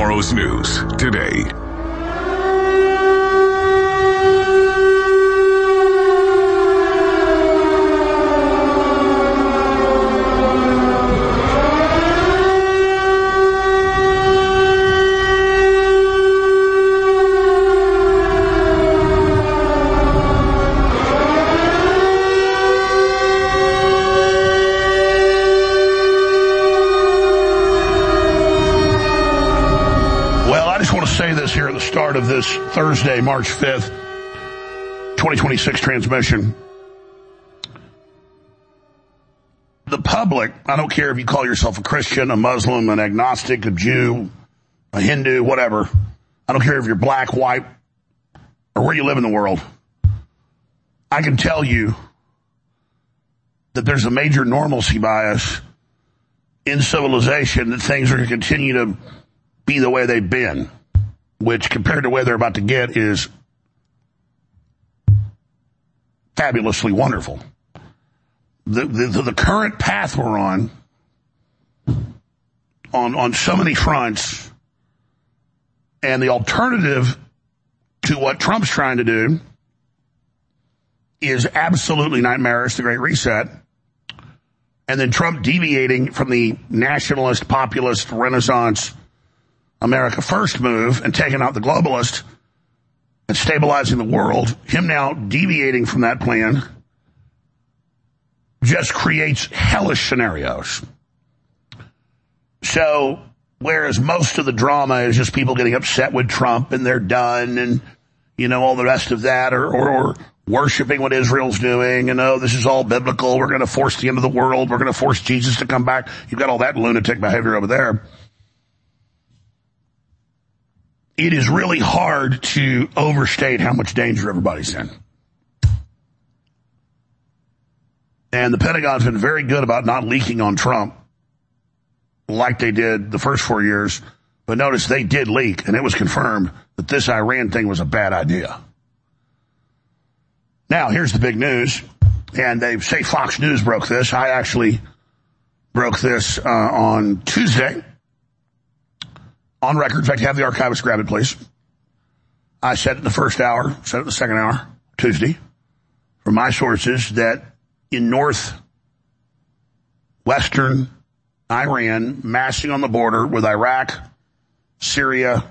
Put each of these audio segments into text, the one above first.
Tomorrow's news today. Here at the start of this Thursday, March 5th, 2026 transmission. The public, I don't care if you call yourself a Christian, a Muslim, an agnostic, a Jew, a Hindu, whatever. I don't care if you're black, white, or where you live in the world. I can tell you that there's a major normalcy bias in civilization, that things are going to continue to be the way they've been, which compared to where they're about to get is fabulously wonderful. The current path we're on so many fronts, and the alternative to what Trump's trying to do is absolutely nightmarish, the Great Reset, and then Trump deviating from the nationalist, populist, Renaissance, America First move and taking out the globalist and stabilizing the world, him now deviating from that plan just creates hellish scenarios. So, whereas most of the drama is just people getting upset with Trump and they're done and, all the rest of that, or worshiping what Israel's doing and, this is all biblical, we're going to force the end of the world, we're going to force Jesus to come back. You've got all that lunatic behavior over there. It is really hard to overstate how much danger everybody's in. And the Pentagon's been very good about not leaking on Trump like they did the first 4 years. But notice they did leak, and it was confirmed that this Iran thing was a bad idea. Now, here's the big news. And they say Fox News broke this. I actually broke this on Tuesday. On record. In fact, have the archivist grab it, please. I said it in the first hour, said it in the second hour, Tuesday, from my sources, that in northwestern Iran, massing on the border with Iraq, Syria,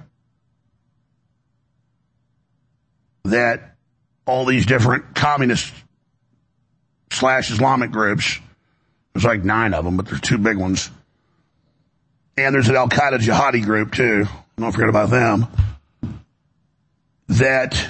that all these different communist / Islamic groups, there's like 9 of them, but there's 2 big ones, and there's an Al-Qaeda jihadi group, too. Don't forget about them. That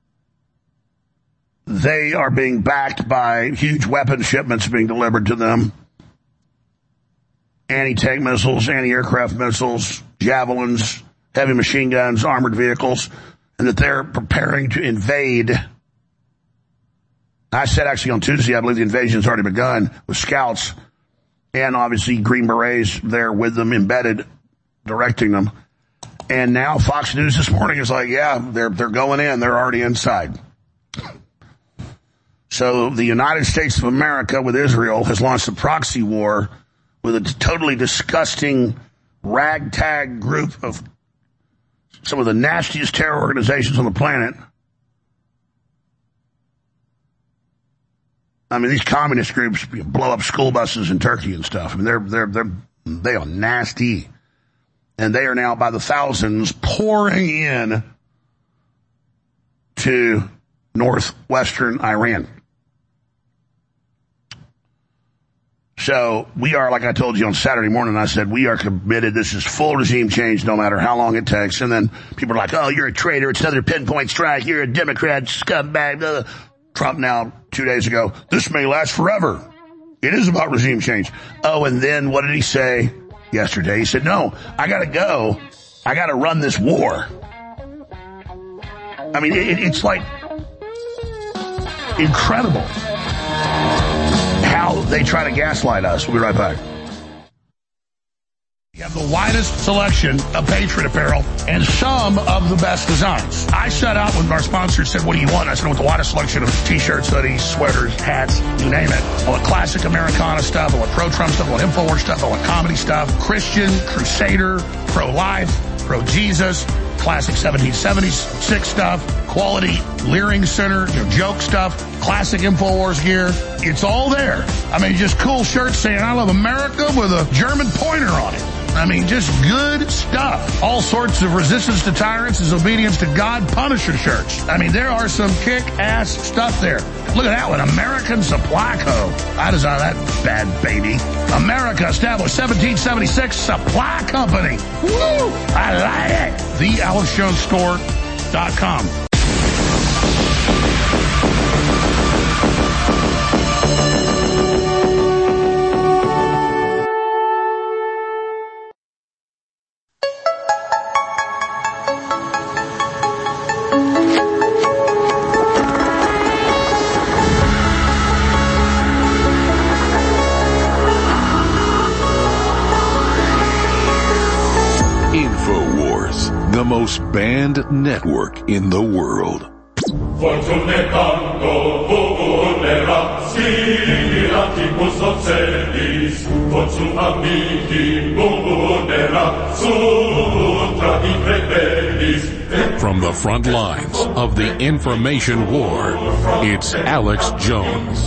they are being backed by huge weapon shipments being delivered to them. Anti-tank missiles, anti-aircraft missiles, javelins, heavy machine guns, armored vehicles, and that they're preparing to invade. I said actually on Tuesday, I believe the invasion's already begun with scouts. And obviously Green Berets there with them, embedded, directing them. And now Fox News this morning is like, yeah, they're going in. They're already inside. So the United States of America with Israel has launched a proxy war with a totally disgusting ragtag group of some of the nastiest terror organizations on the planet. I mean, these communist groups blow up school buses in Turkey and stuff. I mean, they are nasty. And they are now by the thousands pouring in to northwestern Iran. So we are, like I told you on Saturday morning, I said, we are committed. This is full regime change no matter how long it takes. And then people are like, oh, you're a traitor. It's another pinpoint strike. You're a Democrat scumbag. Trump now, 2 days ago, this may last forever. It is about regime change. Oh, and then what did he say yesterday? He said, no, I got to go. I got to run this war. I mean, it's like incredible how they try to gaslight us. We'll be right back. You have the widest selection of Patriot apparel and some of the best designs. I set out when our sponsor said, what do you want? I said, I want the widest selection of t-shirts, hoodies, sweaters, hats, you name it. I want classic Americana stuff. I want pro-Trump stuff. I want InfoWars stuff. I want comedy stuff. Christian, Crusader, pro-life, pro-Jesus, classic 1776 stuff, quality Leering Center, joke stuff, classic InfoWars gear. It's all there. I mean, just cool shirts saying, I love America with a German pointer on it. I mean, just good stuff. All sorts of resistance to tyrants is obedience to God Punisher shirts. I mean, there are some kick-ass stuff there. Look at that one, American Supply Co. I designed that bad baby. America established 1776 Supply Company. Woo! I like it. TheAlexJonesStore.com. The most banned network in the world. From the front lines of the information war, it's Alex Jones.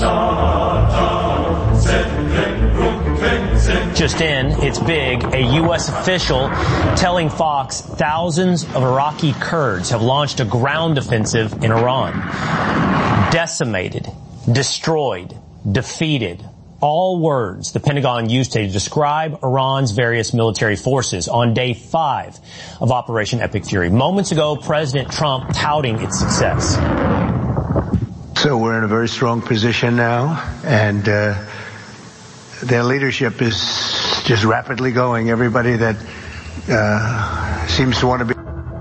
Just in, it's big. A U.S. official telling Fox thousands of Iraqi Kurds have launched a ground offensive in Iran. Decimated, destroyed, defeated. All words the Pentagon used to describe Iran's various military forces on day 5 of Operation Epic Fury. Moments ago, President Trump touting its success. So we're in a very strong position now, and their leadership is just rapidly going. Everybody that seems to want to be.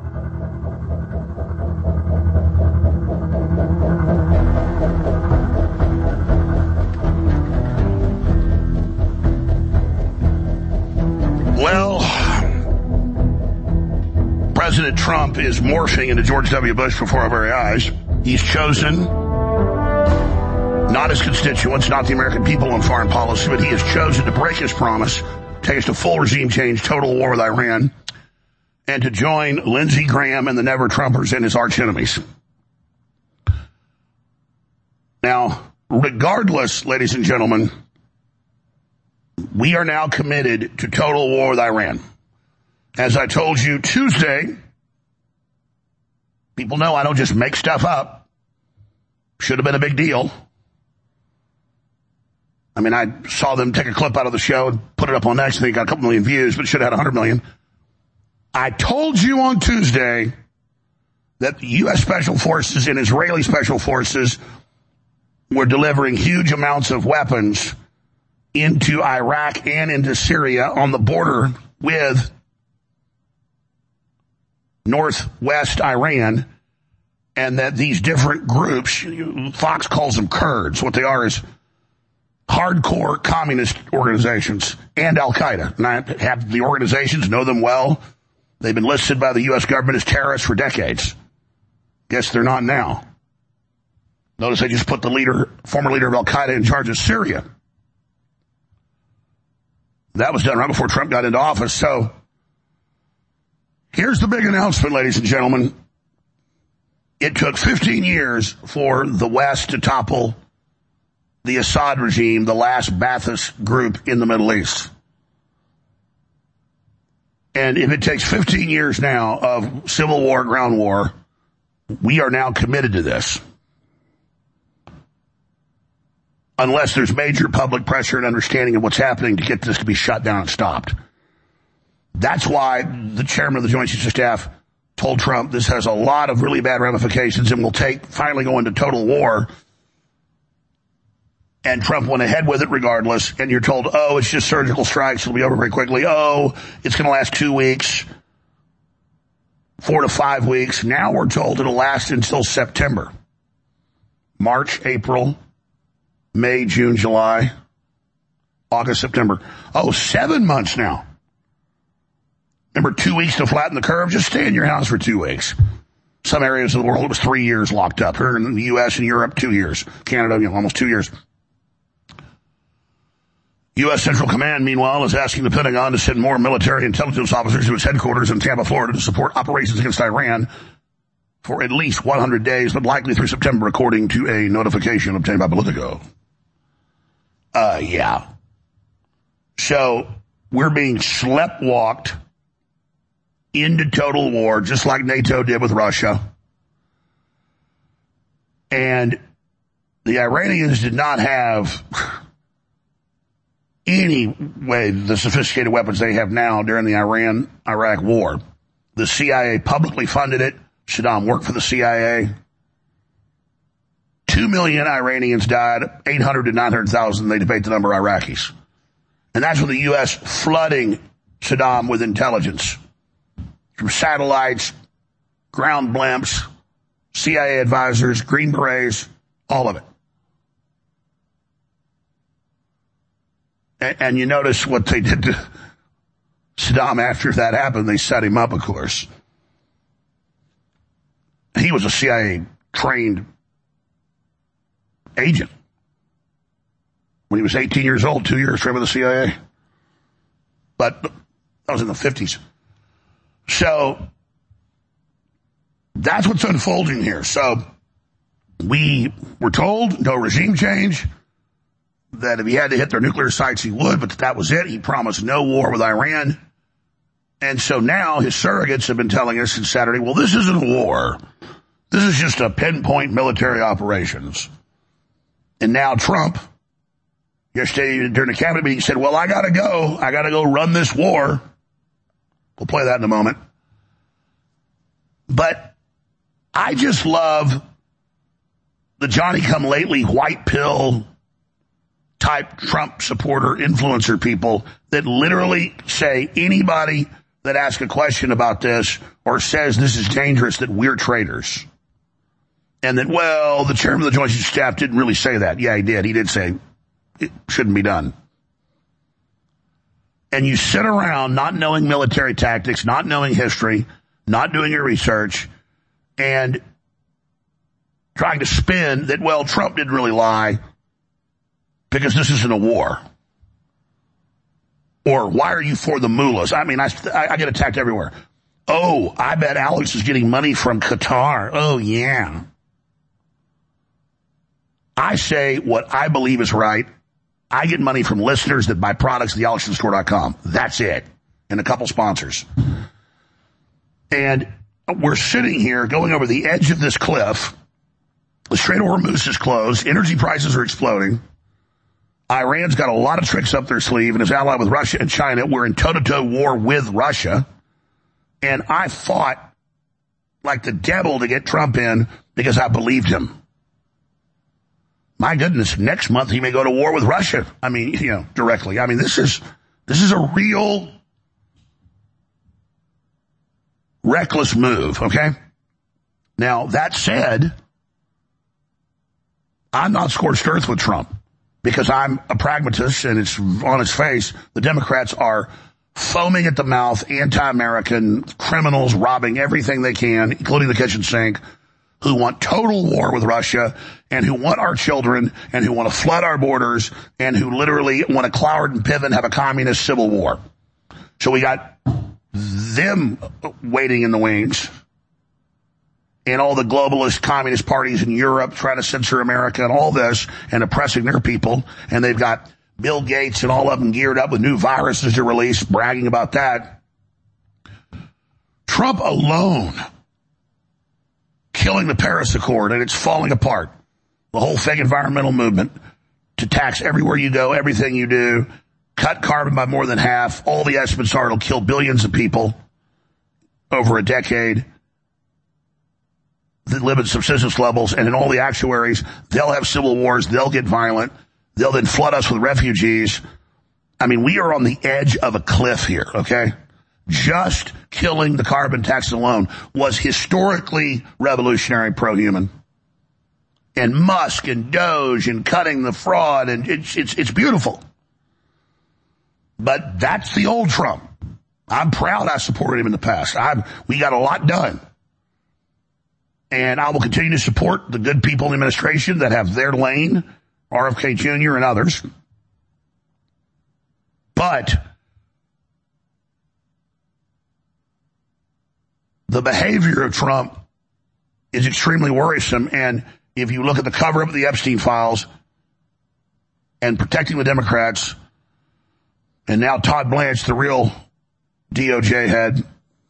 Well, President Trump is morphing into George W. Bush before our very eyes. He's chosen not his constituents, not the American people on foreign policy, but he has chosen to break his promise, take us to full regime change, total war with Iran, and to join Lindsey Graham and the Never-Trumpers and his arch-enemies. Now, regardless, ladies and gentlemen, we are now committed to total war with Iran. As I told you Tuesday, people know I don't just make stuff up. Should have been a big deal. I mean, I saw them take a clip out of the show and put it up on X, and they got a couple million views, but it should have had 100 million. I told you on Tuesday that the U.S. Special Forces and Israeli Special Forces were delivering huge amounts of weapons into Iraq and into Syria on the border with northwest Iran, and that these different groups, Fox calls them Kurds, what they are is hardcore communist organizations and Al-Qaeda. And I have the organizations, know them well. They've been listed by the U.S. government as terrorists for decades. Guess they're not now. Notice I just put the former leader of Al-Qaeda in charge of Syria. That was done right before Trump got into office. So here's the big announcement, ladies and gentlemen. It took 15 years for the West to topple the Assad regime, the last Ba'athist group in the Middle East. And if it takes 15 years now of civil war, ground war, we are now committed to this. Unless there's major public pressure and understanding of what's happening to get this to be shut down and stopped. That's why the chairman of the Joint Chiefs of Staff told Trump this has a lot of really bad ramifications and will finally go into total war. And Trump went ahead with it regardless. And you're told, oh, it's just surgical strikes. It'll be over very quickly. Oh, it's going to last 2 weeks, 4 to 5 weeks. Now we're told it'll last until September. March, April, May, June, July, August, September. Oh, 7 months now. Remember, 2 weeks to flatten the curve? Just stay in your house for 2 weeks. Some areas of the world, it was 3 years locked up. Here in the U.S. and Europe, 2 years. Canada, almost 2 years. U.S. Central Command, meanwhile, is asking the Pentagon to send more military intelligence officers to its headquarters in Tampa, Florida, to support operations against Iran for at least 100 days, but likely through September, according to a notification obtained by Politico. Yeah. So we're being sleptwalked into total war, just like NATO did with Russia. And the Iranians did not have any way the sophisticated weapons they have now during the Iran-Iraq war. The CIA publicly funded it. Saddam worked for the CIA. 2 million Iranians died, 800 to 900,000, they debate the number of Iraqis. And that's with the U.S. flooding Saddam with intelligence. From satellites, ground blimps, CIA advisors, Green Berets, all of it. And you notice what they did to Saddam after that happened. They set him up, of course. He was a CIA-trained agent. When he was 18 years old, 2 years trained with the CIA. But that was in the 50s. So that's what's unfolding here. So we were told no regime change, that if he had to hit their nuclear sites, he would, but that was it. He promised no war with Iran. And so now his surrogates have been telling us since Saturday, well, this isn't a war. This is just a pinpoint military operations. And now Trump, yesterday during the cabinet meeting, said, well, I gotta go run this war. We'll play that in a moment. But I just love the Johnny-come-lately white pill type Trump supporter influencer people that literally say anybody that asks a question about this or says this is dangerous, that we're traitors. And that, well, the chairman of the Joint Chiefs of Staff didn't really say that. Yeah, he did. He did say it shouldn't be done. And you sit around not knowing military tactics, not knowing history, not doing your research, and trying to spin that, well, Trump didn't really lie because this isn't a war. Or why are you for the mullahs? I mean, I get attacked everywhere. Oh, I bet Alex is getting money from Qatar. Oh, yeah. I say what I believe is right. I get money from listeners that buy products at thealexstore.com. That's it. And a couple sponsors. And we're sitting here going over the edge of this cliff. The Strait of Hormuz is closed. Energy prices are exploding. Iran's got a lot of tricks up their sleeve and is allied with Russia and China. We're in toe-to-toe war with Russia. And I fought like the devil to get Trump in because I believed him. My goodness, next month he may go to war with Russia. I mean, directly. I mean, this is a real reckless move, okay? Now, that said, I'm not scorched earth with Trump because I'm a pragmatist and it's on its face. The Democrats are foaming at the mouth, anti-American criminals robbing everything they can, including the kitchen sink, who want total war with Russia and who want our children and who want to flood our borders and who literally want to Cloward and Piven have a communist civil war. So we got them waiting in the wings and all the globalist communist parties in Europe trying to censor America and all this and oppressing their people. And they've got Bill Gates and all of them geared up with new viruses to release, bragging about that. Trump alone killing the Paris Accord, and it's falling apart. The whole fake environmental movement to tax everywhere you go, everything you do, cut carbon by more than half. All the estimates are it'll kill billions of people over a decade that live at subsistence levels, and in all the actuaries, they'll have civil wars, they'll get violent, they'll then flood us with refugees. I mean, we are on the edge of a cliff here, okay? Just killing the carbon tax alone was historically revolutionary, pro-human. And Musk and Doge and cutting the fraud, and it's beautiful. But that's the old Trump. I'm proud I supported him in the past. We got a lot done. And I will continue to support the good people in the administration that have their lane, RFK Jr. and others. But the behavior of Trump is extremely worrisome. And if you look at the cover-up of the Epstein files and protecting the Democrats, and now Todd Blanche, the real DOJ head,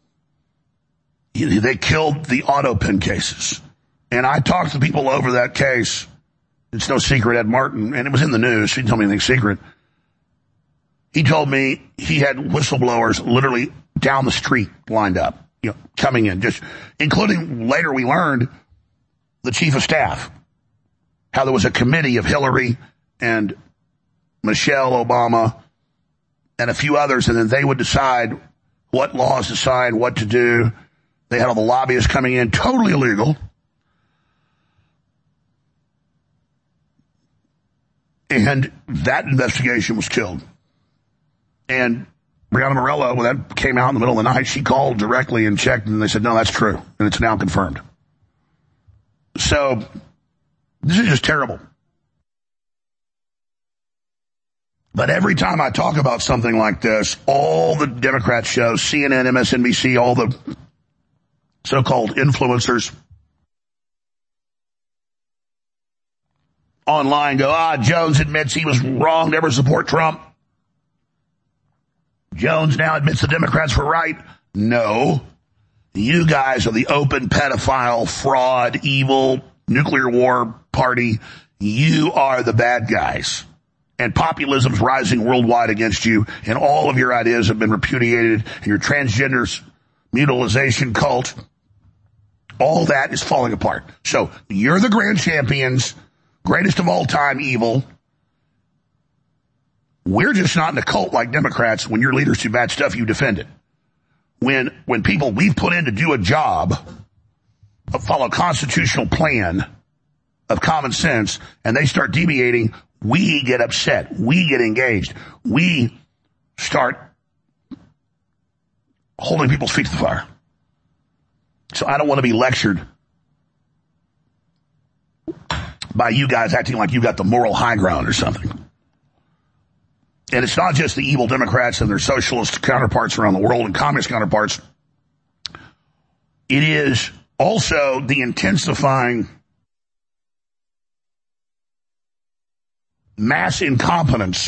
they killed the AutoPen cases. And I talked to people over that case. It's no secret, Ed Martin, and it was in the news. He didn't tell me anything secret. He told me he had whistleblowers literally down the street lined up, coming in, just including later we learned the chief of staff, how there was a committee of Hillary and Michelle Obama and a few others, and then they would decide what laws to sign, what to do. They had all the lobbyists coming in, totally illegal. And that investigation was killed. And Brianna Morello, when that came out in the middle of the night, she called directly and checked, and they said, no, that's true. And it's now confirmed. So this is just terrible. But every time I talk about something like this, all the Democrat shows, CNN, MSNBC, all the so-called influencers online go, Jones admits he was wrong to ever support Trump. Jones now admits the Democrats were right. No. You guys are the open pedophile, fraud, evil, nuclear war party. You are the bad guys. And populism's rising worldwide against you, and all of your ideas have been repudiated, and your transgender mutilization cult, all that is falling apart. So you're the grand champions, greatest of all time evil. We're just not in a cult like Democrats. When your leaders do bad stuff, you defend it. When people we've put in to do a job, follow a constitutional plan of common sense, and they start deviating, we get upset. We get engaged. We start holding people's feet to the fire. So I don't want to be lectured by you guys acting like you got the moral high ground or something. And it's not just the evil Democrats and their socialist counterparts around the world and communist counterparts. It is also the intensifying mass incompetence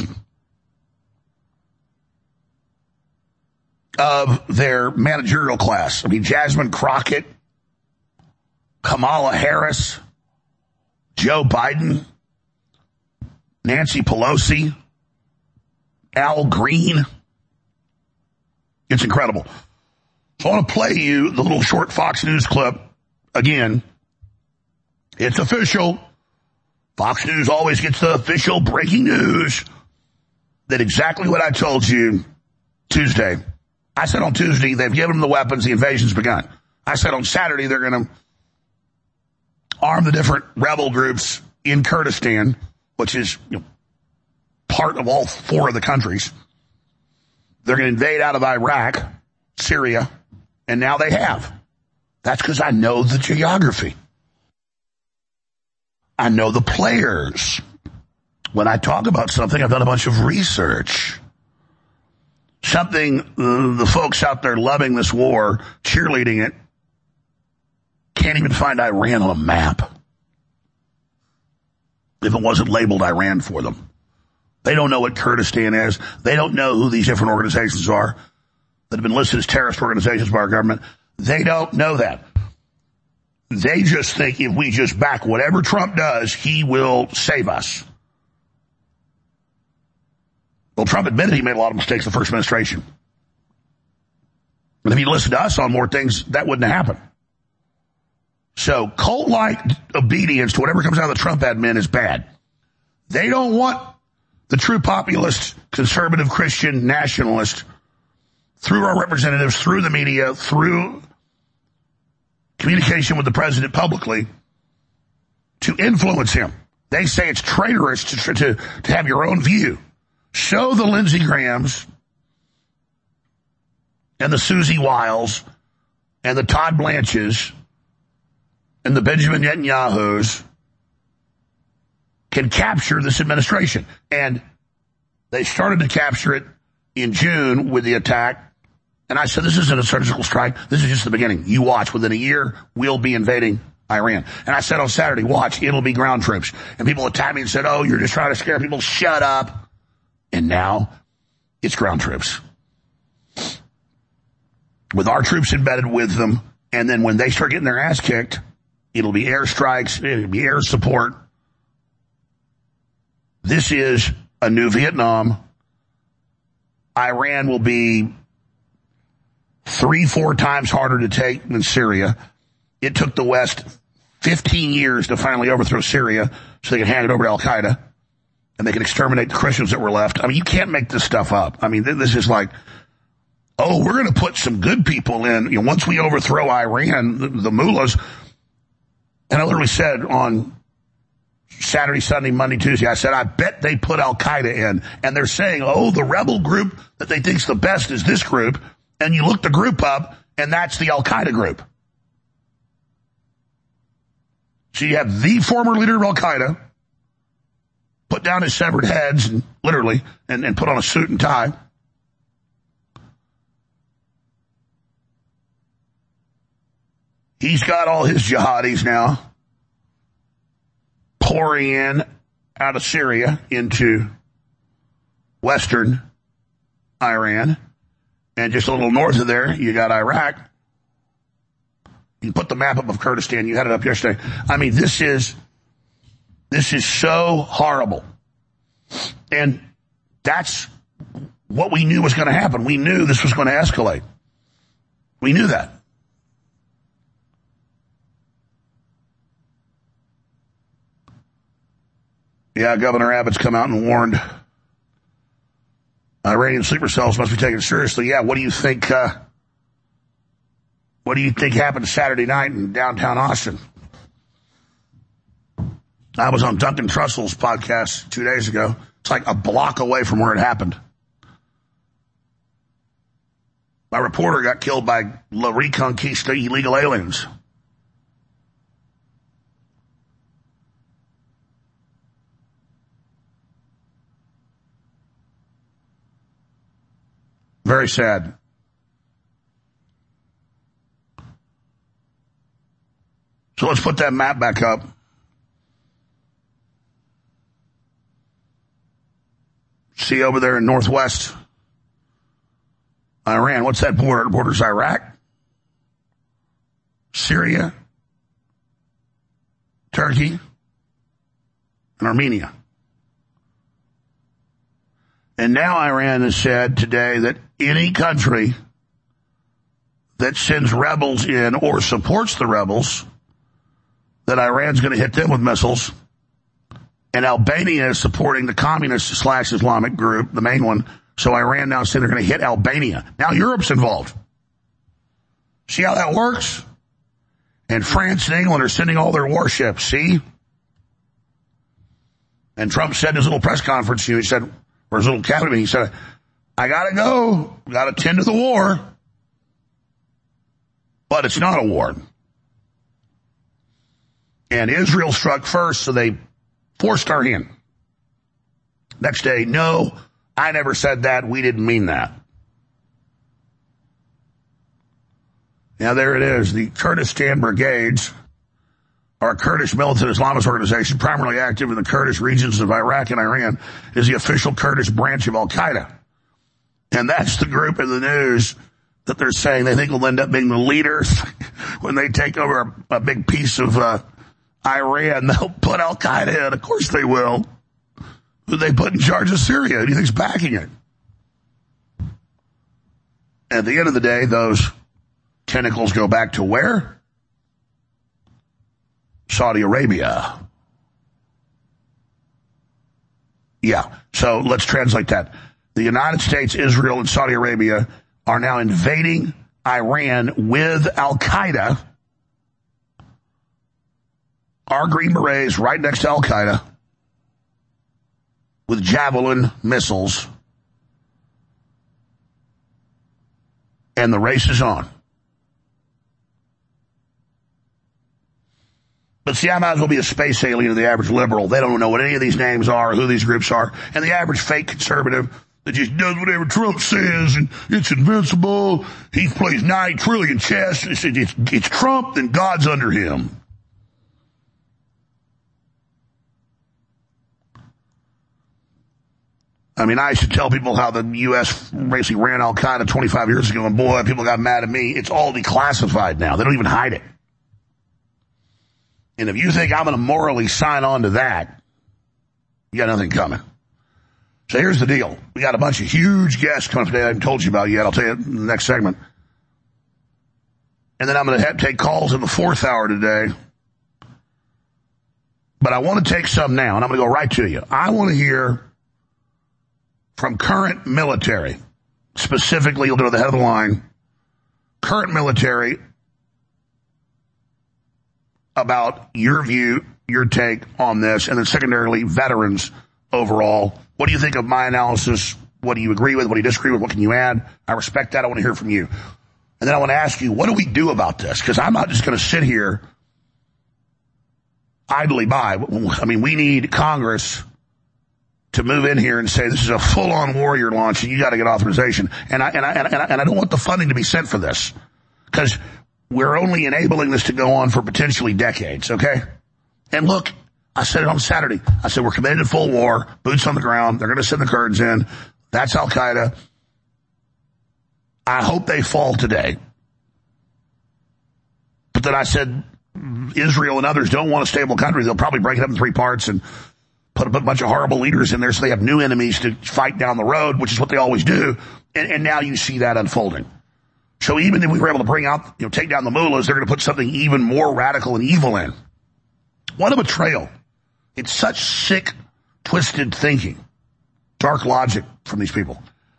of their managerial class. I mean, Jasmine Crockett, Kamala Harris, Joe Biden, Nancy Pelosi, Al Green. It's incredible. So I want to play you the little short Fox News clip again. It's official. Fox News always gets the official breaking news that exactly what I told you Tuesday. I said on Tuesday, they've given them the weapons, the invasion's begun. I said on Saturday, they're going to arm the different rebel groups in Kurdistan, which is part of all four of the countries. They're going to invade out of Iraq, Syria, and now they have. That's because I know the geography. I know the players. When I talk about something, I've done a bunch of research. Something the folks out there loving this war, cheerleading it, can't even find Iran on a map. If it wasn't labeled Iran for them. They don't know what Kurdistan is. They don't know who these different organizations are that have been listed as terrorist organizations by our government. They don't know that. They just think if we just back whatever Trump does, he will save us. Well, Trump admitted he made a lot of mistakes in the first administration. And if he listened to us on more things, that wouldn't have happened. So cult-like obedience to whatever comes out of the Trump admin is bad. They don't want the true populist, conservative, Christian, nationalist, through our representatives, through the media, through communication with the president publicly, to influence him. They say it's traitorous to have your own view. Show the Lindsey Grahams and the Susie Wiles and the Todd Blanches and the Benjamin Netanyahus can capture this administration. And they started to capture it in June with the attack. And I said, this isn't a surgical strike. This is just the beginning. You watch. Within a year, we'll be invading Iran. And I said on Saturday, watch, it'll be ground troops. And people attacked me and said, oh, you're just trying to scare people. Shut up. And now it's ground troops. With our troops embedded with them. And then when they start getting their ass kicked, it'll be airstrikes. It'll be air support. This is a new Vietnam. Iran will be 3-4 times harder to take than Syria. It took the West 15 years to finally overthrow Syria so they could hand it over to Al-Qaeda and they could exterminate the Christians that were left. I mean, you can't make this stuff up. I mean, this is like, oh, we're going to put some good people in. You know, once we overthrow Iran, the mullahs, and I literally said on Saturday, Sunday, Monday, Tuesday, I said, I bet they put Al-Qaeda in. And they're saying, oh, the rebel group that they think's the best is this group. And you look the group up, and that's the Al-Qaeda group. So you have the former leader of Al-Qaeda put down his severed heads, and literally, and put on a suit and tie. He's got all his jihadis now pouring in out of Syria into western Iran. And just a little north of there, you got Iraq. You put the map up of Kurdistan. You had it up yesterday. I mean, this is so horrible. And that's what we knew was going to happen. We knew this was going to escalate. We knew that. Yeah, Governor Abbott's come out and warned Iranian sleeper cells must be taken seriously. Yeah, what do you think happened Saturday night in downtown Austin? I was on Duncan Trussell's podcast 2 days ago. It's like a block away from where it happened. My reporter got killed by La Reconquista illegal aliens. Very sad. So let's put that map back up. See over there in northwest Iran. What's that border? The border's Iraq, Syria, Turkey, and Armenia. And now Iran has said today that any country that sends rebels in or supports the rebels, that Iran's going to hit them with missiles. And Albania is supporting the communist/Islamic group, the main one. So Iran now said they're going to hit Albania. Now Europe's involved. See how that works? And France and England are sending all their warships. See? And Trump said in his little press conference, he said, or his little cabinet, he said, I gotta go. Gotta tend to the war. But it's not a war. And Israel struck first, so they forced our hand. Next day, no, I never said that. We didn't mean that. Now there it is. The Kurdistan Brigades are a Kurdish militant Islamist organization primarily active in the Kurdish regions of Iraq and Iran, is the official Kurdish branch of Al-Qaeda. And that's the group in the news that they're saying they think will end up being the leaders when they take over a big piece of Iran. They'll put Al-Qaeda in. Of course they will. Who they put in charge of Syria? Who do you think's backing it? At the end of the day, those tentacles go back to where? Saudi Arabia. Yeah, so let's translate that. The United States, Israel, and Saudi Arabia are now invading Iran with Al-Qaeda. Our Green Berets right next to Al-Qaeda with Javelin missiles. And the race is on. But see, I might as well be a space alien to the average liberal. They don't know what any of these names are, who these groups are. And the average fake conservative that just does whatever Trump says and it's invincible. He plays 9 trillion chess. It's Trump, then God's under him. I mean, I used to tell people how the U.S. basically ran Al-Qaeda 25 years ago, and boy, people got mad at me. It's all declassified now. They don't even hide it. And if you think I'm going to morally sign on to that, you got nothing coming. So here's the deal. We got a bunch of huge guests coming today I haven't told you about yet. I'll tell you in the next segment. And then I'm going to take calls in the 4th hour today. But I want to take some now, and I'm going to go right to you. I want to hear from current military, specifically, you'll go to the head of the line, current military, about your view, your take on this, and then secondarily, veterans overall. What do you think of my analysis? What do you agree with? What do you disagree with? What can you add? I respect that. I want to hear from you. And then I want to ask you, what do we do about this? Because I'm not just going to sit here idly by. I mean, we need Congress to move in here and say this is a full-on warrior launch and you got to get authorization. And I don't want the funding to be sent for this, because we're only enabling this to go on for potentially decades, okay? And look, I said it on Saturday. I said we're committed to full war, boots on the ground. They're going to send the Kurds in. That's Al-Qaeda. I hope they fall today. But then I said Israel and others don't want a stable country. They'll probably break it up in 3 parts and put a bunch of horrible leaders in there so they have new enemies to fight down the road, which is what they always do. And now you see that unfolding. So even if we were able to bring out, take down the mullahs, they're going to put something even more radical and evil in. What a betrayal. It's such sick, twisted thinking. Dark logic from these people.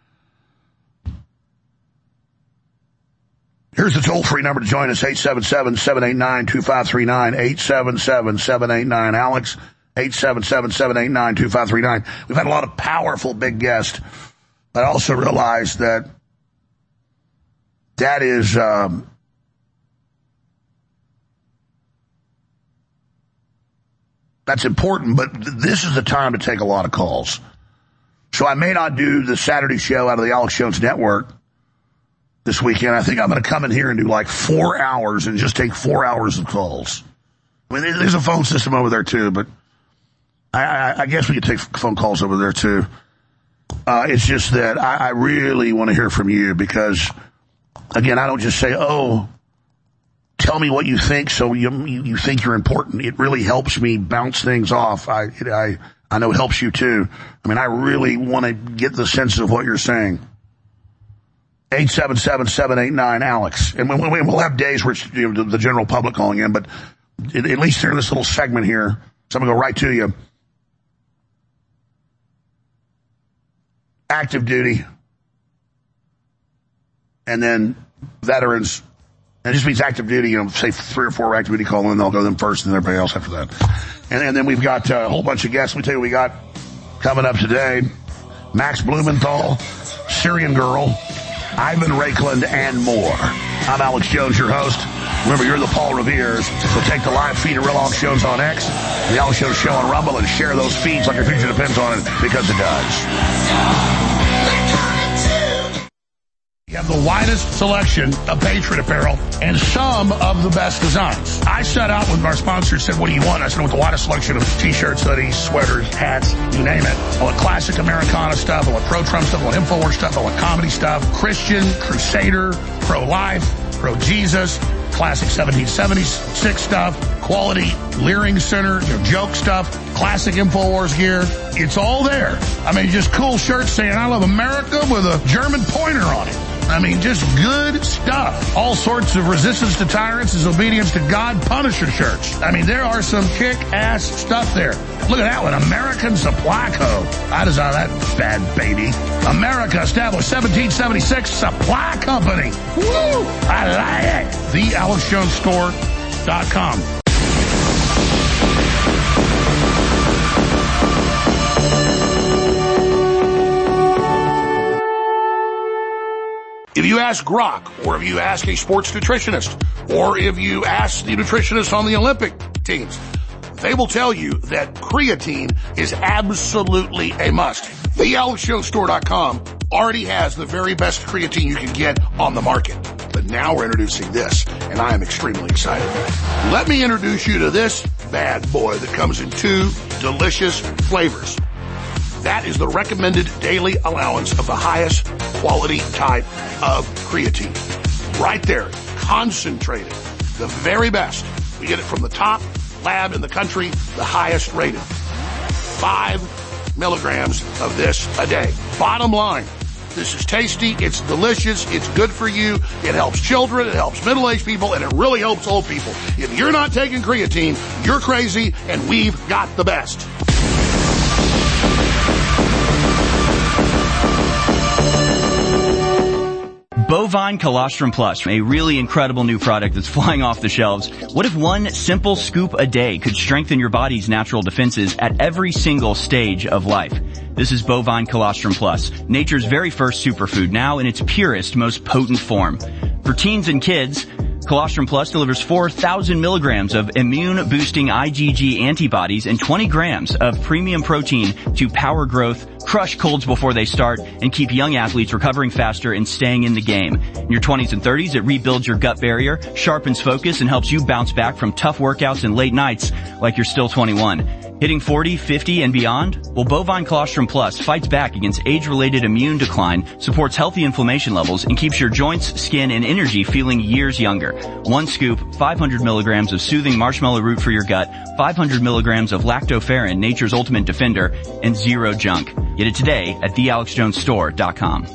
Here's the toll-free number to join us, 877-789-2539, 877-789-ALEX, 877-789-2539. We've had a lot of powerful big guests, but I also realized that is that's important, but this is the time to take a lot of calls. So I may not do the Saturday show out of the Alex Jones Network this weekend. I think I'm going to come in here and do like 4 hours and just take 4 hours of calls. I mean, there's a phone system over there too, but I guess we could take phone calls over there too. It's just that I really want to hear from you because, again, I don't just say, oh, tell me what you think so you think you're important. It really helps me bounce things off. I know it helps you too. I mean, I really want to get the sense of what you're saying. 877-789-ALEX. And we'll have days where it's the general public calling in, but at least during this little segment here, so I'm going to go right to you. Active duty, and then veterans. And it just means active duty, say 3 or 4 active duty call in, they'll go them first and then everybody else after that. And then we've got a whole bunch of guests. Let me tell you what we got coming up today. Max Blumenthal, Syrian Girl, Ivan Raikland, and more. I'm Alex Jones, your host. Remember, you're the Paul Revere's, so take the live feed of Real Alex Jones on X, the Alex Jones Show on Rumble, and share those feeds like your future depends on it, because it does. You have the widest selection of Patriot apparel and some of the best designs. I set out when our sponsor said, what do you want? I said, with the widest selection of t-shirts, hoodies, sweaters, hats, you name it. I want classic Americana stuff. I want pro-Trump stuff. I want InfoWars stuff. I want comedy stuff. Christian, Crusader, pro-life, pro-Jesus, classic 1776 stuff, quality Leering Center, joke stuff, classic InfoWars gear. It's all there. I mean, just cool shirts saying, I love America with a German pointer on it. I mean, just good stuff. All sorts of resistance to tyrants is obedience to God Punisher shirts. I mean, there are some kick-ass stuff there. Look at that one, American Supply Co. I designed that bad baby. America, established 1776, Supply Company. Woo! I like it. TheAlexJonesStore.com. If you ask Grok, or if you ask a sports nutritionist, or if you ask the nutritionist on the Olympic teams, they will tell you that creatine is absolutely a must. TheAlexJonesStore.com already has the very best creatine you can get on the market. But now we're introducing this, and I am extremely excited. Let me introduce you to this bad boy that comes in 2 delicious flavors. That is the recommended daily allowance of the highest quality type of creatine. Right there, concentrated, the very best. We get it from the top lab in the country, the highest rated. 5 milligrams of this a day. Bottom line, this is tasty, it's delicious, it's good for you, it helps children, it helps middle-aged people, and it really helps old people. If you're not taking creatine, you're crazy, and we've got the best. Bovine Colostrum Plus, a really incredible new product that's flying off the shelves. What if one simple scoop a day could strengthen your body's natural defenses at every single stage of life? This is Bovine Colostrum Plus, nature's very first superfood, now in its purest, most potent form. For teens and kids, Colostrum Plus delivers 4,000 milligrams of immune-boosting IgG antibodies and 20 grams of premium protein to power growth, crush colds before they start, and keep young athletes recovering faster and staying in the game. In your 20s and 30s, it rebuilds your gut barrier, sharpens focus, and helps you bounce back from tough workouts and late nights like you're still 21. Hitting 40, 50, and beyond? Well, Bovine Colostrum Plus fights back against age-related immune decline, supports healthy inflammation levels, and keeps your joints, skin, and energy feeling years younger. 1 scoop, 500 milligrams of soothing marshmallow root for your gut, 500 milligrams of lactoferrin, nature's ultimate defender, and 0 junk. Get it today at TheAlexJonesStore.com.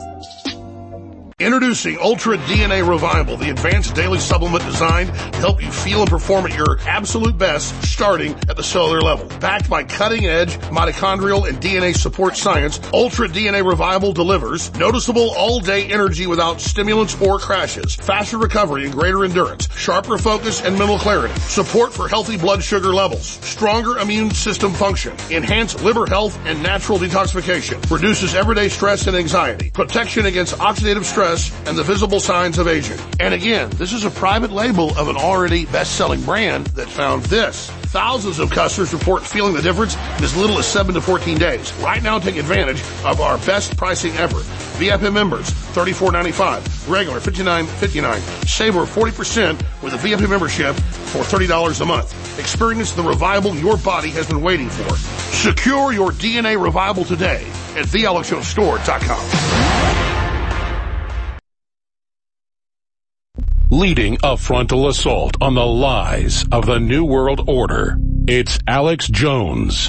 Introducing Ultra DNA Revival, the advanced daily supplement designed to help you feel and perform at your absolute best, starting at the cellular level. Backed by cutting-edge mitochondrial and DNA support science, Ultra DNA Revival delivers noticeable all-day energy without stimulants or crashes, faster recovery and greater endurance, sharper focus and mental clarity, support for healthy blood sugar levels, stronger immune system function, enhanced liver health and natural detoxification, reduces everyday stress and anxiety, protection against oxidative stress, and the visible signs of aging. And again, this is a private label of an already best-selling brand that found this. Thousands of customers report feeling the difference in as little as 7 to 14 days. Right now, take advantage of our best pricing ever. VIP members, $34.95. Regular, $59.59. Save over 40% with a VIP membership for $30 a month. Experience the revival your body has been waiting for. Secure your DNA revival today at TheAlexJonesStore.com. Leading a frontal assault on the lies of the New World Order, it's Alex Jones.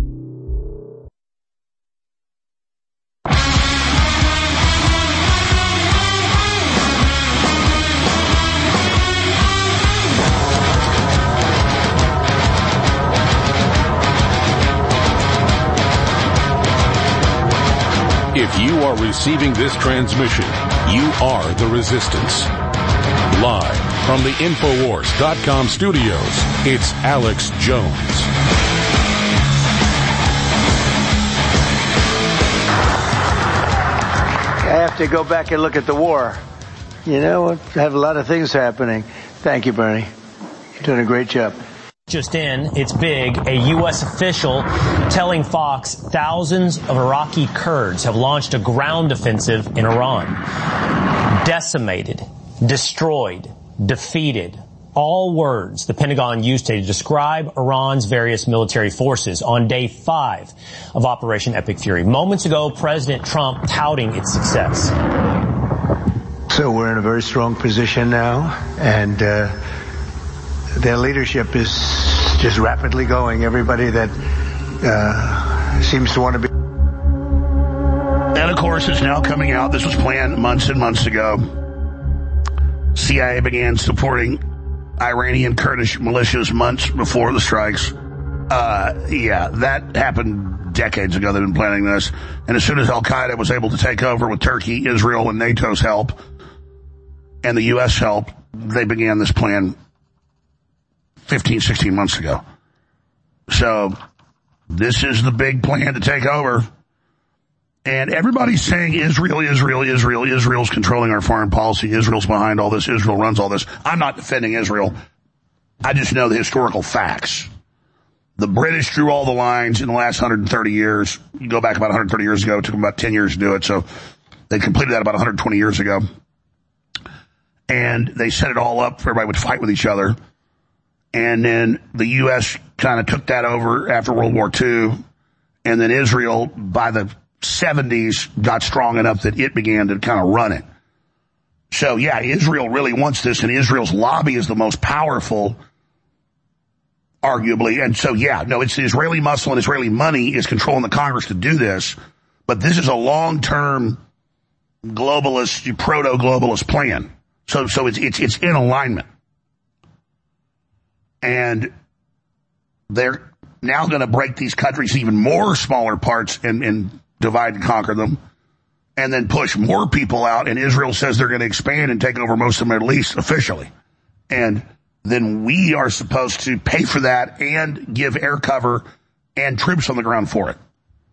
If you are receiving this transmission, you are the resistance. Live from the Infowars.com studios, it's Alex Jones. I have to go back and look at the war. You know, I have a lot of things happening. Thank you, Bernie. You're doing a great job. Just in, it's big. A U.S. official telling Fox thousands of Iraqi Kurds have launched a ground offensive in Iran. Decimated, destroyed, defeated. All words the Pentagon used to describe Iran's various military forces on day 5 of Operation Epic Fury. Moments ago, President Trump touting its success. So we're in a very strong position now, and their leadership is just rapidly going. Everybody that seems to want to be. And of course, it's now coming out. This was planned months and months ago. CIA began supporting Iranian Kurdish militias months before the strikes. That happened decades ago. They've been planning this. And as soon as Al-Qaeda was able to take over with Turkey, Israel, and NATO's help, and the U.S. help, they began this plan 15, 16 months ago. So this is the big plan to take over. And everybody's saying Israel's controlling our foreign policy. Israel's behind all this. Israel runs all this. I'm not defending Israel. I just know the historical facts. The British drew all the lines in the last 130 years. You go back about 130 years ago. It took them about 10 years to do it. So they completed that about 120 years ago. And they set it all up for everybody would fight with each other. And then the U.S. kind of took that over after World War II. And then Israel, by the 70s, got strong enough that it began to kind of run it. So, yeah, Israel really wants this, and Israel's lobby is the most powerful, arguably. And so, yeah, no, it's the Israeli muscle and Israeli money is controlling the Congress to do this. But this is a long-term globalist, proto-globalist plan. So it's in alignment. And they're now going to break these countries even more smaller parts and divide and conquer them, and then push more people out. And Israel says they're going to expand and take over most of the Middle East officially. And then we are supposed to pay for that and give air cover and troops on the ground for it.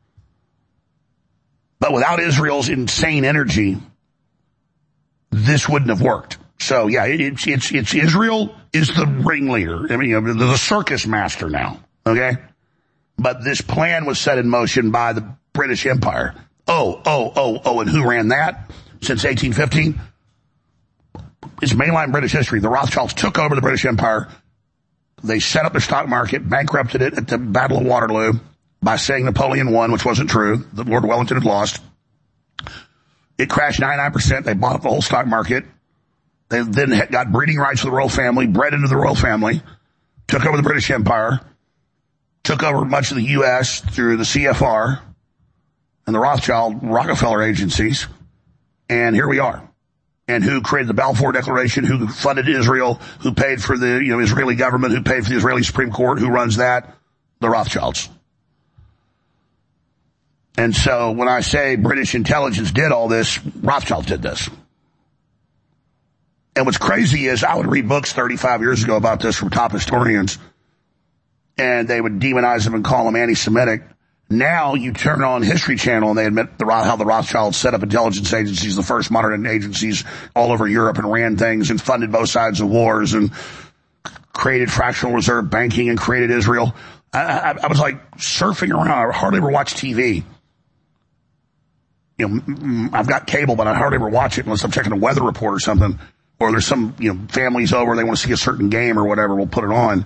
But without Israel's insane energy, this wouldn't have worked. So, yeah, it's Israel is the ringleader. I mean, the circus master now, okay? But this plan was set in motion by the British Empire. And who ran that since 1815? It's mainline British history. The Rothschilds took over the British Empire. They set up the stock market, bankrupted it at the Battle of Waterloo by saying Napoleon won, which wasn't true. The Lord Wellington had lost. It crashed 99%. They bought up the whole stock market. They then got breeding rights for the royal family, bred into the royal family, took over the British Empire, took over much of the U.S. through the CFR and the Rothschild Rockefeller agencies. And here we are. And who created the Balfour Declaration, who funded Israel, who paid for the Israeli government, who paid for the Israeli Supreme Court, who runs that? The Rothschilds. And so when I say British intelligence did all this, Rothschilds did this. And what's crazy is I would read books 35 years ago about this from top historians, and they would demonize them and call them anti-Semitic. Now you turn on History Channel and they admit how the Rothschilds set up intelligence agencies, the first modern agencies all over Europe, and ran things and funded both sides of wars and created fractional reserve banking and created Israel. I was like surfing around. I hardly ever watch TV. I've got cable, but I hardly ever watch it unless I'm checking a weather report or something. Or there's some, families over, they want to see a certain game or whatever, we'll put it on.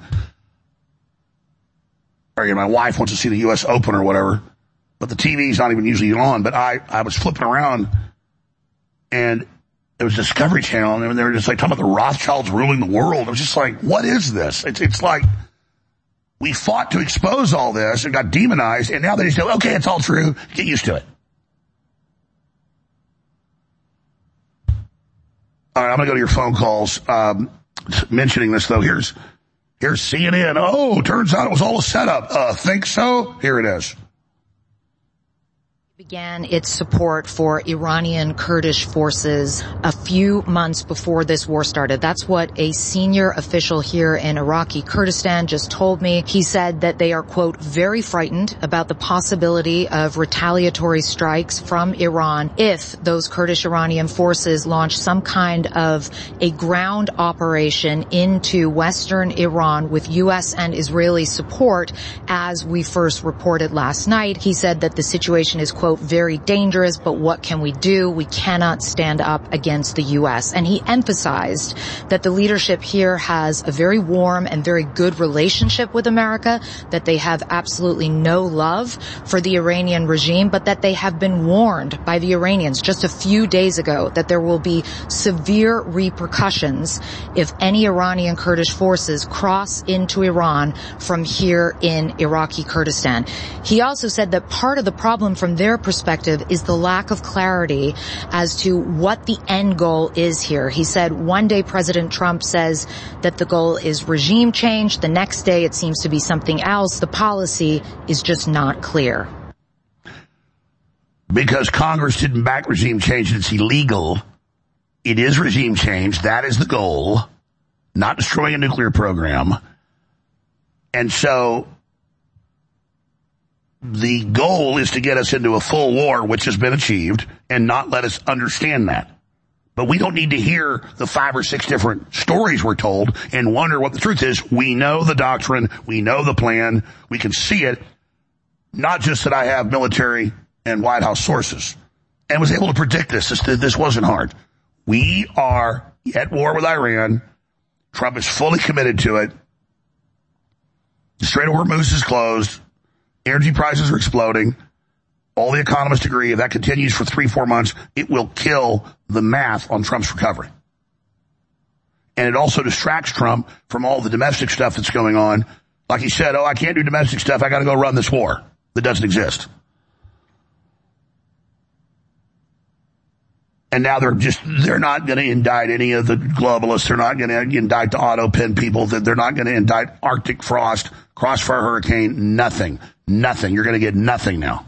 Or, my wife wants to see the U.S. Open or whatever. But the TV's not even usually on. But I was flipping around, and it was Discovery Channel, and they were just like talking about the Rothschilds ruling the world. I was just like, what is this? It's like we fought to expose all this and got demonized, and now they just go, okay, it's all true. Get used to it. All right, I'm going to go to your phone calls. Mentioning this, though, here's CNN. Oh, turns out it was all a setup. Think so? Here it is. Began its support for Iranian Kurdish forces a few months before this war started. That's what a senior official here in Iraqi Kurdistan just told me. He said that they are, quote, very frightened about the possibility of retaliatory strikes from Iran if those Kurdish Iranian forces launch some kind of a ground operation into western Iran with U.S. and Israeli support, as we first reported last night. He said that the situation is, quote, very dangerous, but what can we do? We cannot stand up against the U.S. And he emphasized that the leadership here has a very warm and very good relationship with America, that they have absolutely no love for the Iranian regime, but that they have been warned by the Iranians just a few days ago that there will be severe repercussions if any Iranian Kurdish forces cross into Iran from here in Iraqi Kurdistan. He also said that part of the problem from their perspective is the lack of clarity as to what the end goal is here. He said one day President Trump says that the goal is regime change. The next day it seems to be something else. The policy is just not clear. Because Congress didn't back regime change, it's illegal. It is regime change. That is the goal. Not destroying a nuclear program. And so the goal is to get us into a full war, which has been achieved, and not let us understand that. But we don't need to hear the 5 or 6 different stories we're told and wonder what the truth is. We know the doctrine. We know the plan. We can see it. Not just that I have military and White House sources and was able to predict this. This wasn't hard. We are at war with Iran. Trump is fully committed to it. The Strait of Hormuz is closed. Energy prices are exploding. All the economists agree if that continues for 3-4 months, it will kill the math on Trump's recovery. And it also distracts Trump from all the domestic stuff that's going on. Like he said, I can't do domestic stuff. I got to go run this war that doesn't exist. And now they're not going to indict any of the globalists. They're not going to indict the auto pen people. They're not going to indict Arctic frost, crossfire hurricane, nothing. Nothing. You're going to get nothing now.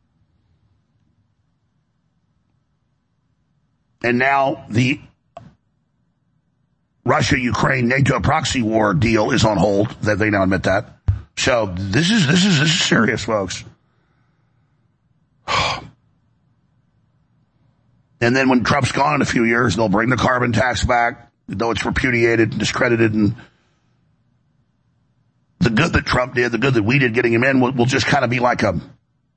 And now the Russia-Ukraine NATO proxy war deal is on hold. That they now admit that. So this is serious, folks. And then when Trump's gone in a few years, they'll bring the carbon tax back, though it's repudiated and discredited. And the good that Trump did, the good that we did getting him in, will just kind of be like a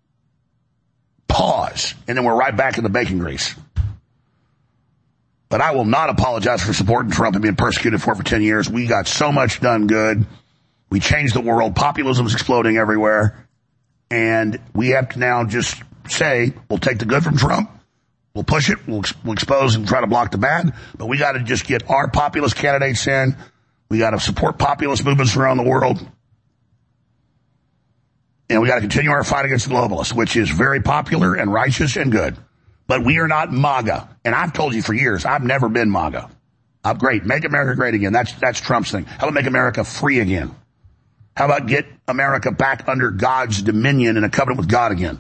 pause. And then we're right back in the bacon grease. But I will not apologize for supporting Trump and being persecuted for 10 years. We got so much done good. We changed the world. Populism is exploding everywhere. And we have to now just say, we'll take the good from Trump. We'll push it. We'll expose and try to block the bad. But we got to just get our populist candidates in. We got to support populist movements around the world. And we got to continue our fight against the globalists, which is very popular and righteous and good. But we are not MAGA. And I've told you for years, I've never been MAGA. I'm great. Make America great again. That's Trump's thing. How about make America free again? How about get America back under God's dominion and a covenant with God again?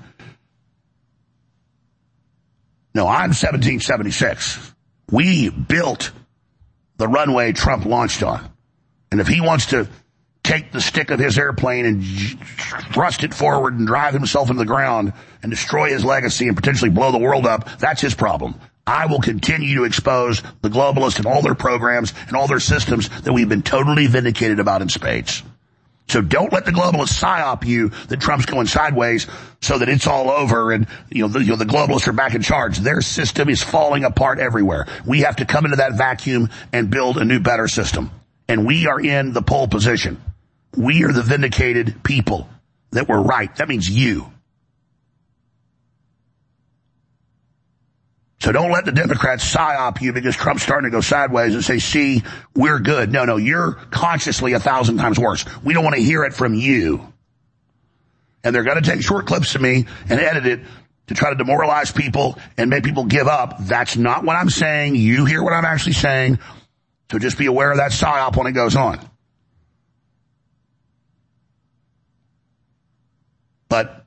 No, I'm 1776. We built the runway Trump launched on. And if he wants to take the stick of his airplane and thrust it forward and drive himself into the ground and destroy his legacy and potentially blow the world up, that's his problem. I will continue to expose the globalists and all their programs and all their systems that we've been totally vindicated about in spades. So don't let the globalists psyop you that Trump's going sideways so that it's all over and the globalists are back in charge. Their system is falling apart everywhere. We have to come into that vacuum and build a new, better system. And we are in the pole position. We are the vindicated people that were right. That means you. So don't let the Democrats psyop you because Trump's starting to go sideways and say, see, we're good. No, you're consciously 1,000 times worse. We don't want to hear it from you. And they're going to take short clips of me and edit it to try to demoralize people and make people give up. That's not what I'm saying. You hear what I'm actually saying. So just be aware of that psyop when it goes on. But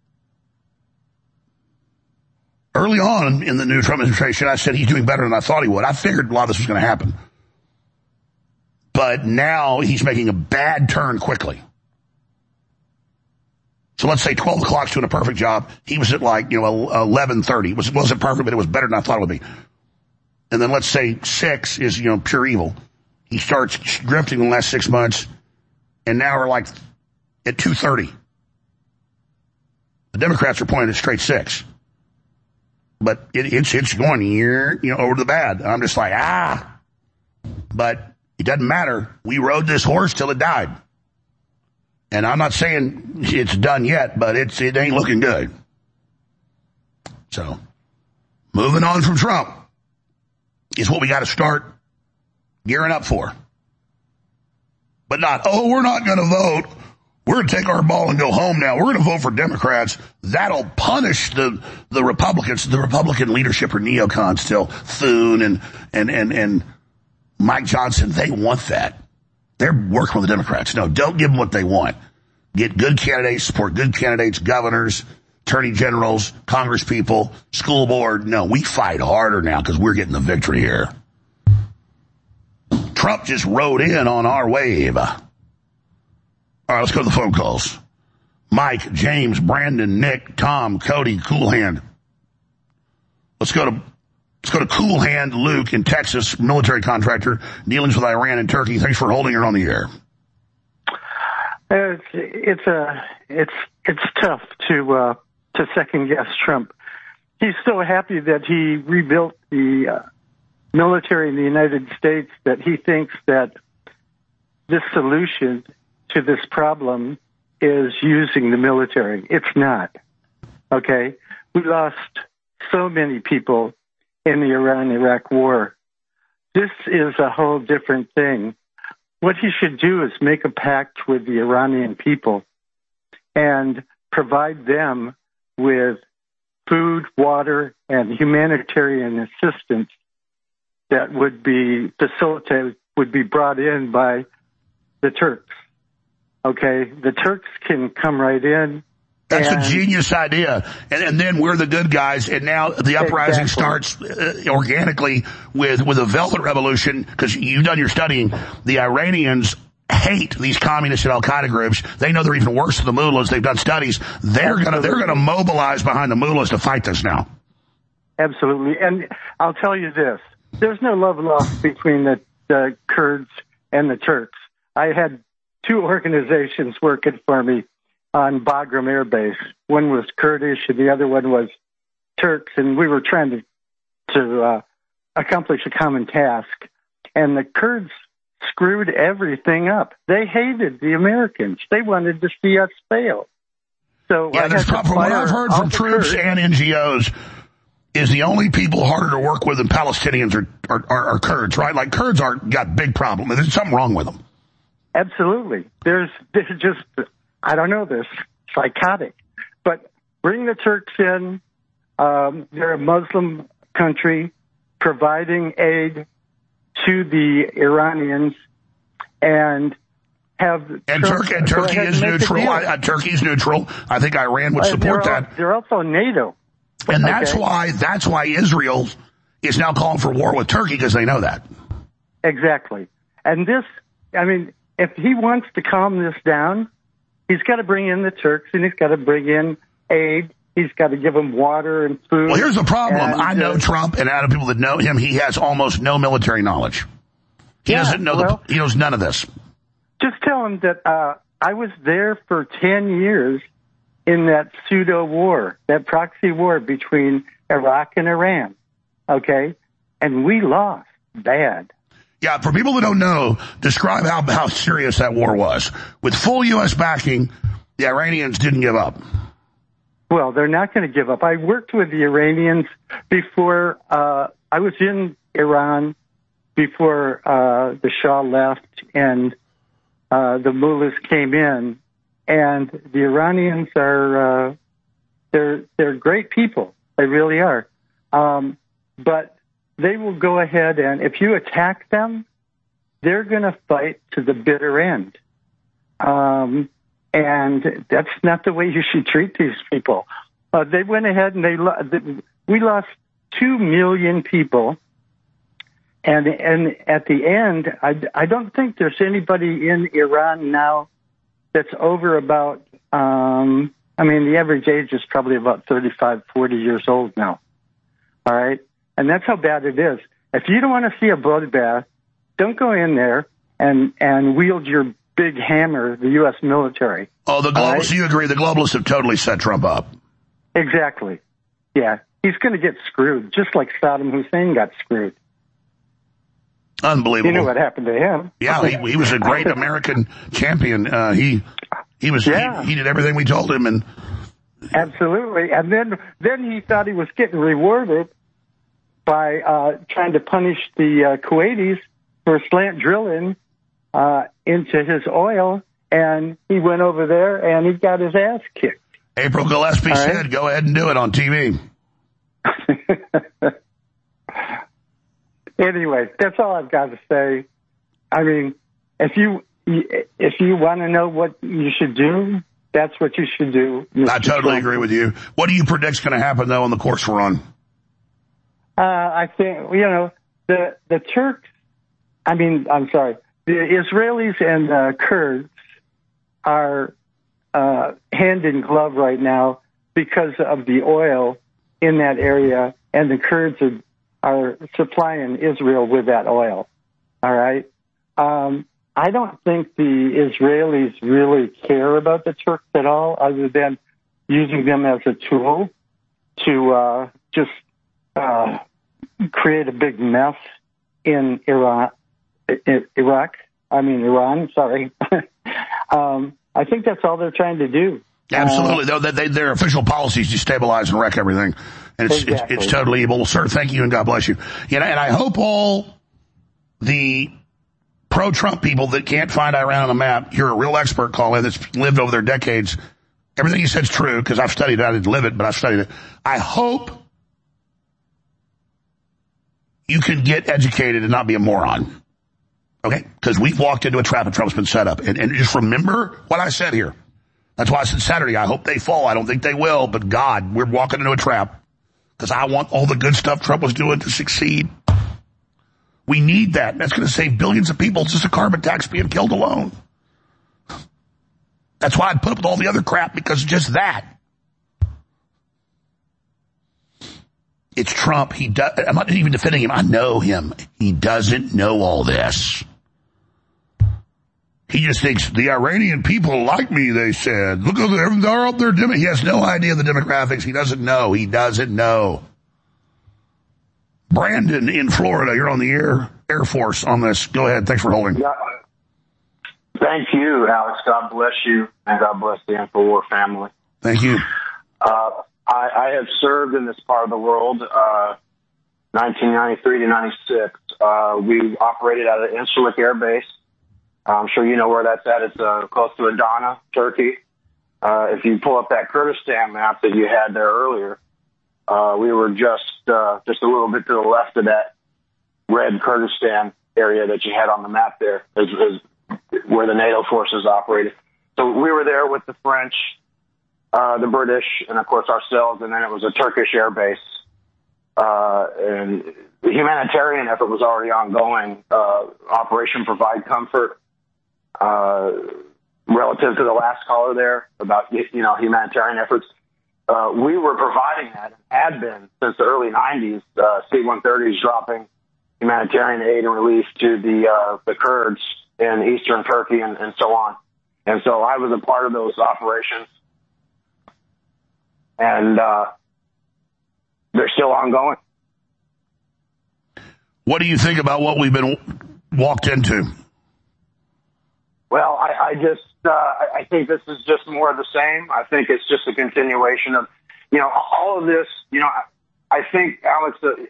early on in the new Trump administration, I said he's doing better than I thought he would. I figured a lot of this was going to happen. But now he's making a bad turn quickly. So let's say 12 o'clock's doing a perfect job. He was at 11:30. It wasn't perfect, but it was better than I thought it would be. And then let's say 6 is, pure evil. He starts drifting in the last 6 months, and now we're at 2:30. The Democrats are pointing at straight 6. But it's going here, over to the bad. And I'm just like, But it doesn't matter. We rode this horse till it died. And I'm not saying it's done yet, but it ain't looking good. So, moving on from Trump is what we got to start gearing up for. But not, we're not going to vote. We're going to take our ball and go home now. We're going to vote for Democrats. That'll punish the Republicans. The Republican leadership are neocons still. Thune and Mike Johnson, they want that. They're working with the Democrats. No, don't give them what they want. Get good candidates, support good candidates, governors, attorney generals, congresspeople, school board. No, we fight harder now because we're getting the victory here. Trump just rode in on our wave. All right, let's go to the phone calls. Mike, James, Brandon, Nick, Tom, Cody, Cool Hand. Let's go to Let's go to Cool Hand Luke in Texas, military contractor, dealings with Iran and Turkey. Thanks for holding her on the air. It's tough to second guess Trump. He's so happy that he rebuilt the military in the United States that he thinks that this solution to this problem is using the military. It's not. Okay? We lost so many people in the Iran-Iraq war. This is a whole different thing. What he should do is make a pact with the Iranian people and provide them with food, water, and humanitarian assistance that would be facilitated, would be brought in by the Turks. Okay? The Turks can come right in. That's a genius idea. And then we're the good guys, and now the uprising starts organically with a velvet revolution, because you've done your studying. The Iranians hate these communist and Al-Qaeda groups. They know they're even worse than the mullahs. They've done studies. They're gonna mobilize behind the mullahs to fight this now. Absolutely. And I'll tell you this. There's no love lost between the Kurds and the Turks. I had two organizations working for me on Bagram Air Base. One was Kurdish and the other one was Turks, and we were trying to accomplish a common task. And the Kurds screwed everything up. They hated the Americans. They wanted to see us fail. So from what I've heard from troops and NGOs, is the only people harder to work with than Palestinians are Kurds, right? Like, Kurds got big problem. There's something wrong with them. Absolutely. They're just, I don't know, they're psychotic. But bring the Turks in. They're a Muslim country providing aid to the Iranians, and Turkey is neutral. Turkey's neutral. I think Iran would support that. They're also NATO. And that's why Israel is now calling for war with Turkey, because they know that. Exactly. And this, I mean, if he wants to calm this down, he's got to bring in the Turks, and he's got to bring in aid. He's got to give them water and food. Well, here's the problem. I know Trump, and out of people that know him, he has almost no military knowledge. He doesn't know he knows none of this. Just tell him that I was there for 10 years in that pseudo war, that proxy war between Iraq and Iran. Okay? And we lost bad. Yeah, for people that don't know, describe how serious that war was. With full U.S. backing, the Iranians didn't give up. Well, they're not going to give up. I worked with the Iranians before I was in Iran, before the Shah left and the mullahs came in. And the Iranians are they're great people. They really are. But they will go ahead, and if you attack them, they're going to fight to the bitter end. And that's not the way you should treat these people. They went ahead and we lost 2 million people. And at the end, I don't think there's anybody in Iran now that's over about, the average age is probably about 35, 40 years old now. All right? And that's how bad it is. If you don't want to see a bloodbath, don't go in there and wield your big hammer, the U.S. military. Oh, the globalists, right? You agree, the globalists have totally set Trump up. Exactly. Yeah. He's going to get screwed, just like Saddam Hussein got screwed. Unbelievable. You know what happened to him. Yeah, he was a great American champion. He did everything we told him. And absolutely. And then he thought he was getting rewarded by trying to punish the Kuwaitis for slant drilling into his oil, and he went over there and he got his ass kicked. April Gillespie said, go ahead and do it on TV. Anyway, that's all I've got to say. I mean, if you want to know what you should do, that's what you should do. Mr. I totally agree with you. What do you predict is going to happen, though, on the course we're on? I think, the Turks, the Israelis and the Kurds are hand in glove right now because of the oil in that area, and the Kurds are supplying Israel with that oil. All right. I don't think the Israelis really care about the Turks at all, other than using them as a tool to just create a big mess in Iran. Sorry. I think that's all they're trying to do. Absolutely. Their official policy is to destabilize and wreck everything. And it's totally evil. Well, sir, thank you, and God bless you. And I hope all the pro-Trump people that can't find Iran on the map, you're a real expert, call in, that's lived over their decades. Everything you said is true, because I've studied it. I didn't live it, but I've studied it. I hope you can get educated and not be a moron. Okay? Because we've walked into a trap and Trump's been set up. And just remember what I said here. That's why I said Saturday, I hope they fall. I don't think they will, but God, we're walking into a trap. Because I want all the good stuff Trump was doing to succeed. We need that. That's going to save billions of people. It's just a carbon tax being killed alone. That's why I'd put up with all the other crap, because just that. It's Trump. I'm not even defending him. I know him. He doesn't know all this. He just thinks the Iranian people like me, they said. Look, they're up there. He has no idea of the demographics. He doesn't know. He doesn't know. Brandon in Florida, you're on the Air Force on this. Go ahead. Thanks for holding. Yeah. Thank you, Alex. God bless you, and God bless the InfoWar family. Thank you. I have served in this part of the world, 1993 to 96. We operated at an Incirlik Air Base. I'm sure you know where that's at. It's close to Adana, Turkey. If you pull up that Kurdistan map that you had there earlier, we were just a little bit to the left of that red Kurdistan area that you had on the map there, is where the NATO forces operated. So we were there with the French, the British, and of course ourselves, and then it was a Turkish air base. And the humanitarian effort was already ongoing. Operation Provide Comfort, relative to the last caller there about, humanitarian efforts. We were providing that, and had been since the early 90s, C-130s dropping humanitarian aid and relief to the Kurds in eastern Turkey and so on. And so I was a part of those operations. And they're still ongoing. What do you think about what we've been walked into? Well, I think this is just more of the same. I think it's just a continuation of, all of this. I think, Alex, the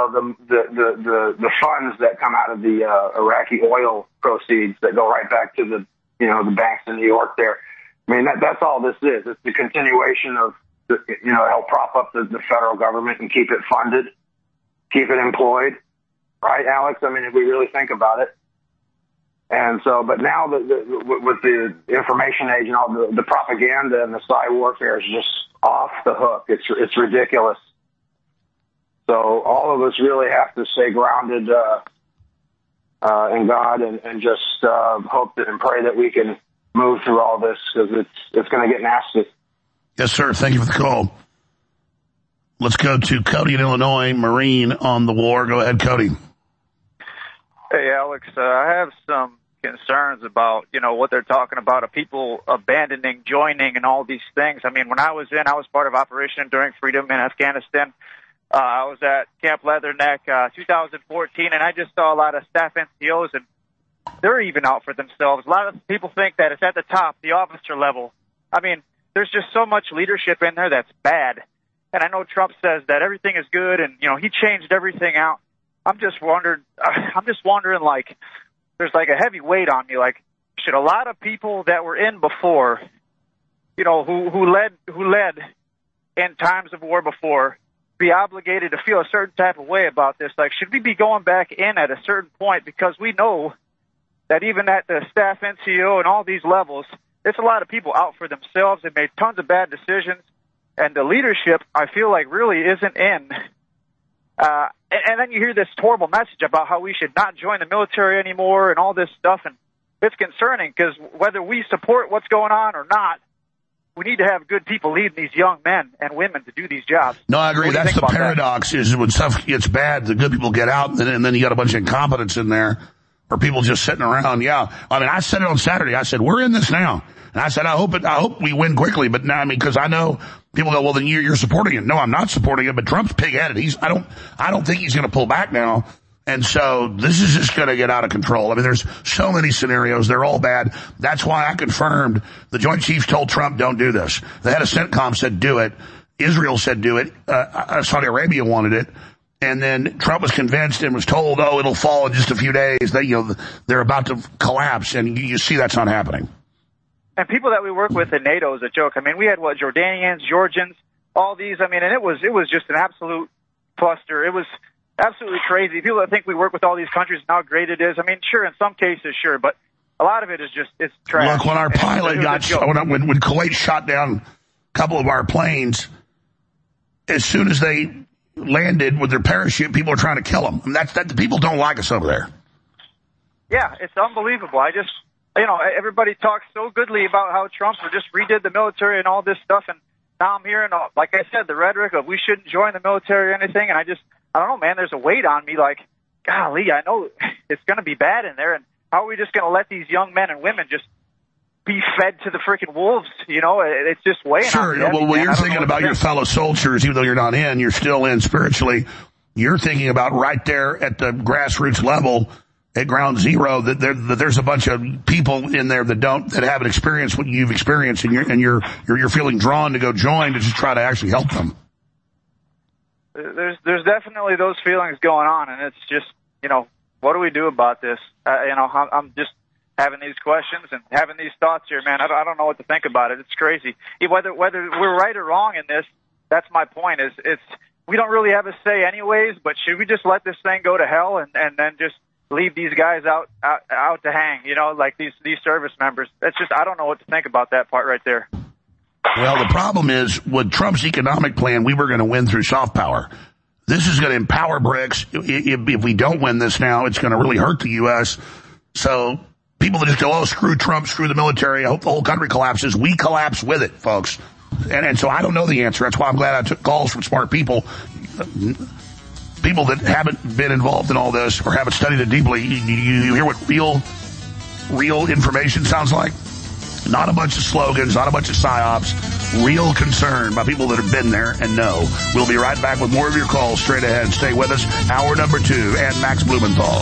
funds that come out of the Iraqi oil proceeds that go right back to the banks in New York there. I mean, that's all this is. It's the continuation of, help prop up the federal government and keep it funded, keep it employed. Right, Alex? I mean, if we really think about it. And so, but now with the information age and all the propaganda and the cyber warfare is just off the hook. It's ridiculous. So all of us really have to stay grounded in God and just hope and pray that we can move through all this, because it's going to get nasty. Yes, sir. Thank you for the call. Let's go to Cody in Illinois, Marine on the war. Go ahead, Cody. Hey, Alex, I have some concerns about, what they're talking about of people abandoning, joining, and all these things. I mean, when I was part of Operation Enduring Freedom in Afghanistan. I was at Camp Leatherneck 2014, and I just saw a lot of staff NCOs, and they're even out for themselves. A lot of people think that it's at the top, the officer level. I mean, there's just so much leadership in there that's bad. And I know Trump says that everything is good, and, he changed everything out. I'm just wondering, like, there's like a heavy weight on me. Like, should a lot of people that were in before, who led in times of war before, be obligated to feel a certain type of way about this? Like, should we be going back in at a certain point? Because we know that even at the staff NCO and all these levels, there's a lot of people out for themselves and made tons of bad decisions. And the leadership, I feel like, really isn't in. And then you hear this horrible message about how we should not join the military anymore and all this stuff. And it's concerning, because whether we support what's going on or not, we need to have good people leading these young men and women to do these jobs. No, I agree. That's the paradox is when stuff gets bad, the good people get out, and then you got a bunch of incompetence in there, or people just sitting around. Yeah. I mean, I said it on Saturday. I said, we're in this now. And I said, I hope we win quickly. But now, I mean, because I know people go, well, then you're supporting it. No, I'm not supporting it, but Trump's pig-headed. I don't think he's going to pull back now. And so this is just going to get out of control. I mean, there's so many scenarios. They're all bad. That's why I confirmed the Joint Chiefs told Trump, don't do this. The head of CENTCOM said, do it. Israel said, do it. Saudi Arabia wanted it. And then Trump was convinced and was told, oh, it'll fall in just a few days. They're about to collapse. And you see that's not happening. And people that we work with in NATO is a joke. I mean, we had, Jordanians, Georgians, all these. I mean, and it was just an absolute cluster. It was absolutely crazy. People that think we work with all these countries and how great it is. I mean, sure, in some cases, sure, but a lot of it is just, it's trash. Look, when our pilot when Kuwait shot down a couple of our planes, as soon as they landed with their parachute, people are trying to kill them. And the people don't like us over there. Yeah, it's unbelievable. Everybody talks so goodly about how Trump just redid the military and all this stuff, and now I'm hearing, like I said, the rhetoric of we shouldn't join the military or anything, and I don't know, man, there's a weight on me like, golly, I know it's going to be bad in there, and how are we just going to let these young men and women just be fed to the freaking wolves? It's just weighing on me. Sure, well, when you're thinking about your fellow soldiers, even though you're not in, you're still in spiritually, you're thinking about right there at the grassroots level, at ground zero, that there's a bunch of people in there that haven't experienced what you've experienced, and you're feeling drawn to go join to just try to actually help them. There's definitely those feelings going on, and it's just, what do we do about this? I'm just having these questions and having these thoughts here, man. I don't know what to think about it. It's crazy. Whether we're right or wrong in this, that's my point. It's we don't really have a say anyways. But should we just let this thing go to hell and then just leave these guys out to hang? Like these service members. That's just, I don't know what to think about that part right there. Well, the problem is with Trump's economic plan, we were going to win through soft power. This is going to empower BRICS. If we don't win this now, it's going to really hurt the U.S. So people that just go, oh, screw Trump, screw the military, I hope the whole country collapses. We collapse with it, folks. And so I don't know the answer. That's why I'm glad I took calls from smart people that haven't been involved in all this or haven't studied it deeply. You hear what real information sounds like? Not a bunch of slogans, not a bunch of psyops. Real concern by people that have been there and know. We'll be right back with more of your calls straight ahead. Stay with us. Hour number 2 and Max Blumenthal.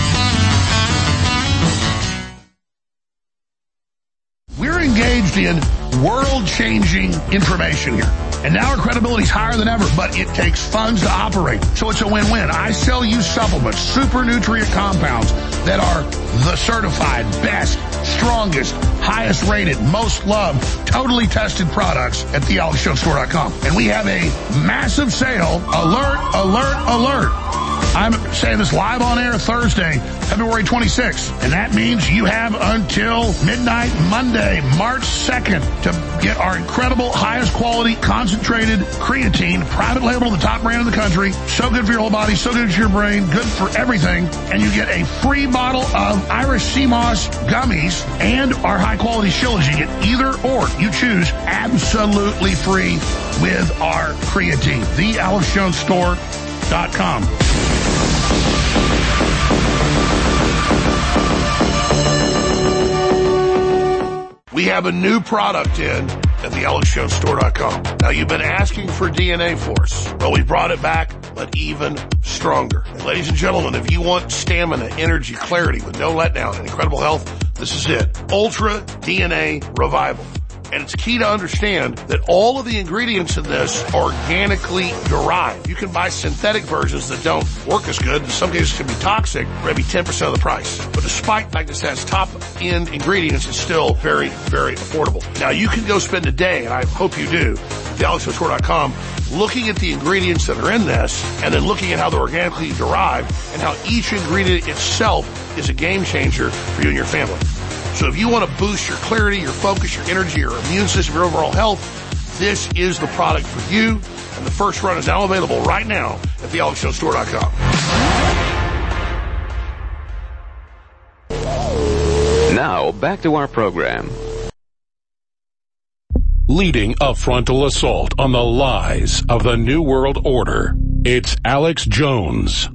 We're engaged in world-changing information here. And now our credibility is higher than ever, but it takes funds to operate. So it's a win-win. I sell you supplements, super nutrient compounds that are the certified, best, strongest, highest rated, most loved, totally tested products at thealexjonesstore.com. And we have a massive sale. Alert, alert, alert. I'm saying this live on air Thursday, February 26th. And that means you have until midnight Monday, March 2nd to get our incredible, highest quality, concentrated creatine, private label, the top brand in the country. So good for your whole body, so good for your brain, good for everything. And you get a free bottle of Irish sea moss gummies and our high quality Shilajit. You get either or. You choose absolutely free with our creatine. TheAlexJonesStore.com. We have a new product in at TheAlexJonesStore.com. Now, you've been asking for DNA Force. Well, we brought it back, but even stronger. And ladies and gentlemen, if you want stamina, energy, clarity with no letdown and incredible health, this is it. Ultra DNA Revival. And it's key to understand that all of the ingredients in this are organically derived. You can buy synthetic versions that don't work as good. In some cases can be toxic, maybe 10% of the price. But despite the fact this has top-end ingredients, it's still very, very affordable. Now, you can go spend a day, and I hope you do, at TheAlexJonesStore.com, looking at the ingredients that are in this, and then looking at how they're organically derived, and how each ingredient itself is a game changer for you and your family. So if you want to boost your clarity, your focus, your energy, your immune system, your overall health, this is the product for you. And the first run is now available right now at TheAlexJonesStore.com. Now, back to our program. leading a frontal assault on the lies of the New World Order. It's Alex Jones.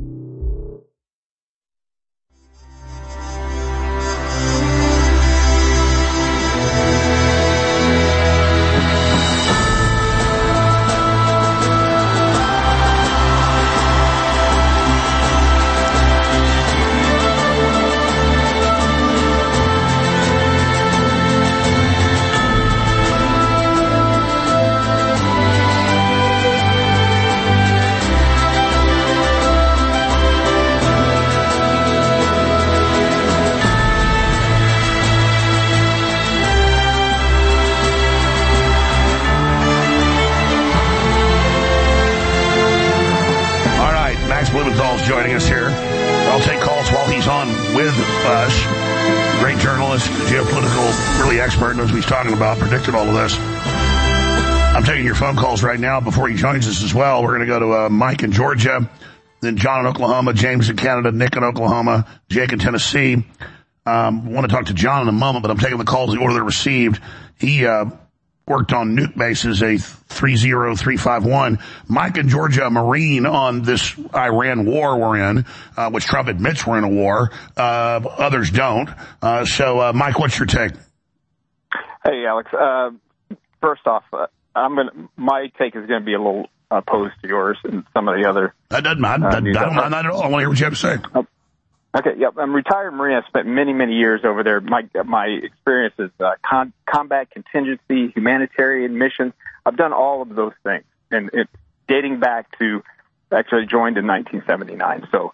Blumenthal's joining us here. I'll take calls while he's on with us. Great journalist, geopolitical, really expert, knows what he's talking about, predicted all of this. I'm taking your phone calls right now before he joins us as well. We're going to go to Mike in Georgia, then John in Oklahoma, James in Canada, Nick in Oklahoma, Jake in Tennessee. I want to talk to John in a moment, but I'm taking the calls in the order they're received. He worked on nuke bases, a 30351. Mike in Georgia, a Marine on this Iran war we're in, which Trump admits we're in a war. Others don't. So, Mike, what's your take? Hey, Alex. First off, my take is going to be a little opposed to yours and some of the other. That doesn't matter. I don't mind that at all. I want to hear what you have to say. Okay, yep. I'm a retired Marine. I spent many, many years over there. My experience is combat, contingency, humanitarian missions. I've done all of those things, and it's dating back to actually joined in 1979. So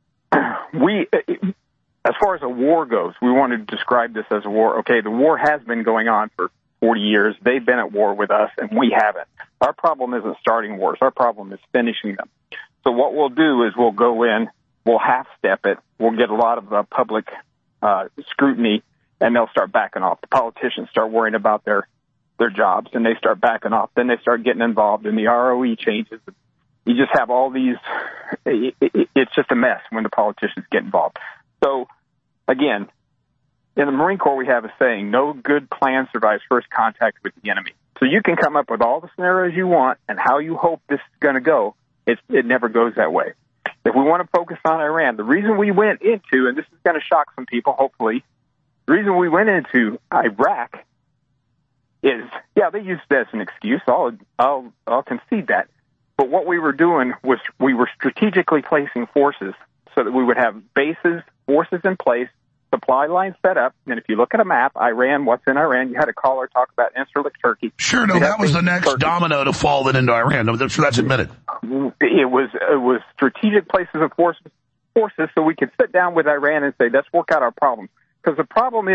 as far as a war goes, we want to describe this as a war. Okay, the war has been going on for 40 years. They've been at war with us, and we haven't. Our problem isn't starting wars. Our problem is finishing them. So what we'll do is we'll go in, we'll half-step it, we'll get a lot of public scrutiny, and they'll start backing off. The politicians start worrying about their jobs, and they start backing off. Then they start getting involved, and the ROE changes. You just have all these – it's just a mess when the politicians get involved. So, again, in the Marine Corps we have a saying, no good plan survives first contact with the enemy. So you can come up with all the scenarios you want and how you hope this is going to go. It never goes that way. If we want to focus on Iran, the reason we went into, and this is going to shock some people, hopefully, the reason we went into Iraq is, yeah, they used it as an excuse. I'll concede that. But what we were doing was we were strategically placing forces so that we would have bases, forces in place, supply lines set up. And if you look at a map, Iran, what's in Iran, you had a caller talk about Incirlik, Turkey. Sure, no, that was the next domino to fall then into Iran. No, that's admitted. It was strategic places of forces so we could sit down with Iran and say, let's work out our problem. Because the problem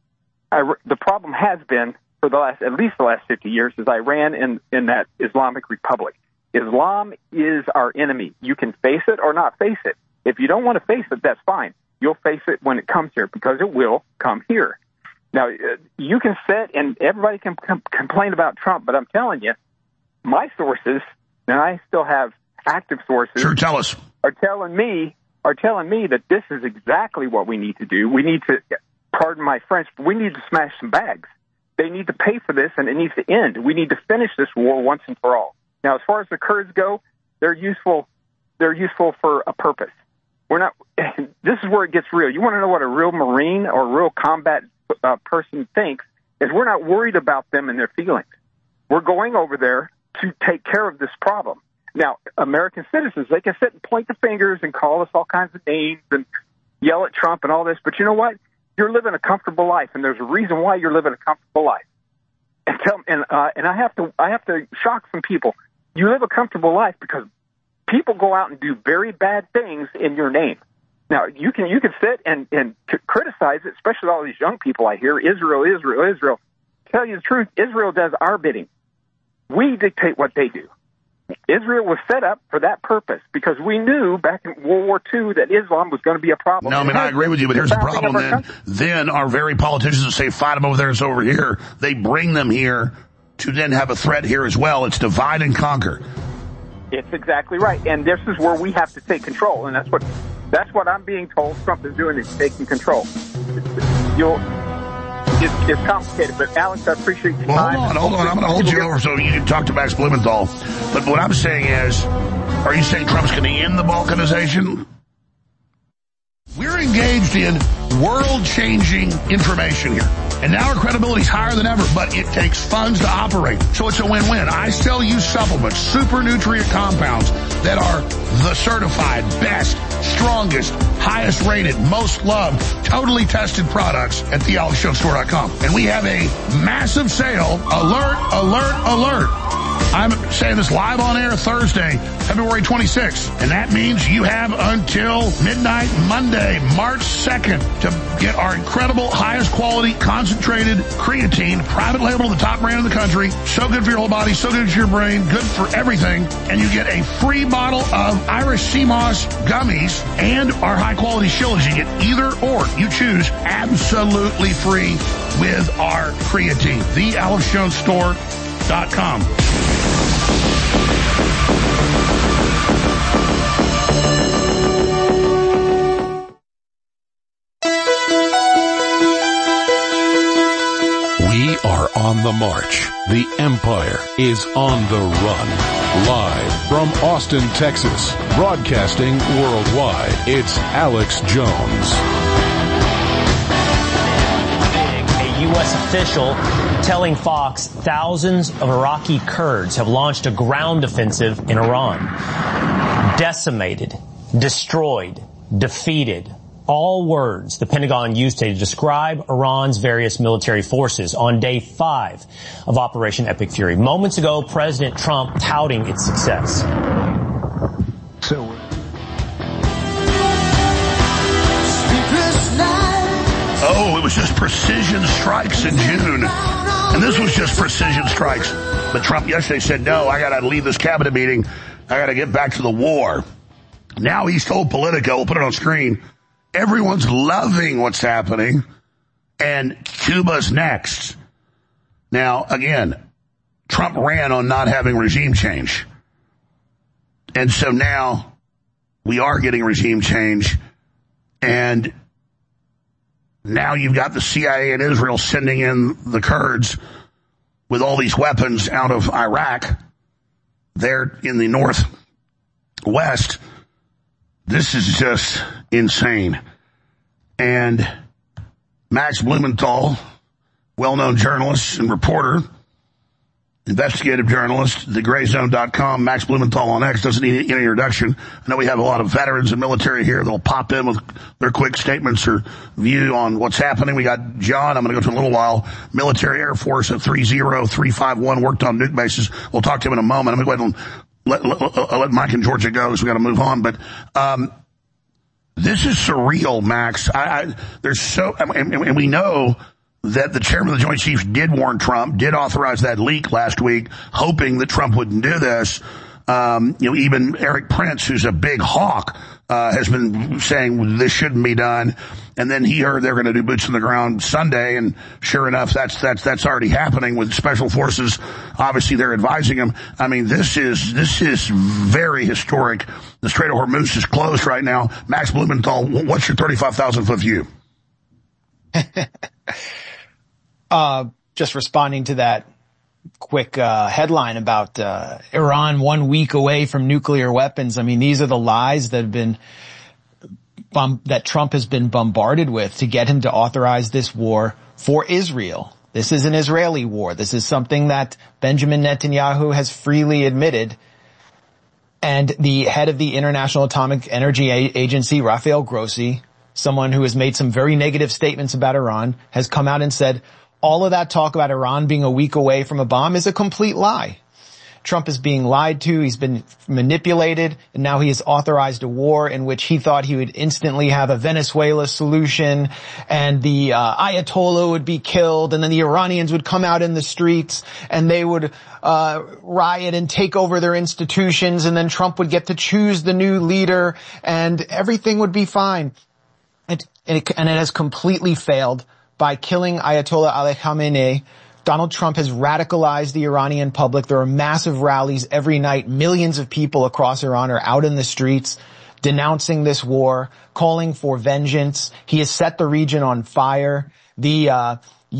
has been for at least the last 50 years is Iran in that Islamic Republic. Islam is our enemy. You can face it or not face it. If you don't want to face it, that's fine. You'll face it when it comes here because it will come here. Now, you can sit and everybody can complain about Trump, but I'm telling you, my sources, and I still have active sources, sure, tell us, are telling me that this is exactly what we need to do. We need to, pardon my French, but we need to smash some bags. They need to pay for this, and it needs to end. We need to finish this war once and for all. Now, as far as the Kurds go, they're useful for a purpose. This is where it gets real. You want to know what a real Marine or a real combat person thinks is we're not worried about them and their feelings. We're going over there to take care of this problem. Now, American citizens, they can sit and point the fingers and call us all kinds of names and yell at Trump and all this, but you know what? You're living a comfortable life, and there's a reason why you're living a comfortable life. And I have to shock some people. You live a comfortable life because people go out and do very bad things in your name. Now, you can sit and criticize it, especially all these young people I hear, Israel. Tell you the truth, Israel does our bidding. We dictate what they do. Israel was set up for that purpose because we knew back in World War II that Islam was going to be a problem. No, I mean, I agree with you, but here's the problem then. Then our very politicians that say, fight them over there, it's over here, they bring them here to then have a threat here as well. It's divide and conquer. It's exactly right. And this is where we have to take control. And that's what I'm being told Trump is doing, is taking control. it's complicated. But Alex, I appreciate your time. Hold on. I'm going to hold you over so you can talk to Max Blumenthal. But what I'm saying is, are you saying Trump's going to end the balkanization? We're engaged in world-changing information here. And now our credibility is higher than ever, but it takes funds to operate. So it's a win-win. I still use supplements, super nutrient compounds that are the certified, best, strongest, highest rated, most loved, totally tested products at thealexjonestore.com. And we have a massive sale. Alert, alert, alert. I'm saying this live on air Thursday, February 26th. And that means you have until midnight Monday, March 2nd to get our incredible, highest quality, concentrated creatine, private label, the top brand in the country. So good for your whole body, so good for your brain, good for everything. And you get a free bottle of Irish sea moss gummies and our high quality shillings. You get either or. You choose absolutely free with our creatine. TheAlexJonesStore.com. We are on the march. The empire is on the run. Live from Austin, Texas, broadcasting worldwide, it's Alex Jones. A U.S. official telling Fox thousands of Iraqi Kurds have launched a ground offensive in Iran. Decimated, destroyed, defeated. All words the Pentagon used to describe Iran's various military forces on day 5 of Operation Epic Fury. Moments ago, President Trump touting its success. It was just precision strikes in June. And this was just precision strikes. But Trump yesterday said, no, I got to leave this cabinet meeting. I got to get back to the war. Now he's told Politico, we'll put it on screen, everyone's loving what's happening, and Cuba's next. Now, again, Trump ran on not having regime change. And so now we are getting regime change, and now you've got the CIA and Israel sending in the Kurds with all these weapons out of Iraq. They're in the northwest. This is just insane. And Max Blumenthal, well-known journalist and reporter, investigative journalist, thegrayzone.com, Max Blumenthal on X, doesn't need any introduction. I know we have a lot of veterans and military here that'll pop in with their quick statements or view on what's happening. We got John, I'm going to go to in a little while, military Air Force at 30351, worked on nuke bases. We'll talk to him in a moment. I'm going to go ahead and let Mike and Georgia go, so we got to move on. But this is surreal, Max. There's so, and we know that the chairman of the Joint Chiefs did warn Trump, did authorize that leak last week, hoping that Trump wouldn't do this. Even Eric Prince, who's a big hawk, has been saying this shouldn't be done. And then he heard they're going to do boots on the ground Sunday, and sure enough, that's already happening with special forces. Obviously, they're advising him. I mean, this is very historic. The Strait of Hormuz is closed right now. Max Blumenthal, what's your 35,000-foot view? Just responding to that quick headline about Iran 1 week away from nuclear weapons. I mean, these are the lies that have been that Trump has been bombarded with to get him to authorize this war for Israel. This is an Israeli war. This is something that Benjamin Netanyahu has freely admitted. And the head of the International Atomic Energy Agency, Rafael Grossi, someone who has made some very negative statements about Iran, has come out and said, all of that talk about Iran being a week away from a bomb is a complete lie. Trump is being lied to. He's been manipulated, and now he has authorized a war in which he thought he would instantly have a Venezuela solution, and the Ayatollah would be killed, and then the Iranians would come out in the streets, and they would riot and take over their institutions, and then Trump would get to choose the new leader, and everything would be fine. And it has completely failed by killing Ayatollah Ali Khamenei. Donald Trump has radicalized the Iranian public. There are massive rallies every night. Millions of people across Iran are out in the streets denouncing this war, calling for vengeance. He has set the region on fire. The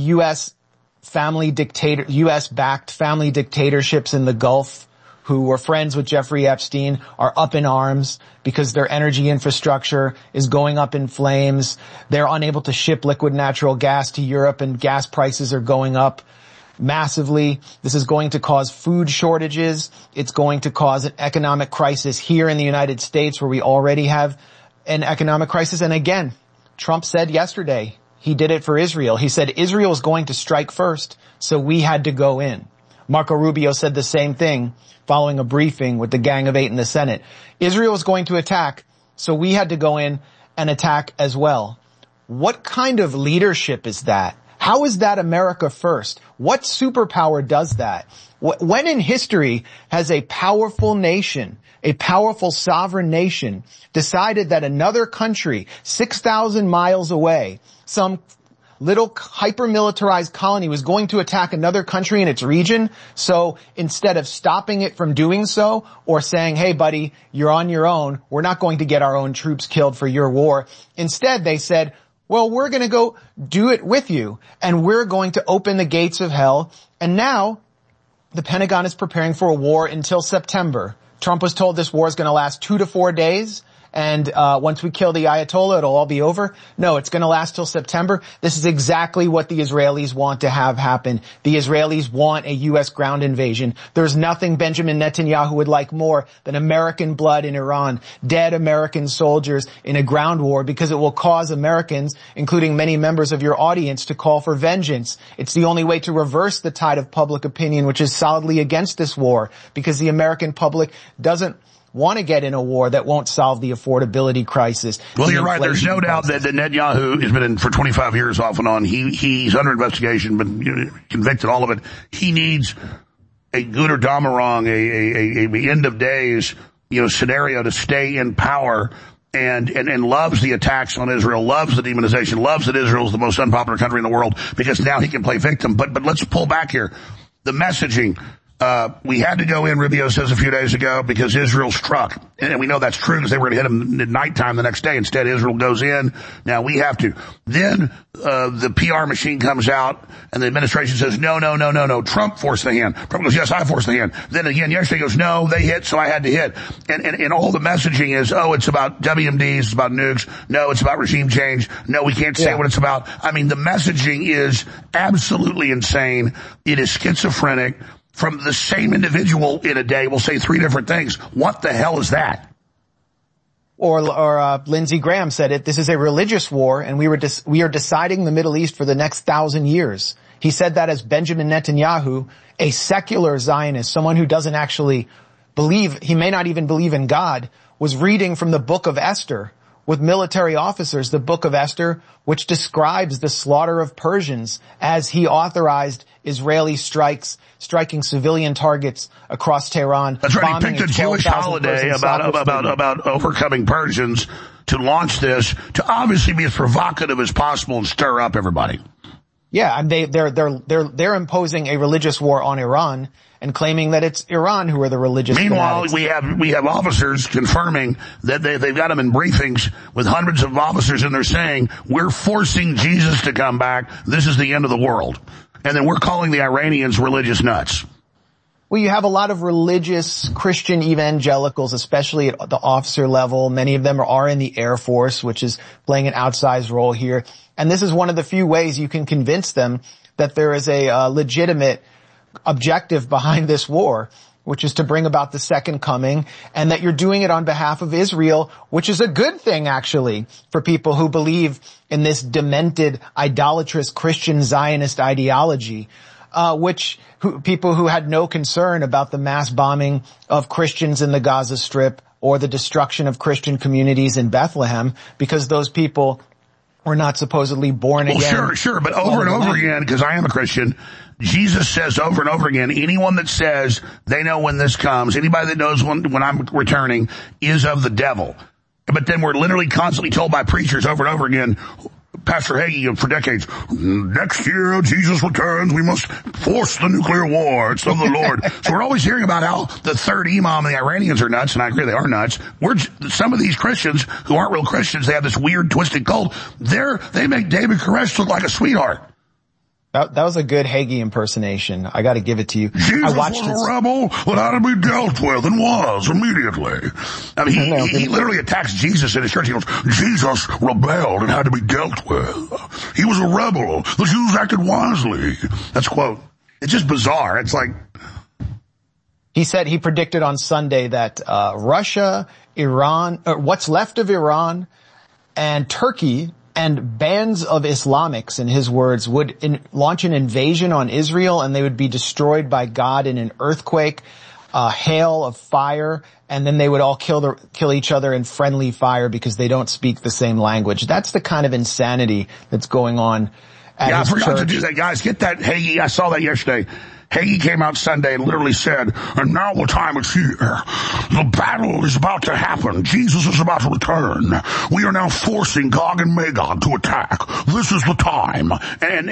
U.S.-backed family dictatorships in the Gulf who were friends with Jeffrey Epstein are up in arms because their energy infrastructure is going up in flames. They're unable to ship liquid natural gas to Europe, and gas prices are going up massively. This is going to cause food shortages. It's going to cause an economic crisis here in the United States, where we already have an economic crisis. And again, Trump said yesterday, he did it for Israel. He said Israel is going to strike first, so we had to go in. Marco Rubio said the same thing following a briefing with the Gang of Eight in the Senate. Israel is going to attack, so we had to go in and attack as well. What kind of leadership is that? How is that America first? What superpower does that? When in history has a powerful nation, a powerful sovereign nation, decided that another country 6,000 miles away, some little hyper-militarized colony, was going to attack another country in its region? So instead of stopping it from doing so, or saying, hey buddy, you're on your own, we're not going to get our own troops killed for your war, instead they said, well, we're going to go do it with you, and we're going to open the gates of hell. And now the Pentagon is preparing for a war until September. Trump was told this war is going to last 2 to 4 days. And once we kill the Ayatollah, it'll all be over. No, it's going to last till September. This is exactly what the Israelis want to have happen. The Israelis want a U.S. ground invasion. There's nothing Benjamin Netanyahu would like more than American blood in Iran, dead American soldiers in a ground war, because it will cause Americans, including many members of your audience, to call for vengeance. It's the only way to reverse the tide of public opinion, which is solidly against this war, because the American public doesn't want to get in a war that won't solve the affordability crisis. Well, you're right. There's no doubt that Netanyahu has been in for 25 years off and on. He's under investigation, been convicted, all of it. He needs a Gunnar Damarong, a end of days, scenario to stay in power, and loves the attacks on Israel, loves the demonization, loves that Israel is the most unpopular country in the world, because now he can play victim. But let's pull back here. The messaging. We had to go in, Rubio says a few days ago, because Israel struck. And we know that's true, because they were going to hit them at nighttime the next day. Instead, Israel goes in. Now we have to. Then the PR machine comes out, and the administration says, no. Trump forced the hand. Trump goes, yes, I forced the hand. Then again, yesterday goes, no, they hit, so I had to hit. And all the messaging is, it's about WMDs, it's about nukes. No, it's about regime change. No, we can't say what it's about. I mean, the messaging is absolutely insane. It is schizophrenic. From the same individual in a day will say 3 different things. What the hell is that? Or Lindsey Graham said it. This is a religious war, and we are deciding the Middle East for the next 1,000 years. He said that as Benjamin Netanyahu, a secular Zionist, someone who doesn't actually believe, he may not even believe in God, was reading from the book of Esther with military officers, the book of Esther, which describes the slaughter of Persians as he authorized Israeli striking civilian targets across Tehran. That's right. He picked a Jewish holiday about overcoming Persians to launch this, to obviously be as provocative as possible and stir up everybody. Yeah, and they're imposing a religious war on Iran and claiming that it's Iran who are the religious Meanwhile, fanatics. we have officers confirming that they've got them in briefings with hundreds of officers, and they're saying, we're forcing Jesus to come back. This is the end of the world. And then we're calling the Iranians religious nuts. Well, you have a lot of religious Christian evangelicals, especially at the officer level. Many of them are in the Air Force, which is playing an outsized role here. And this is one of the few ways you can convince them that there is a legitimate objective behind this war, which is to bring about the second coming, and that you're doing it on behalf of Israel, which is a good thing, actually, for people who believe in this demented, idolatrous Christian Zionist ideology, people who had no concern about the mass bombing of Christians in the Gaza Strip or the destruction of Christian communities in Bethlehem, because those people were not supposedly born again. Well, sure, but over and over again, because I am a Christian, Jesus says over and over again, anyone that says they know when this comes, anybody that knows when I'm returning, is of the devil. But then we're literally constantly told by preachers over and over again, Pastor Hagee for decades, next year Jesus returns, we must force the nuclear war. It's of the Lord. So we're always hearing about how the third imam and the Iranians are nuts, and I agree they are nuts. Some of these Christians who aren't real Christians, they have this weird twisted cult. They make David Koresh look like a sweetheart. That was a good Hagee impersonation. I got to give it to you. Jesus was a rebel that had to be dealt with, and was immediately. I mean, he literally attacks Jesus in his church. He goes, Jesus rebelled and had to be dealt with. He was a rebel. The Jews acted wisely. That's a quote. It's just bizarre. It's like... He predicted on Sunday that Russia, Iran, what's left of Iran, and Turkey, and bands of Islamics, in his words, would launch an invasion on Israel, and they would be destroyed by God in an earthquake, hail of fire, and then they would all kill each other in friendly fire because they don't speak the same language. That's the kind of insanity that's going on at his church. I forgot to do that, guys. Get that Hagee. I saw that yesterday. Hagee came out Sunday and literally said, and now the time is here. The battle is about to happen. Jesus is about to return. We are now forcing Gog and Magog to attack. This is the time. And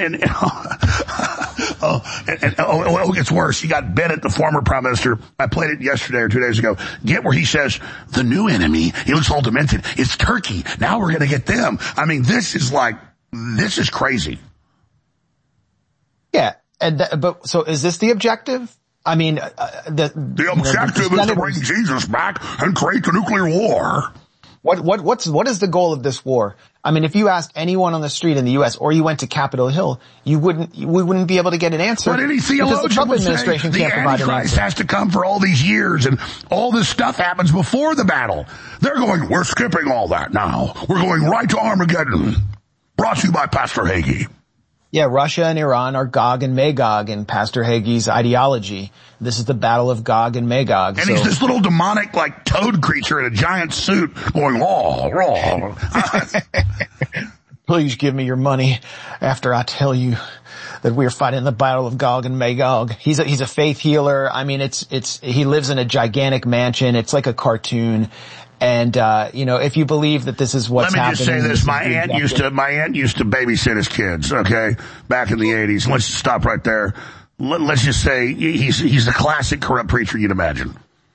it gets worse. You got Bennett, the former prime minister. I played it yesterday or 2 days ago. Get where he says, the new enemy, he looks all demented. It's Turkey. Now we're going to get them. I mean, this is crazy. Yeah. But so is this the objective? I mean, the objective is to bring Jesus back and create a nuclear war. What is the goal of this war? I mean, if you asked anyone on the street in the U.S. or you went to Capitol Hill, we wouldn't be able to get an answer. But any theologian the Trump would administration say can't provide an Antichrist answer. has to come for all these years, and all this stuff happens before the battle. They're going, we're skipping all that now. We're going right to Armageddon. Brought to you by Pastor Hagee. Yeah, Russia and Iran are Gog and Magog in Pastor Hagee's ideology. This is the battle of Gog and Magog. And he's this little demonic, toad creature in a giant suit going, raw. Please give me your money after I tell you that we're fighting the battle of Gog and Magog. He's a faith healer. I mean, he lives in a gigantic mansion. It's like a cartoon. And, if you believe that this is what's happening. Let me just say this. My aunt used to babysit his kids, okay? Back in the 80s. Let's just stop right there. Let's just say he's the classic corrupt preacher you'd imagine.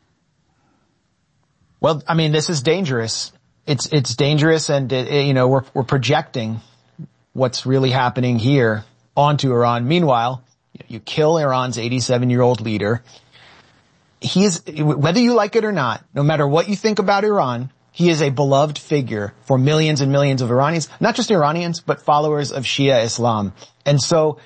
Well, I mean, this is dangerous. It's dangerous, and, we're projecting what's really happening here onto Iran. Meanwhile, you kill Iran's 87-year-old leader. Whether you like it or not, no matter what you think about Iran, he is a beloved figure for millions and millions of Iranians, not just Iranians, but followers of Shia Islam. And so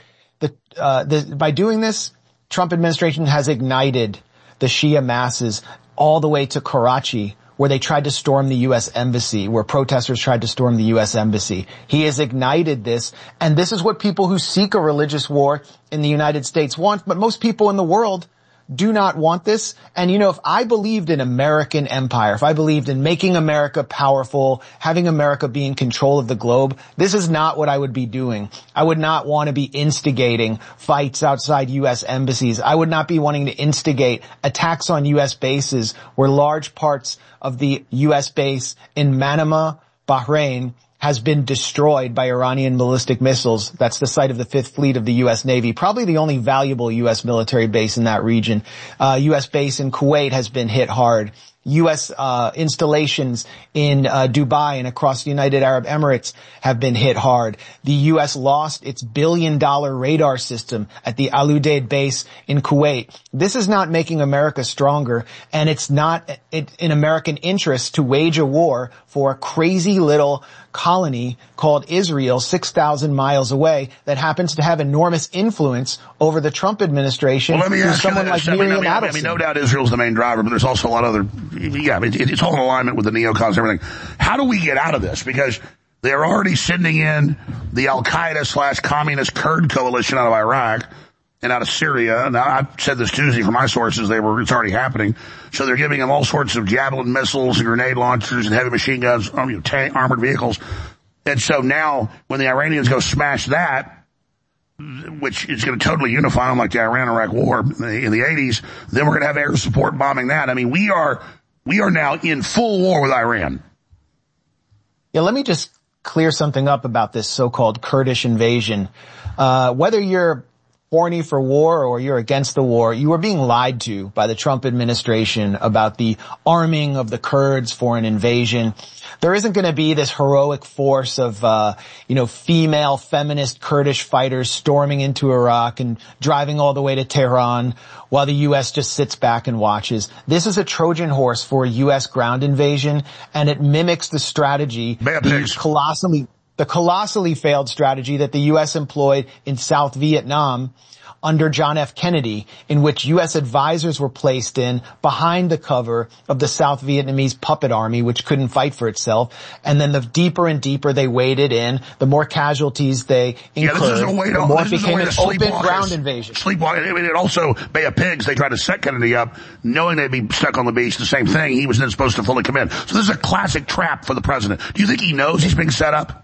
by doing this, Trump administration has ignited the Shia masses all the way to Karachi, where they tried to storm the U.S. embassy, where protesters tried to storm the U.S. embassy. He has ignited this, and this is what people who seek a religious war in the United States want, but most people in the world do not want this. And if I believed in American empire, if I believed in making America powerful, having America be in control of the globe, this is not what I would be doing. I would not want to be instigating fights outside U.S. embassies. I would not be wanting to instigate attacks on U.S. bases, where large parts of the U.S. base in Manama, Bahrain, has been destroyed by Iranian ballistic missiles. That's the site of the 5th Fleet of the U.S. Navy, probably the only valuable U.S. military base in that region. U.S. base in Kuwait has been hit hard. U.S. installations in Dubai and across the United Arab Emirates have been hit hard. The U.S. lost its billion-dollar radar system at the Al Udeid base in Kuwait. This is not making America stronger, and it's not in American interest to wage a war for a crazy little colony called Israel 6,000 miles away that happens to have enormous influence over the Trump administration. Well, let me ask someone you like this. Miriam Adelson. I mean, no doubt Israel's the main driver, but there's also a lot of other, it's all in alignment with the neocons and everything. How do we get out of this? Because they're already sending in the Al-Qaeda / communist Kurd coalition out of Iraq and out of Syria. Now, I've said this Tuesday from my sources, it's already happening. So they're giving them all sorts of Javelin missiles and grenade launchers and heavy machine guns, armored vehicles. And so now, when the Iranians go smash that, which is going to totally unify them like the Iran-Iraq war in the 80s, then we're going to have air support bombing that. I mean, we are now in full war with Iran. Yeah, let me just clear something up about this so-called Kurdish invasion. Whether you're horny for war or you're against the war, you are being lied to by the Trump administration about the arming of the Kurds for an invasion. There isn't going to be this heroic force of, female feminist Kurdish fighters storming into Iraq and driving all the way to Tehran while the U.S. just sits back and watches. This is a Trojan horse for a U.S. ground invasion, and it mimics the strategy, the colossally failed strategy that the U.S. employed in South Vietnam under John F. Kennedy, in which U.S. advisors were placed in behind the cover of the South Vietnamese puppet army, which couldn't fight for itself. And then the deeper and deeper they waded in, the more casualties they incurred, the more it became an open ground invasion. Sleepwalking. I mean, and also Bay of Pigs, they tried to set Kennedy up, knowing they'd be stuck on the beach, the same thing. He was then supposed to fully commit. So this is a classic trap for the president. Do you think he knows he's being set up?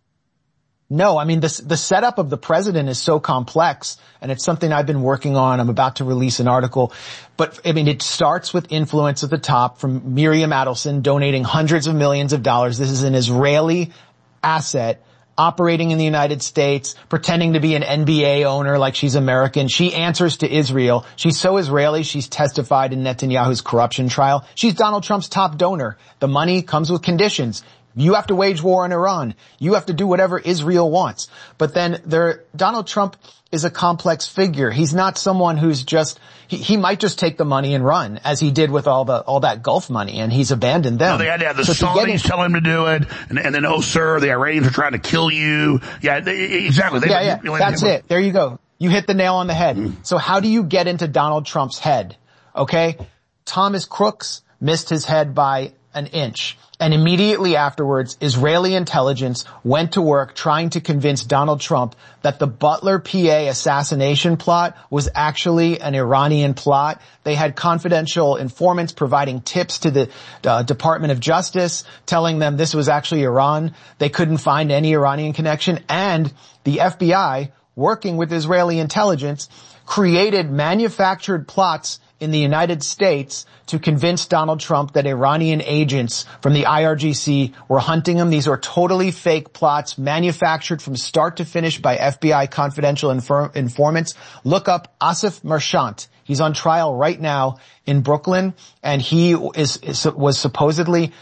No, I mean, the setup of the president is so complex, and it's something I've been working on. I'm about to release an article. But, I mean, it starts with influence at the top from Miriam Adelson donating hundreds of millions of dollars. This is an Israeli asset operating in the United States, pretending to be an NBA owner like she's American. She answers to Israel. She's so Israeli, she's testified in Netanyahu's corruption trial. She's Donald Trump's top donor. The money comes with conditions. You have to wage war on Iran. You have to do whatever Israel wants. But then Donald Trump is a complex figure. He's not someone who's he might just take the money and run, as he did with all that Gulf money, and he's abandoned them. No, they had to have the Saudis tell him to do it, and then, oh sir, the Iranians are trying to kill you. Yeah, exactly. That's it. There you go. You hit the nail on the head. Mm. So how do you get into Donald Trump's head? Okay? Thomas Crooks missed his head by an inch. And immediately afterwards, Israeli intelligence went to work trying to convince Donald Trump that the Butler, PA assassination plot was actually an Iranian plot. They had confidential informants providing tips to the Department of Justice, telling them this was actually Iran. They couldn't find any Iranian connection. And the FBI, working with Israeli intelligence, created manufactured plots in the United States to convince Donald Trump that Iranian agents from the IRGC were hunting him. These are totally fake plots manufactured from start to finish by FBI confidential informants. Look up Asif Merchant. He's on trial right now in Brooklyn, and he was supposedly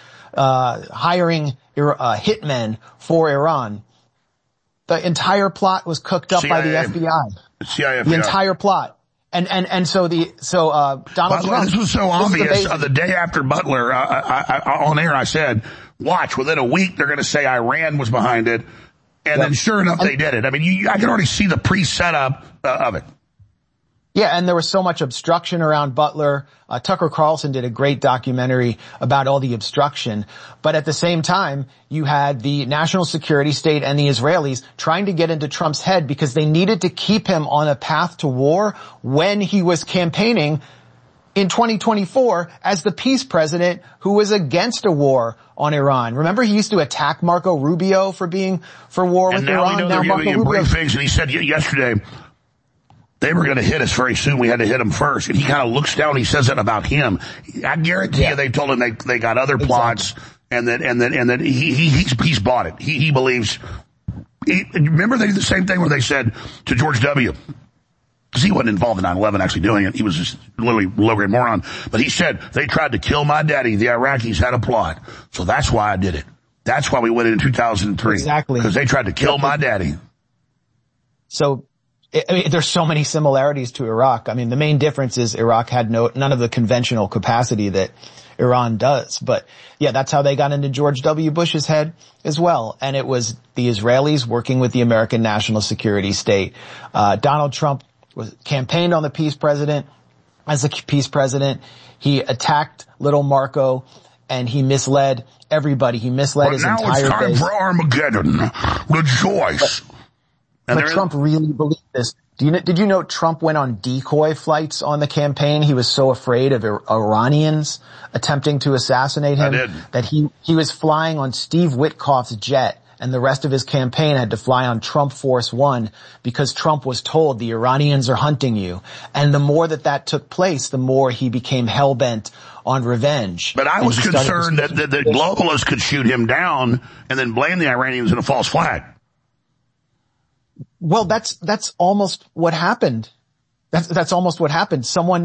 hiring hitmen for Iran. The entire plot was cooked up by the FBI. CIA. The entire plot. And so Donald Trump. This was so obvious. The day after Butler, on air, I said, watch, within a week, they're going to say Iran was behind it. And then sure enough, they did it. I mean, I can already see the pre-setup of it. Yeah, and there was so much obstruction around Butler. Tucker Carlson did a great documentary about all the obstruction. But at the same time, you had the national security state and the Israelis trying to get into Trump's head because they needed to keep him on a path to war when he was campaigning in 2024 as the peace president who was against a war on Iran. Remember, he used to attack Marco Rubio for war with Iran. Now Marco Rubio, and he said yesterday, they were going to hit us very soon. We had to hit him first. And he kind of looks down. He says it about him. I guarantee you they told him they got other plots. Exactly. And then he's bought it. He believes. Remember they did the same thing where they said to George W. Because he wasn't involved in 9/11 actually doing it. He was just literally a low-grade moron. But he said, they tried to kill my daddy. The Iraqis had a plot. So that's why I did it. That's why we went in 2003. Exactly. Because they tried to kill my daddy. So, there's so many similarities to Iraq. I mean, the main difference is Iraq had none of the conventional capacity that Iran does. But yeah, that's how they got into George W. Bush's head as well. And it was the Israelis working with the American national security state. Donald Trump campaigned on the peace president. As the peace president, he attacked little Marco and he misled everybody. He misled his entire base. Now it's time for Armageddon. Rejoice. But Trump really believed this. Did you know Trump went on decoy flights on the campaign? He was so afraid of Iranians attempting to assassinate him that he was flying on Steve Witkoff's jet and the rest of his campaign had to fly on Trump Force One because Trump was told the Iranians are hunting you. And the more that took place, the more he became hell-bent on revenge. But I was concerned that globalists could shoot him down and then blame the Iranians in a false flag. Well, that's almost what happened. That's almost what happened.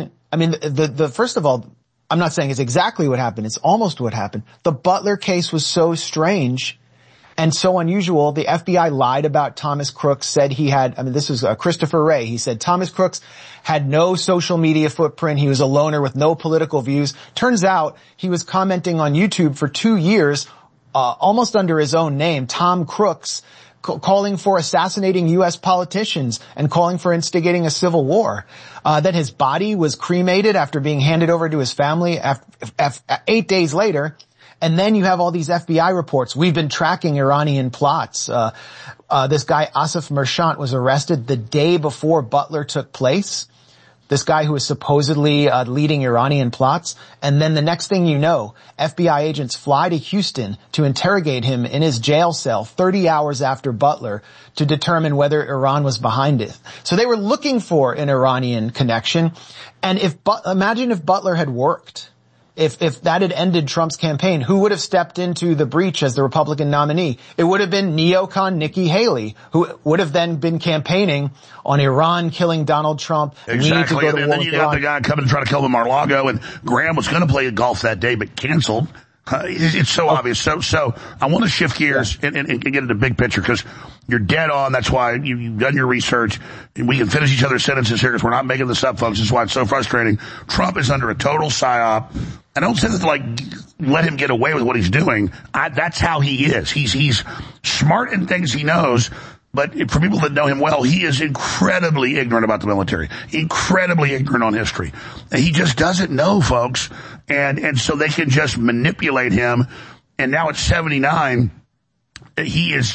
First of all, I'm not saying it's exactly what happened. It's almost what happened. The Butler case was so strange and so unusual. The FBI lied about Thomas Crooks, said he had, this is Christopher Wray. He said Thomas Crooks had no social media footprint. He was a loner with no political views. Turns out he was commenting on YouTube for 2 years, almost under his own name, Tom Crooks, calling for assassinating U.S. politicians and calling for instigating a civil war. That his body was cremated after being handed over to his family 8 days later. And then you have all these FBI reports. We've been tracking Iranian plots. This guy, Asif Merchant, was arrested the day before Butler took place. This guy who was supposedly leading Iranian plots. And then the next thing you know, FBI agents fly to Houston to interrogate him in his jail cell 30 hours after Butler to determine whether Iran was behind it. So they were looking for an Iranian connection. And imagine if Butler had worked. If that had ended Trump's campaign, who would have stepped into the breach as the Republican nominee? It would have been neocon Nikki Haley, who would have then been campaigning on Iran killing Donald Trump. Exactly. And then you got the guy coming to try to kill the Mar-a-Lago, and Graham was going to play golf that day, but canceled. It's so obvious. So I want to shift gears and get into the big picture because you're dead on. That's why you've done your research. We can finish each other's sentences here because we're not making this up, folks. This is why it's so frustrating. Trump is under a total psyop. I don't say that to let him get away with what he's doing. That's how he is. He's smart in things he knows. But for people that know him well, he is incredibly ignorant about the military, incredibly ignorant on history. And he just doesn't know, folks. And so they can just manipulate him. And now at 79, here's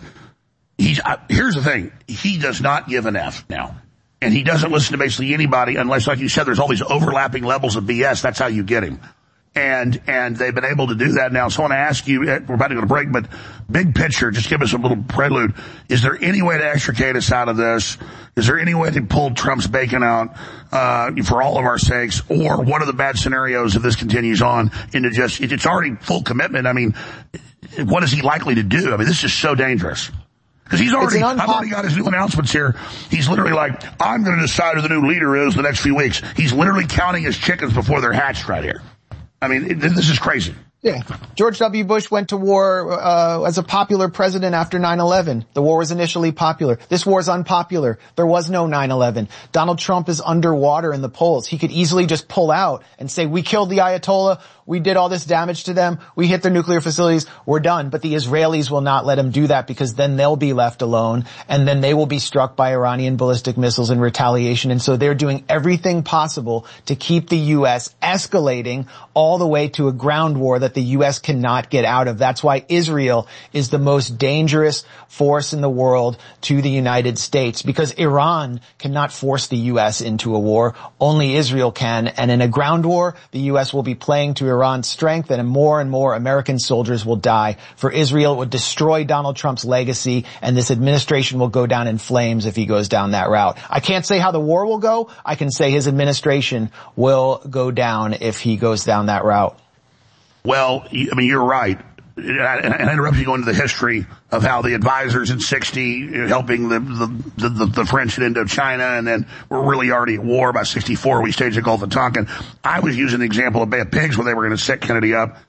the thing. He does not give an F now. And he doesn't listen to basically anybody unless, like you said, there's all these overlapping levels of BS. That's how you get him. And they've been able to do that now. So I want to ask you, we're about to go to break, but big picture, just give us a little prelude. Is there any way to extricate us out of this? Is there any way to pull Trump's bacon out, for all of our sakes? Or what are the bad scenarios if this continues on into it's already full commitment? What is he likely to do? This is so dangerous. Because I've already got his new announcements here. He's literally like, I'm going to decide who the new leader is the next few weeks. He's literally counting his chickens before they're hatched right here. This is crazy. Yeah. George W. Bush went to war as a popular president after 9/11. The war was initially popular. This war is unpopular. There was no 9/11. Donald Trump is underwater in the polls. He could easily just pull out and say, we killed the Ayatollah. We did all this damage to them. We hit their nuclear facilities. We're done. But the Israelis will not let him do that because then they'll be left alone and then they will be struck by Iranian ballistic missiles in retaliation. And so they're doing everything possible to keep the U.S. escalating all the way to a ground war that the U.S. cannot get out of. That's why Israel is the most dangerous force in the world to the United States, because Iran cannot force the U.S. into a war. Only Israel can. And in a ground war, the U.S. will be playing to Iran's strength, and more American soldiers will die. For Israel, it would destroy Donald Trump's legacy, and this administration will go down in flames if he goes down that route. I can't say how the war will go. I can say his administration will go down if he goes down that route. Well, you're right. And I interrupt you going into the history of how the advisors in 60 helping the French in Indochina, and then we're really already at war. By 64, we staged the Gulf of Tonkin. I was using the example of Bay of Pigs where they were going to set Kennedy up.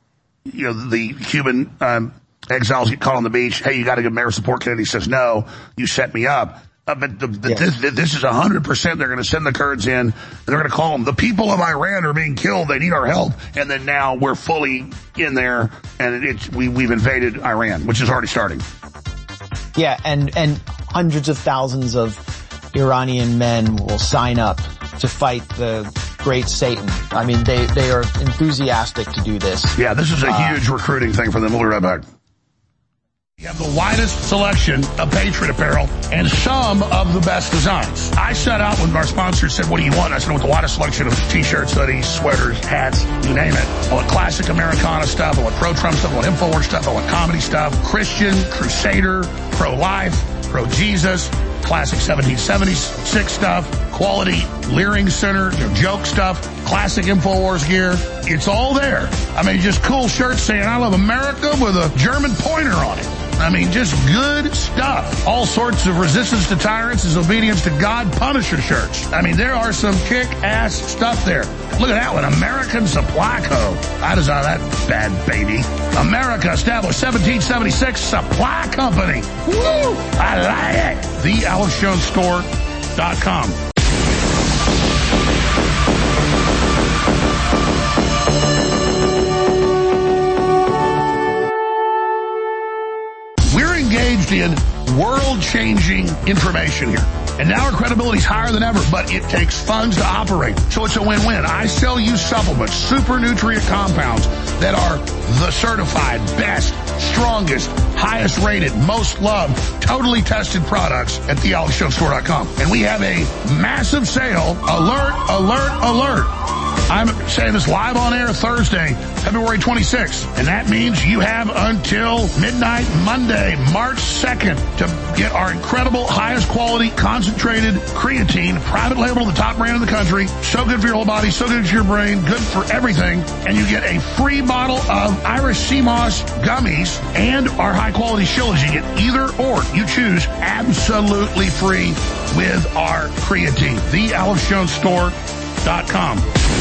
The Cuban exiles get caught on the beach. Hey, you got to give mayor support. Kennedy says, no, you set me up. But this is 100%. They're going to send the Kurds in. They're going to call them, the people of Iran are being killed. They need our help. And then now we're fully in there, and we've invaded Iran, which is already starting. Yeah, and hundreds of thousands of Iranian men will sign up to fight the great Satan. They are enthusiastic to do this. Yeah, this is a huge recruiting thing for them. We'll be right back. You have the widest selection of Patriot apparel and some of the best designs. I set out when our sponsor said, what do you want? I said, with the widest selection of t-shirts, hoodies, sweaters, hats, you name it. I want classic Americana stuff. I want pro-Trump stuff. I want InfoWars stuff. I want comedy stuff. Christian, Crusader, pro-life, pro-Jesus, classic 1776 stuff, quality Leering Center, joke stuff, classic InfoWars gear. It's all there. I mean, just cool shirts saying, I love America with a German pointer on it. I mean, just good stuff. All sorts of resistance to tyrants is obedience to God Punisher shirts. I mean, there are some kick-ass stuff there. Look at that one, American Supply Co. I designed that bad baby. America, established 1776, Supply Company. Woo! I like it. TheAlexJonesStore.com. Engaged in world-changing information here. And now our credibility is higher than ever, but it takes funds to operate. So it's a win-win. I sell you supplements, super nutrient compounds that are the certified, best, strongest, highest rated, most loved, totally tested products at TheAlexJonesStore.com. And we have a massive sale. Alert, alert, alert. I'm saying this live on air Thursday, February 26th. And that means you have until midnight Monday, March 2nd to get our incredible, highest quality, concentrated creatine, private label, the top brand in the country. So good for your whole body, so good for your brain, good for everything. And you get a free bottle of Irish Sea Moss gummies and our high quality shillings. You get either or. You choose absolutely free with our creatine. TheAlexJonesStore.com.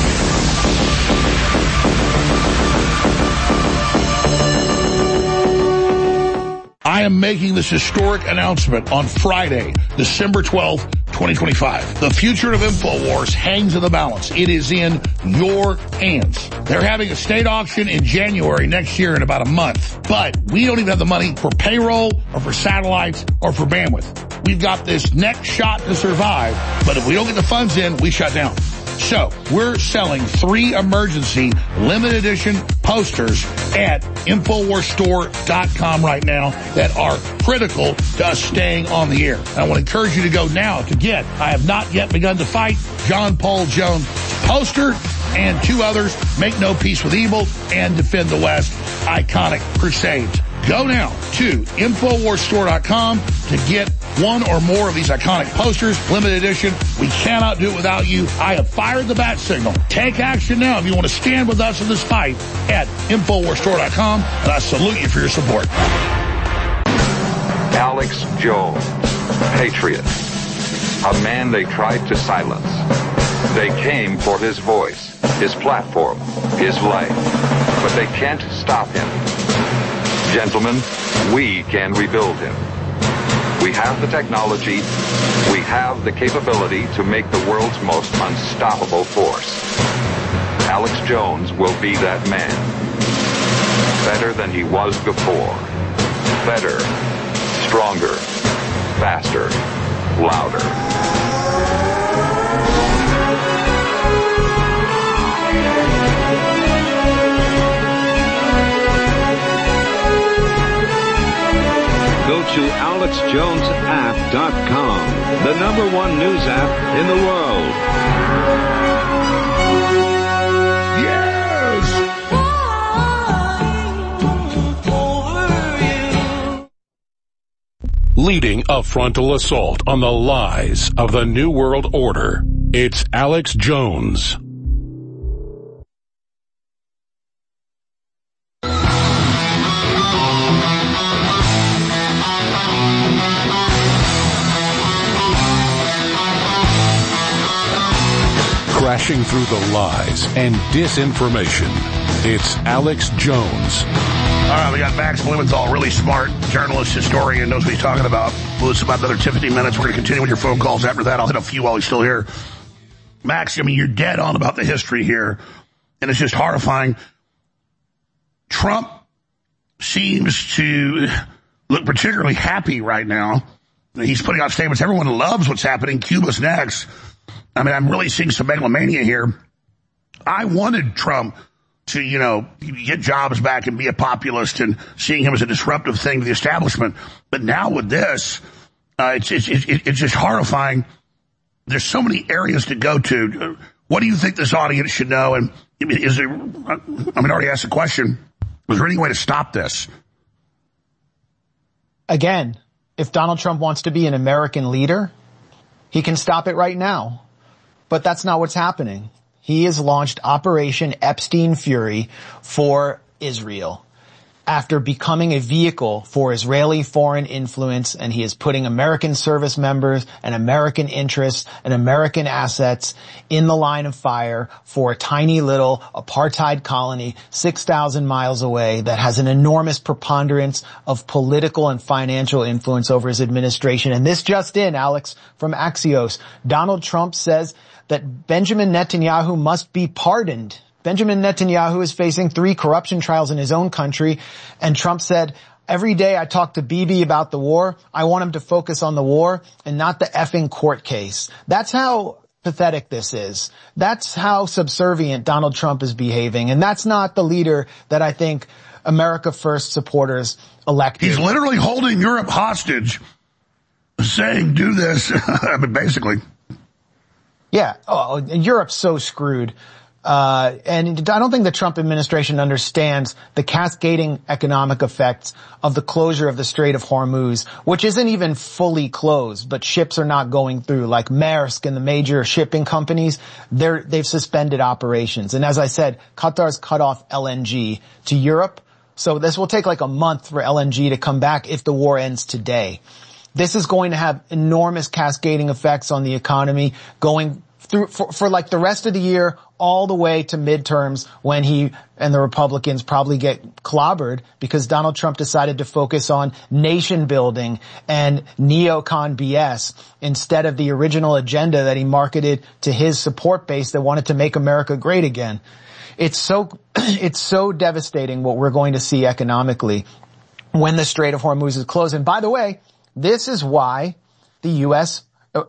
I am making this historic announcement on Friday, December 12th, 2025. The future of InfoWars hangs in the balance. It is in your hands. They're having a state auction in January next year in about a month. But we don't even have the money for payroll or for satellites or for bandwidth. We've got this next shot to survive, but if we don't get the funds in, we shut down. So we're selling 3 emergency limited edition posters at InfoWarsStore.com right now that are critical to us staying on the air. And I want to encourage you to go now to get I Have Not Yet Begun to Fight, John Paul Jones poster, and 2 others, Make No Peace with Evil and Defend the West, Iconic Crusades. Go now to InfoWarsStore.com to get 1 or more of these iconic posters, limited edition. We cannot do it without you. I have fired the bat signal. Take action now if you want to stand with us in this fight at InfoWarsStore.com, and I salute you for your support. Alex Jones, patriot, a man they tried to silence. They came for his voice, his platform, his life, but they can't stop him. Gentlemen, we can rebuild him. We have the technology, we have the capability to make the world's most unstoppable force. Alex Jones will be that man. Better than he was before. Better, stronger, faster, louder. Go to AlexJonesApp.com, the #1 news app in the world. Yes! Leading a frontal assault on the lies of the New World Order, it's Alex Jones. Crashing through the lies and disinformation. It's Alex Jones. All right, we got Max Blumenthal, really smart journalist, historian, knows what he's talking about. Well, it's about another 15 minutes. We're going to continue with your phone calls. After that, I'll hit a few while he's still here. Max, I mean, you're dead on about the history here, and it's just horrifying. Trump seems to look particularly happy right now. He's putting out statements. Everyone loves what's happening. Cuba's next. I mean, I'm really seeing some megalomania here. I wanted Trump to, get jobs back and be a populist and seeing him as a disruptive thing to the establishment. But now with this, it's just horrifying. There's so many areas to go to. What do you think this audience should know? And is there, I already asked the question, was there any way to stop this? Again, if Donald Trump wants to be an American leader, he can stop it right now. But that's not what's happening. He has launched Operation Epstein Fury for Israel after becoming a vehicle for Israeli foreign influence, and he is putting American service members and American interests and American assets in the line of fire for a tiny little apartheid colony 6,000 miles away that has an enormous preponderance of political and financial influence over his administration. And this just in, Alex, from Axios, Donald Trump says that Benjamin Netanyahu must be pardoned. Benjamin Netanyahu is facing 3 corruption trials in his own country, and Trump said, every day I talk to Bibi about the war, I want him to focus on the war and not the effing court case. That's how pathetic this is. That's how subservient Donald Trump is behaving, and that's not the leader that I think America First supporters elected. He's literally holding Europe hostage, saying, do this, basically. Yeah, Europe's so screwed. And I don't think the Trump administration understands the cascading economic effects of the closure of the Strait of Hormuz, which isn't even fully closed, but ships are not going through, like Maersk and the major shipping companies. They've suspended operations. And as I said, Qatar's cut off LNG to Europe. So this will take like a month for LNG to come back if the war ends today. This is going to have enormous cascading effects on the economy going through for like the rest of the year all the way to midterms, when he and the Republicans probably get clobbered because Donald Trump decided to focus on nation building and neocon BS instead of the original agenda that he marketed to his support base that wanted to make America great again. It's so devastating what we're going to see economically when the Strait of Hormuz is closed. And by the way, this is why the U.S.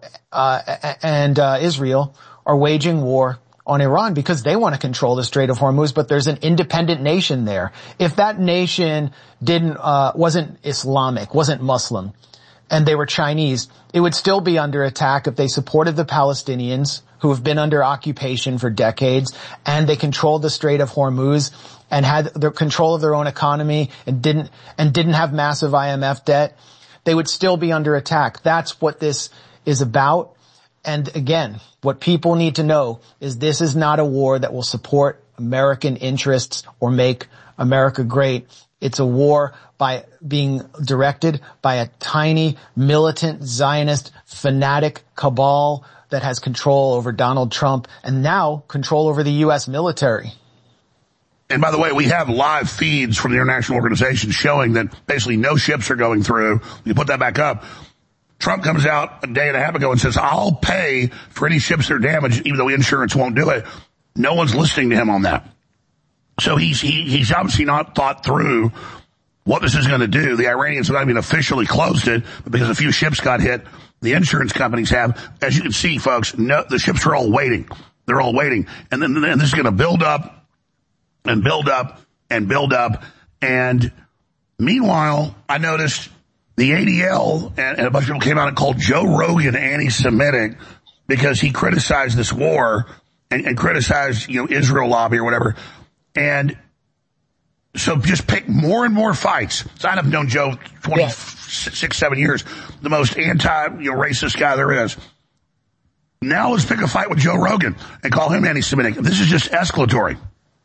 and Israel are waging war on Iran, because they want to control the Strait of Hormuz, but there's an independent nation there. If that nation wasn't Islamic, wasn't Muslim, and they were Chinese, it would still be under attack if they supported the Palestinians, who have been under occupation for decades, and they controlled the Strait of Hormuz and had the control of their own economy and didn't have massive IMF debt. They would still be under attack. That's what this is about. And again, what people need to know is this is not a war that will support American interests or make America great. It's a war by being directed by a tiny, militant, Zionist, fanatic cabal that has control over Donald Trump and now control over the U.S. military. And by the way, we have live feeds from the international organizations showing that basically no ships are going through. You put that back up. Trump comes out a day and a half ago and says, I'll pay for any ships that are damaged, even though insurance won't do it. No one's listening to him on that. So he's obviously not thought through what this is going to do. The Iranians have not even officially closed it, but because a few ships got hit, the insurance companies have. As you can see, folks, no, the ships are all waiting. They're all waiting. And then this is going to build up and build up and build up. And meanwhile, I noticed the ADL and a bunch of people came out and called Joe Rogan anti-Semitic because he criticized this war and criticized, Israel lobby or whatever. And so just pick more and more fights. So I've known Joe 26, 7 years, the most anti-racist guy there is. Now let's pick a fight with Joe Rogan and call him anti-Semitic. This is just escalatory.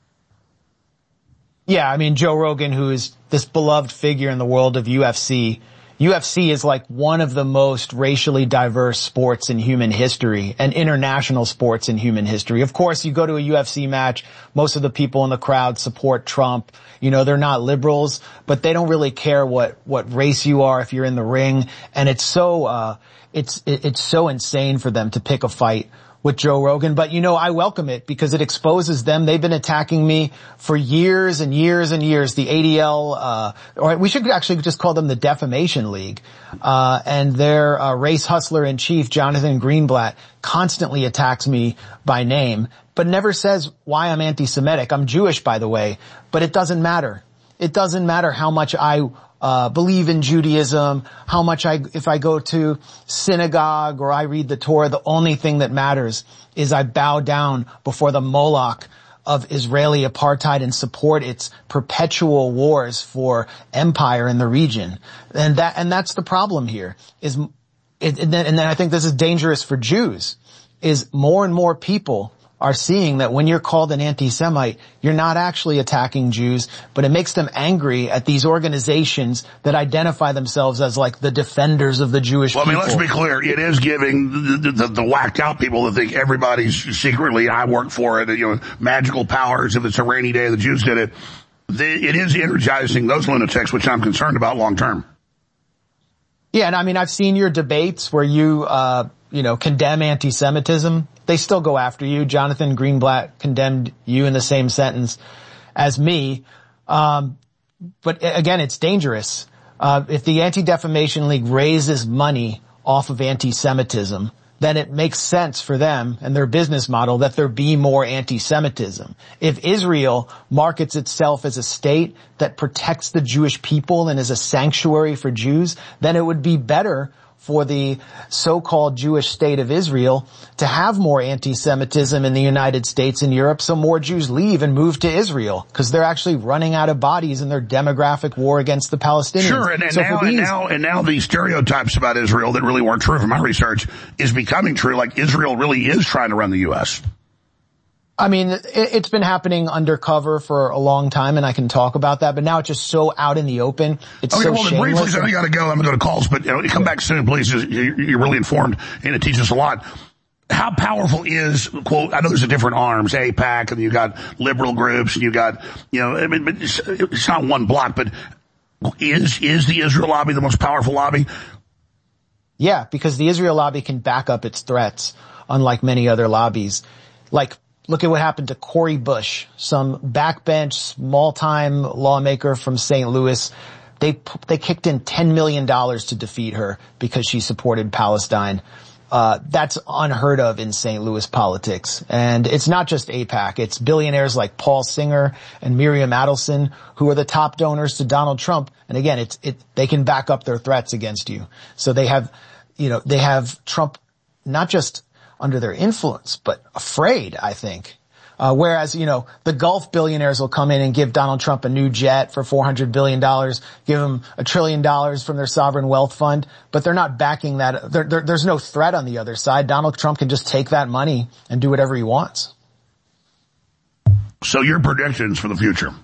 Yeah, I mean, Joe Rogan, who is this beloved figure in the world of UFC. UFC is like one of the most racially diverse sports in human history and international sports in human history. Of course, you go to a UFC match, most of the people in the crowd support Trump. They're not liberals, but they don't really care what race you are if you're in the ring. And it's so insane for them to pick a fight with Joe Rogan, but I welcome it because it exposes them. They've been attacking me for years and years and years. The ADL, or we should actually just call them the Defamation League, and their race hustler in chief, Jonathan Greenblatt, constantly attacks me by name, but never says why I'm anti-Semitic. I'm Jewish, by the way, but it doesn't matter. It doesn't matter how much I believe in Judaism, how much if I go to synagogue or I read the Torah. The only thing that matters is I bow down before the Moloch of Israeli apartheid and support its perpetual wars for empire in the region. And that's the problem here and then I think this is dangerous for Jews, is more and more people are seeing that when you're called an anti-Semite, you're not actually attacking Jews, but it makes them angry at these organizations that identify themselves as like the defenders of the Jewish people. Well, let's be clear. It is giving the whacked out people that think everybody's secretly, I work for it, magical powers. If it's a rainy day, the Jews did it. It is energizing those lunatics, which I'm concerned about long term. Yeah, and I've seen your debates where you condemn anti-Semitism. They still go after you. Jonathan Greenblatt condemned you in the same sentence as me. But again, it's dangerous. If the Anti-Defamation League raises money off of anti-Semitism, then it makes sense for them and their business model that there be more anti-Semitism. If Israel markets itself as a state that protects the Jewish people and is a sanctuary for Jews, then it would be better for the so-called Jewish state of Israel to have more anti-Semitism in the United States and Europe, so more Jews leave and move to Israel, because they're actually running out of bodies in their demographic war against the Palestinians. Sure, and now these stereotypes about Israel that really weren't true from my research is becoming true, like Israel really is trying to run the U.S. It's been happening undercover for a long time, and I can talk about that, but now it's just so out in the open. It's so shameless. Briefly, I got to go. I'm going to go to calls, but come back soon, please. You're really informed, and it teaches us a lot. How powerful is, quote, I know there's a different arms, AIPAC, and you got liberal groups, and you got, but it's not one block, but is the Israel lobby the most powerful lobby? Yeah, because the Israel lobby can back up its threats, unlike many other lobbies. Look at what happened to Cori Bush, some backbench, small-time lawmaker from St. Louis. They kicked in $10 million to defeat her because she supported Palestine. That's unheard of in St. Louis politics. And it's not just AIPAC. It's billionaires like Paul Singer and Miriam Adelson who are the top donors to Donald Trump. And again, they can back up their threats against you. So they have Trump not just under their influence, but afraid, I think. Whereas, the Gulf billionaires will come in and give Donald Trump a new jet for $400 billion, give him $1 trillion from their sovereign wealth fund, but they're not backing that. There's no threat on the other side. Donald Trump can just take that money and do whatever he wants. So your predictions for the future?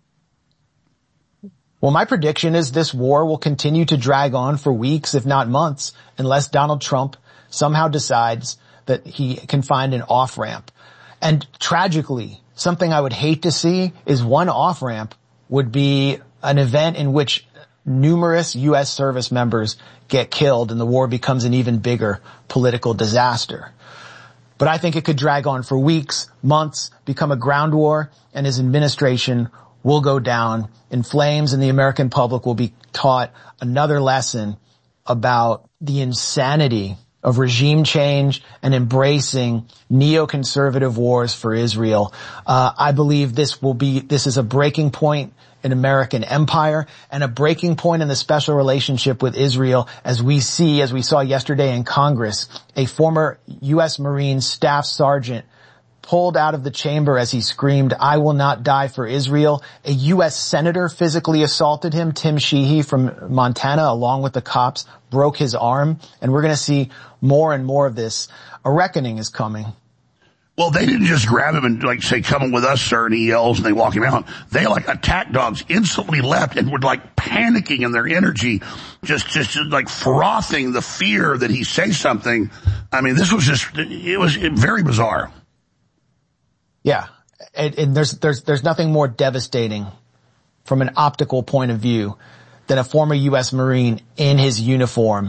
Well, my prediction is this war will continue to drag on for weeks, if not months, unless Donald Trump somehow decides that he can find an off-ramp. And tragically, something I would hate to see is one off-ramp would be an event in which numerous U.S. service members get killed and the war becomes an even bigger political disaster. But I think it could drag on for weeks, months, become a ground war, and his administration will go down in flames, and the American public will be taught another lesson about the insanity of regime change and embracing neoconservative wars for Israel. I believe this is a breaking point in American empire and a breaking point in the special relationship with Israel, as we saw yesterday in Congress, a former U.S. Marine staff sergeant pulled out of the chamber as he screamed, "I will not die for Israel." A U.S. senator physically assaulted him. Tim Sheehy from Montana, along with the cops, broke his arm. And we're going to see more and more of this. A reckoning is coming. Well, they didn't just grab him and say, "Come with us, sir," and he yells and they walk him out. They attack dogs, instantly left and were panicking in their energy, just frothing the fear that he say something. This was it was very bizarre. Yeah. And there's nothing more devastating from an optical point of view than a former U.S. Marine in his uniform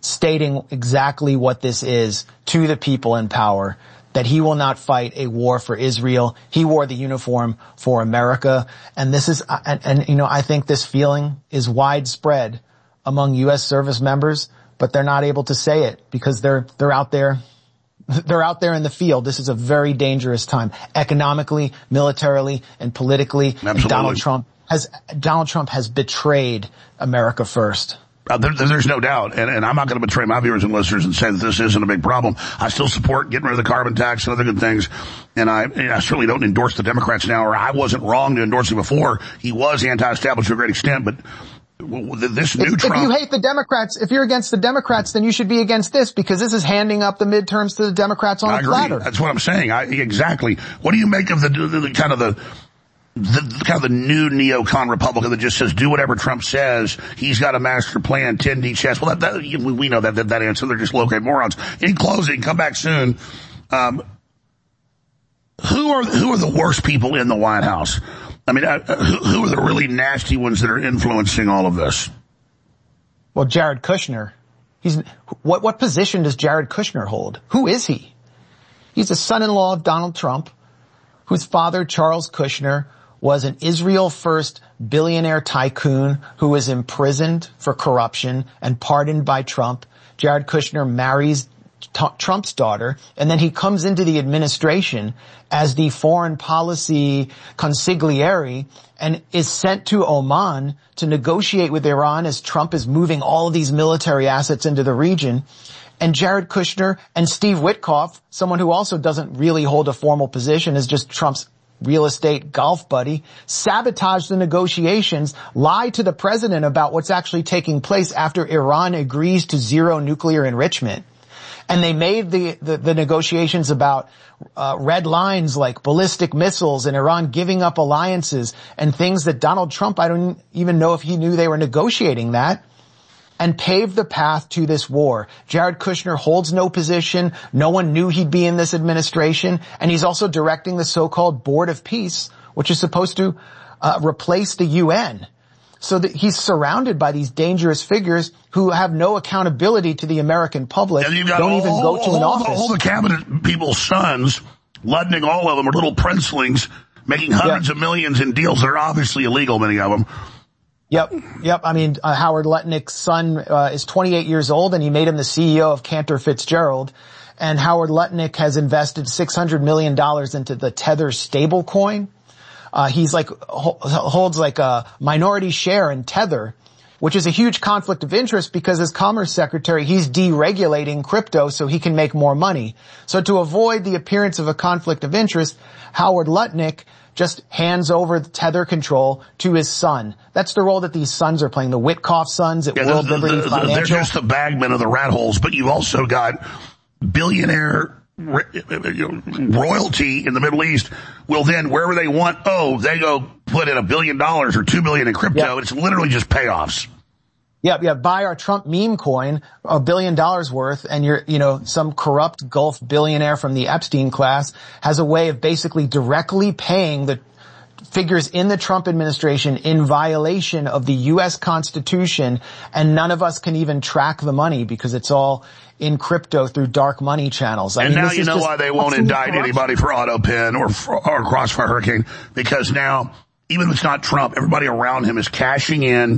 stating exactly what this is to the people in power, that he will not fight a war for Israel. He wore the uniform for America. And this is, I think this feeling is widespread among U.S. service members, but they're not able to say it because they're out there. They're out there in the field. This is a very dangerous time, economically, militarily, and politically. Absolutely. And Donald Trump has betrayed America first. There's no doubt, and I'm not going to betray my viewers and listeners and say that this isn't a big problem. I still support getting rid of the carbon tax and other good things, and I certainly don't endorse the Democrats now, or I wasn't wrong to endorse him before. He was anti-establishment to a great extent, but this new Trump... If you hate the Democrats, if you're against the Democrats, then you should be against this, because this is handing up the midterms to the Democrats on a platter. That's what I'm saying. Exactly. What do you make of the kind of the new neocon Republican that just says, do whatever Trump says, he's got a master plan, 10D chess? Well, we know that answer. They're just low-grade morons. In closing, come back soon. Who are the worst people in the White House? I mean, who are the really nasty ones that are influencing all of this? Well, Jared Kushner. What position does Jared Kushner hold? Who is he? He's the son-in-law of Donald Trump, whose father, Charles Kushner, was an Israel-first billionaire tycoon who was imprisoned for corruption and pardoned by Trump. Jared Kushner marries Trump's daughter, and then he comes into the administration as the foreign policy consigliere and is sent to Oman to negotiate with Iran as Trump is moving all of these military assets into the region. And Jared Kushner and Steve Witkoff, someone who also doesn't really hold a formal position, is just Trump's real estate golf buddy, sabotage the negotiations, lie to the president about what's actually taking place after Iran agrees to zero nuclear enrichment. And they made the negotiations about red lines like ballistic missiles and Iran giving up alliances and things that Donald Trump, I don't even know if he knew they were negotiating that, and paved the path to this war. Jared Kushner holds no position. No one knew he'd be in this administration. And he's also directing the so-called Board of Peace, which is supposed to replace the UN. So that he's surrounded by these dangerous figures who have no accountability to the American public, don't even go to an office. All the cabinet people's sons, Ludnick, all of them are little princelings making hundreds of millions in deals that are obviously illegal, many of them. Yep. I mean, Howard Lutnick's son is 28 years old, and he made him the CEO of Cantor Fitzgerald. And Howard Lutnick has invested $600 million into the Tether stablecoin. He's holds like a minority share in Tether, which is a huge conflict of interest because as Commerce Secretary, he's deregulating crypto so he can make more money. So to avoid the appearance of a conflict of interest, Howard Lutnick just hands over the Tether control to his son. That's the role that these sons are playing, the Witkoff sons at World Liberty Financial. They're just the bagmen of the rat holes, but you've also got billionaire royalty in the Middle East will then, wherever they want, they go put in $1 billion or $2 billion in crypto. It's literally just payoffs. Yeah. Buy our Trump meme coin, $1 billion worth, and some corrupt Gulf billionaire from the Epstein class has a way of basically directly paying the figures in the Trump administration in violation of the U.S. Constitution, and none of us can even track the money because it's all in crypto through dark money channels. And now you know why they won't indict anybody for AutoPen or Crossfire Hurricane, because now, even if it's not Trump, everybody around him is cashing in.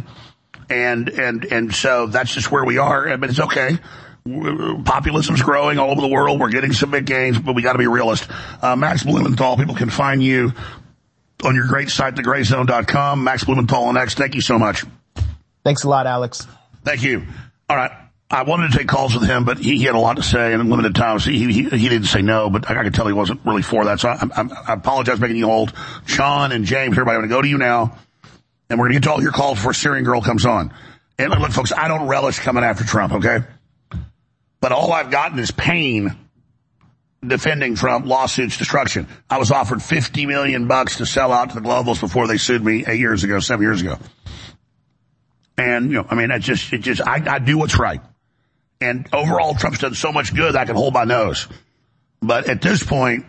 And so that's just where we are. But it's okay. Populism's growing all over the world. We're getting some big gains, but we got to be realist. Max Blumenthal, people can find you on your great site, thegrayzone.com. Max Blumenthal on X. Thank you so much. Thanks a lot, Alex. Thank you. All right. I wanted to take calls with him, but he had a lot to say in limited time. So he didn't say no, but I could tell he wasn't really for that. So I apologize for making you hold. Sean and James, everybody, I'm going to go to you now. And we're going to get to all your calls before Syrian Girl comes on. And look, folks, I don't relish coming after Trump, okay? But all I've gotten is pain defending Trump, lawsuits, destruction. I was offered $50 million to sell out to the Globals before they sued me 7 years ago. And, I do what's right. And overall, Trump's done so much good, I can hold my nose. But at this point,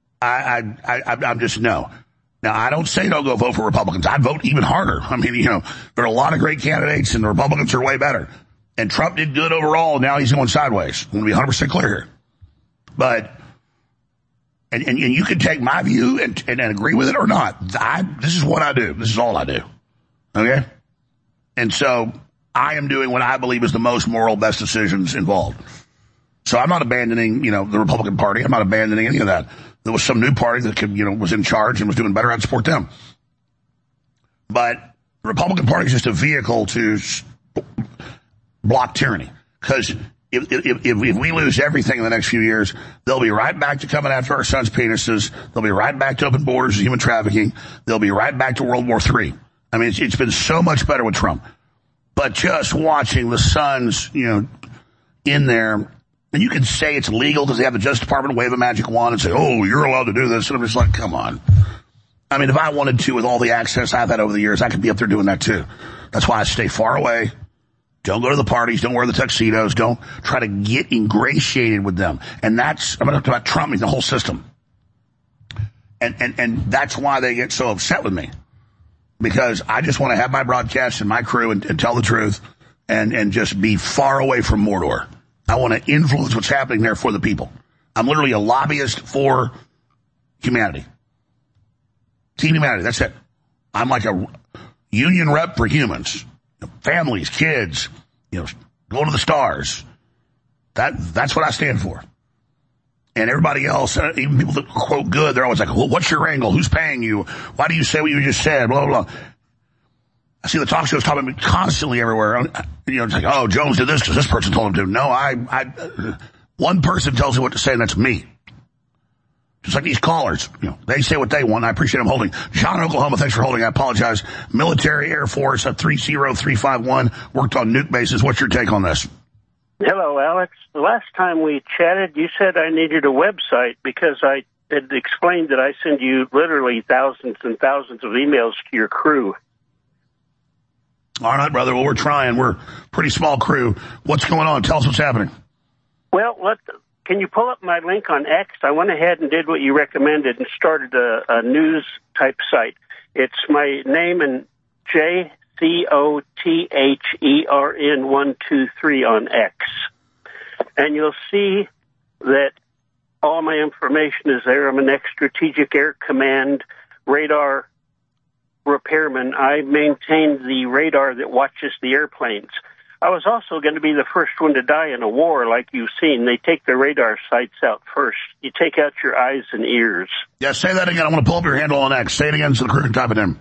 I'm just no. Now, I don't say don't go vote for Republicans. I'd vote even harder. I mean, there are a lot of great candidates, and the Republicans are way better. And Trump did good overall. Now he's going sideways. I'm going to be 100% clear here. But, and you can take my view and agree with it or not. This is what I do. This is all I do. Okay? And so I am doing what I believe is the most moral, best decisions involved. So I'm not abandoning, the Republican Party. I'm not abandoning any of that. There was some new party that was in charge and was doing better. I'd support them. But the Republican Party is just a vehicle to block tyranny. Because if we lose everything in the next few years, they'll be right back to coming after our sons' penises. They'll be right back to open borders and human trafficking. They'll be right back to World War III. I mean, it's been so much better with Trump. But just watching the sons, in there, and you can say it's legal because they have the Justice Department wave a magic wand and say, oh, you're allowed to do this. And I'm just like, come on. I mean, if I wanted to, with all the access I've had over the years, I could be up there doing that too. That's why I stay far away. Don't go to the parties. Don't wear the tuxedos. Don't try to get ingratiated with them. And I'm going to talk about Trump and the whole system. And that's why they get so upset with me. Because I just want to have my broadcast and my crew and tell the truth and just be far away from Mordor. I want to influence what's happening there for the people. I'm literally a lobbyist for humanity. Team humanity, that's it. I'm like a union rep for humans. Families, kids, go to the stars. That's what I stand for. And everybody else, even people that quote good, they're always like, well, what's your angle? Who's paying you? Why do you say what you just said? Blah, blah, blah. I see the talk shows talking about me constantly everywhere. It's like, oh, Jones did this because this person told him to. No, one person tells me what to say, and that's me. Just like these callers. They say what they want. I appreciate them holding. John in Oklahoma, thanks for holding. I apologize. Military Air Force, 30351, worked on nuke bases. What's your take on this? Hello, Alex. The last time we chatted, you said I needed a website because I had explained that I send you literally thousands and thousands of emails to your crew. All right, brother. Well, we're trying. We're a pretty small crew. What's going on? Tell us what's happening. Well, can you pull up my link on X? I went ahead and did what you recommended and started a news-type site. It's my name and JCOTHERN123 on X. And you'll see that all my information is there. I'm an ex-Strategic Air Command radar repairman. I maintain the radar that watches the airplanes. I was also going to be the first one to die in a war, like you've seen. They take the radar sites out first. You take out your eyes and ears. Yeah, say that again. I want to pull up your handle on X. Say it again so the crew can type it in.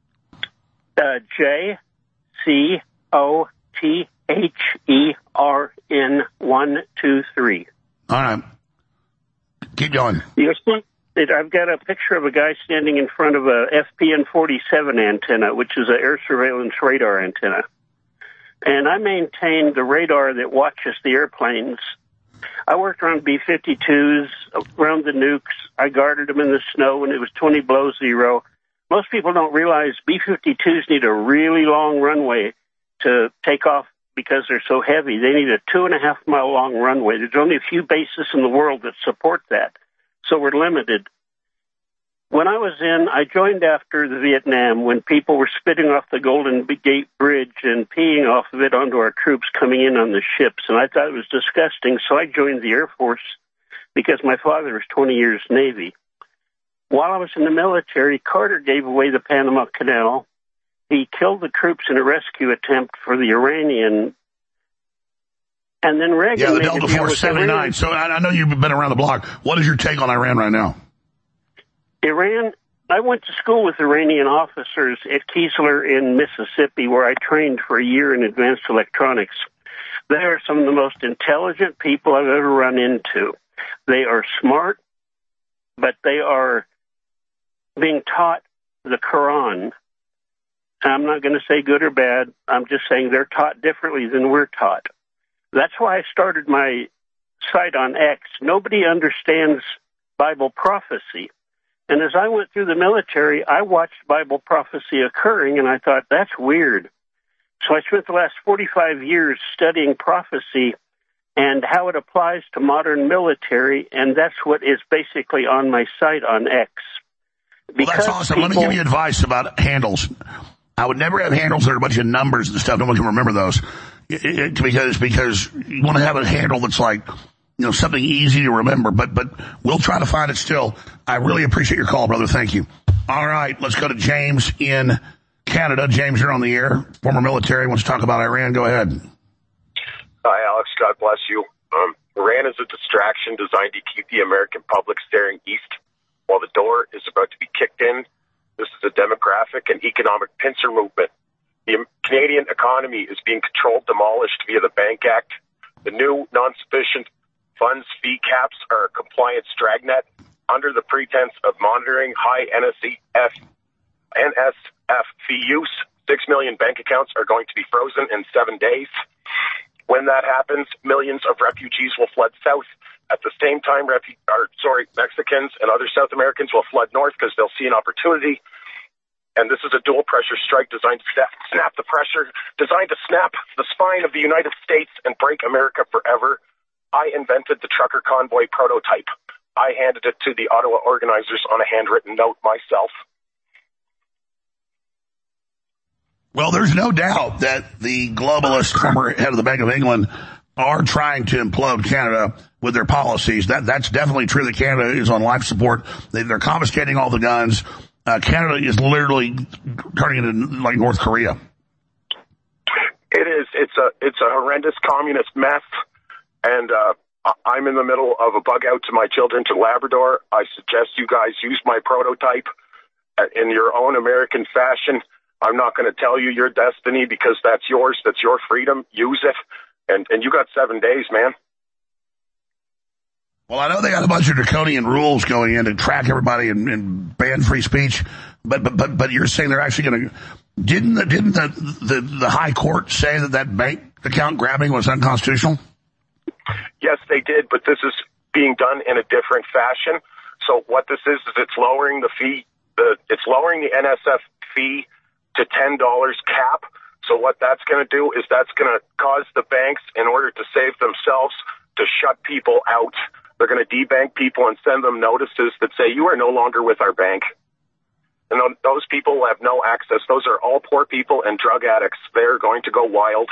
JCOTHERN123. All right. Keep going. You see, I've got a picture of a guy standing in front of a FPN-47 antenna, which is an air surveillance radar antenna. And I maintain the radar that watches the airplanes. I worked around B-52s, around the nukes. I guarded them in the snow when it was 20 below zero. Most people don't realize B-52s need a really long runway to take off because they're so heavy. They need a 2.5-mile long runway. There's only a few bases in the world that support that, so we're limited. When I joined after the Vietnam when people were spitting off the Golden Gate Bridge and peeing off of it onto our troops coming in on the ships, and I thought it was disgusting, so I joined the Air Force because my father was 20 years Navy. While I was in the military, Carter gave away the Panama Canal. He killed the troops in a rescue attempt for the Iranian. And then Reagan... Yeah, the Delta Force 79. So I know you've been around the block. What is your take on Iran right now? Iran, I went to school with Iranian officers at Keesler in Mississippi, where I trained for a year in advanced electronics. They are some of the most intelligent people I've ever run into. They are smart, but they are being taught the Quran. I'm not going to say good or bad. I'm just saying they're taught differently than we're taught. That's why I started my site on X. Nobody understands Bible prophecy. And as I went through the military, I watched Bible prophecy occurring, and I thought, that's weird. So I spent the last 45 years studying prophecy and how it applies to modern military, and that's what is basically on my site on X. Well, that's awesome. Let me give you advice about handles. I would never have handles that are a bunch of numbers and stuff. No one can remember those. because you want to have a handle that's like, something easy to remember, but we'll try to find it still. I really appreciate your call, brother. Thank you. All right, let's go to James in Canada. James, you're on the air. Former military, wants to talk about Iran. Go ahead. Hi, Alex. God bless you. Iran is a distraction designed to keep the American public staring east while the door is about to be kicked in. This is a demographic and economic pincer movement. The Canadian economy is being controlled, demolished via the Bank Act. The new non-sufficient funds fee caps are a compliance dragnet under the pretense of monitoring high NSF fee use. 6 million bank accounts are going to be frozen in 7 days. When that happens, millions of refugees will flood south. At the same time, Mexicans and other South Americans will flood north because they'll see an opportunity. And this is a dual pressure strike designed to snap the pressure, designed to snap the spine of the United States and break America forever. I invented the trucker convoy prototype. I handed it to the Ottawa organizers on a handwritten note myself. Well, there's no doubt that the globalists, former head of the Bank of England, are trying to implode Canada with their policies. That's definitely true that Canada is on life support. They're confiscating all the guns. Canada is literally turning into like North Korea. It is. It's a horrendous communist mess. And I'm in the middle of a bug out to my children to Labrador. I suggest you guys use my prototype in your own American fashion. I'm not going to tell you your destiny because that's yours. That's your freedom. Use it. And you got 7 days, man. Well, I know they got a bunch of draconian rules going in to track everybody and ban free speech, but you're saying they're actually going to. Didn't the High Court say that bank account grabbing was unconstitutional? Yes, they did, but this is being done in a different fashion. So what this is it's lowering the fee. It's lowering the NSF fee to $10 cap. So what that's going to do is that's going to cause the banks, in order to save themselves, to shut people out. They're going to debank people and send them notices that say, you are no longer with our bank. And those people will have no access. Those are all poor people and drug addicts. They're going to go wild.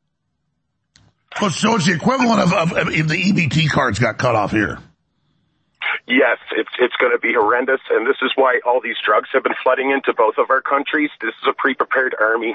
So it's the equivalent of if the EBT cards got cut off here. Yes, it's going to be horrendous, and this is why all these drugs have been flooding into both of our countries. This is a pre-prepared army.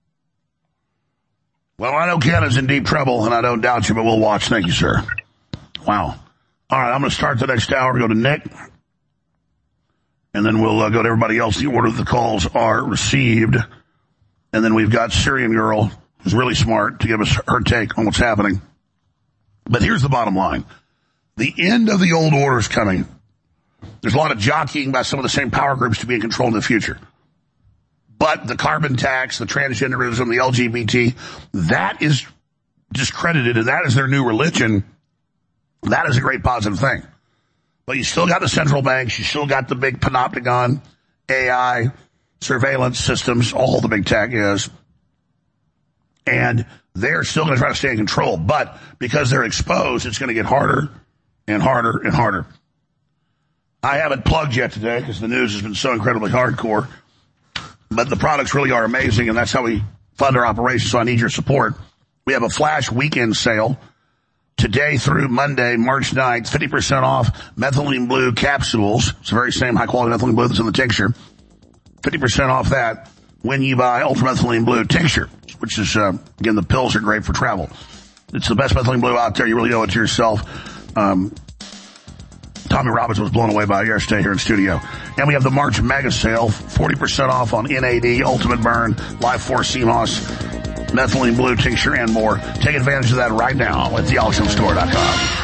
Well, I know Canada's in deep trouble, and I don't doubt you, but we'll watch. Thank you, sir. Wow. All right, I'm going to start the next hour, go to Nick, and then we'll go to everybody else. The order of the calls are received, and then we've got Syrian Girl, who's really smart, to give us her take on what's happening. But here's the bottom line. The end of the old order is coming. There's a lot of jockeying by some of the same power groups to be in control in the future. But the carbon tax, the transgenderism, the LGBT, that is discredited, and that is their new religion. That is a great positive thing. But you still got the central banks, you still got the big panopticon, AI, surveillance systems, all the big tech is. And they're still going to try to stay in control. But because they're exposed, it's going to get harder and harder and harder. I haven't plugged yet today because the news has been so incredibly hardcore. But the products really are amazing, and that's how we fund our operation, so I need your support. We have a flash weekend sale today through Monday, March 9th, 50% off methylene blue capsules. It's the very same high-quality methylene blue that's in the tincture. 50% off that when you buy ultramethylene blue tincture, which is, again, the pills are great for travel. It's the best methylene blue out there. You really owe it to yourself. Tommy Robbins was blown away by it yesterday here in studio. And we have the March Mega Sale, 40% off on NAD, Ultimate Burn, Life Force CMOS, Methylene Blue Tincture, and more. Take advantage of that right now at thealexmstore.com.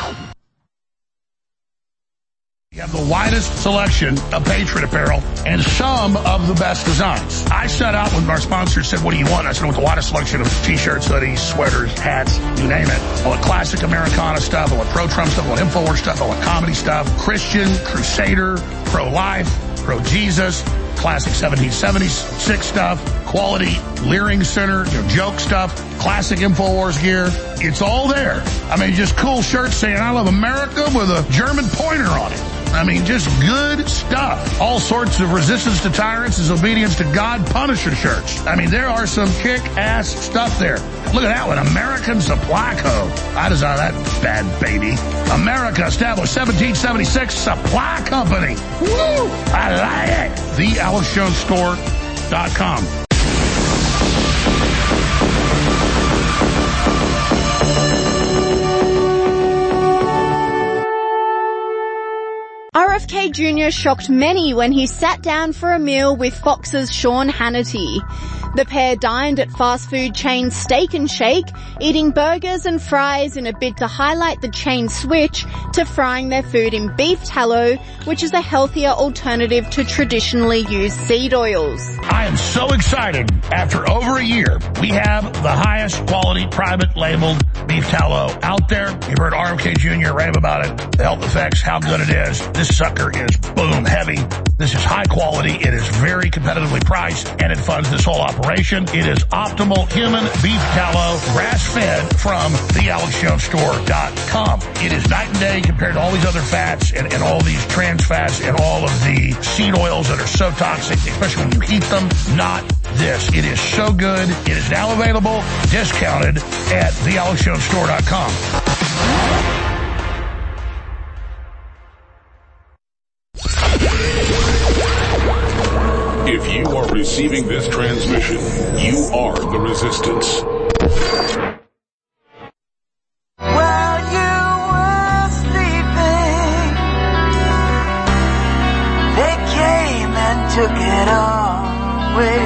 You have the widest selection of Patriot apparel and some of the best designs. I set out when our sponsor said, what do you want? I said, with the widest selection of t-shirts, hoodies, sweaters, hats, you name it. I want classic Americana stuff. I want pro-Trump stuff. I want InfoWars stuff. I want comedy stuff. Christian, Crusader, pro-life, pro-Jesus, classic 1776 stuff, quality Leering Center, joke stuff, classic InfoWars gear. It's all there. I mean, just cool shirts saying, I love America with a German pointer on it. I mean, just good stuff. All sorts of resistance to tyrants is obedience to God Punisher shirts. I mean, there are some kick-ass stuff there. Look at that one, American Supply Co. I designed that bad baby. America, established 1776, Supply Company. Woo! I like it. TheAlexJonesStore.com. RFK Jr. shocked many when he sat down for a meal with Fox's Sean Hannity. The pair dined at fast food chain Steak and Shake, eating burgers and fries in a bid to highlight the chain's switch to frying their food in beef tallow, which is a healthier alternative to traditionally used seed oils. I am so excited. After over a year, we have the highest quality private labeled beef tallow out there. You've heard RFK Jr. rave about it, the health effects, how good it is. This sucker is boom heavy. This is high quality. It is very competitively priced, and it funds this whole operation. It is optimal human beef tallow, grass-fed from TheAlexJonesStore.com. It is night and day compared to all these other fats and all these trans fats and all of the seed oils that are so toxic, especially when you heat them. Not this. It is so good. It is now available, discounted at TheAlexJonesStore.com. If you are receiving this transmission, you are the resistance. While you were sleeping, they came and took it away.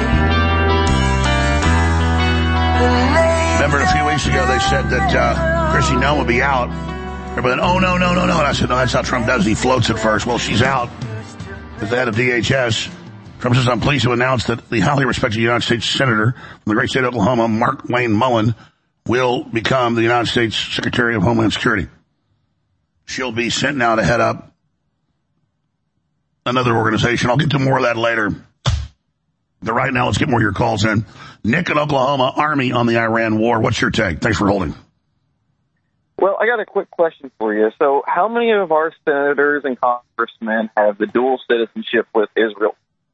Remember a few weeks ago they said that Kristi Noem would be out. Everybody went, oh, no. And I said, no, that's how Trump does it. He floats it first. Well, she's out. As the head of DHS. Trump says, I'm pleased to announce that the highly respected United States Senator from the great state of Oklahoma, Mark Wayne Mullen, will become the United States Secretary of Homeland Security. She'll be sent now to head up another organization. I'll get to more of that later. But right now, let's get more of your calls in. Nick in Oklahoma, Army on the Iran war. What's your take? Thanks for holding. Well, I got a quick question for you. So how many of our senators and congressmen have the dual citizenship with Israel?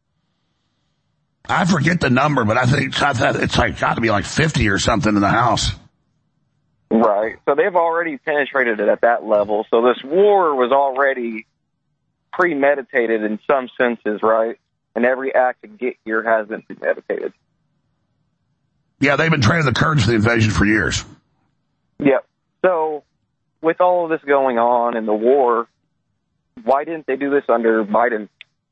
I forget the number, but I think it's like got to be like 50 or something in the House. Right. So they've already penetrated it at that level. So this war was already premeditated in some senses, right? And every act to get here has been premeditated. Yeah, they've been training the Kurds for the invasion for years. Yep. So with all of this going on in the war, why didn't they do this under Biden?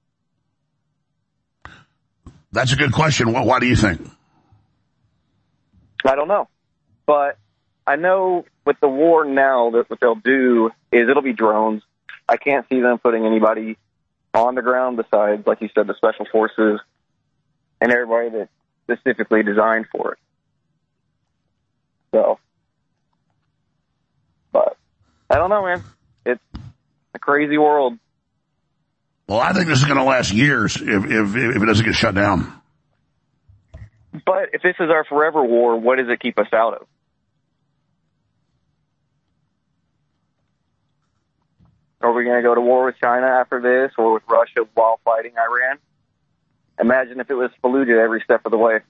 That's a good question. Why do you think? I don't know. But I know with the war now that what they'll do is it'll be drones. I can't see them putting anybody on the ground besides, like you said, the special forces and everybody that's specifically designed for it. So, but I don't know, man. It's a crazy world. Well, I think this is going to last years if it doesn't get shut down. But if this is our forever war, what does it keep us out of? Are we going to go to war with China after this, or with Russia while fighting Iran? Imagine if it was Fallujah every step of the way.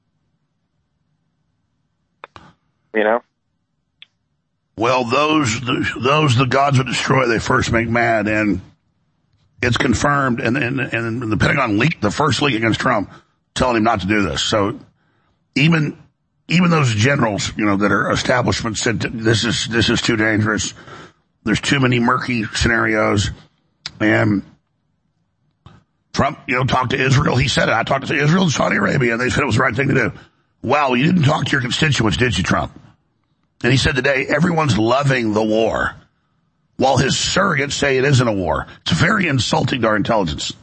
You know? Well, those the gods would destroy, they first make mad, and it's confirmed, and the Pentagon leaked the first leak against Trump, telling him not to do this. So even those generals, that are establishment said this is too dangerous. There's too many murky scenarios, and Trump, talked to Israel. He said it. I talked to Israel and Saudi Arabia, and they said it was the right thing to do. Well, you didn't talk to your constituents, did you, Trump? And he said today, everyone's loving the war, while his surrogates say it isn't a war. It's very insulting to our intelligence.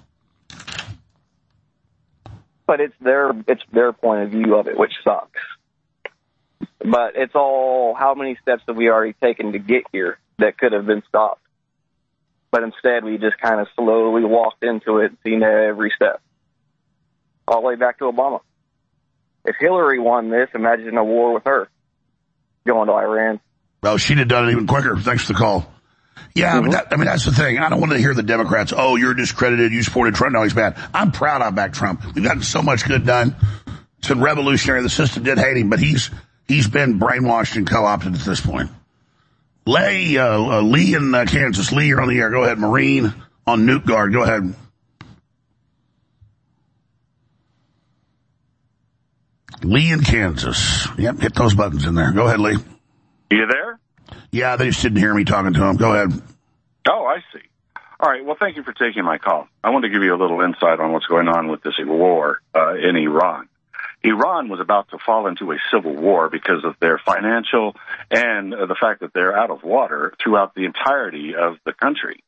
But it's their point of view of it, which sucks. But it's all, how many steps have we already taken to get here that could have been stopped? But instead, we just kind of slowly walked into it and seen every step. All the way back to Obama. If Hillary won this, imagine a war with her going to Iran. Well, she'd have done it even quicker. Thanks for the call. Yeah, I mean, that's the thing. I don't want to hear the Democrats, oh, you're discredited, you supported Trump, no, he's bad. I'm proud I backed Trump. We've gotten so much good done. It's been revolutionary. The system did hate him, but he's been brainwashed and co-opted at this point. Lee in Kansas. Lee, you're on the air. Go ahead. Marine on Nuke Guard. Go ahead. Lee in Kansas. Yep, hit those buttons in there. Go ahead, Lee. You there? Yeah, they just didn't hear me talking to him. Go ahead. Oh, I see. All right. Well, thank you for taking my call. I want to give you a little insight on what's going on with this war in Iran. Iran was about to fall into a civil war because of their financial and the fact that they're out of water throughout the entirety of the country.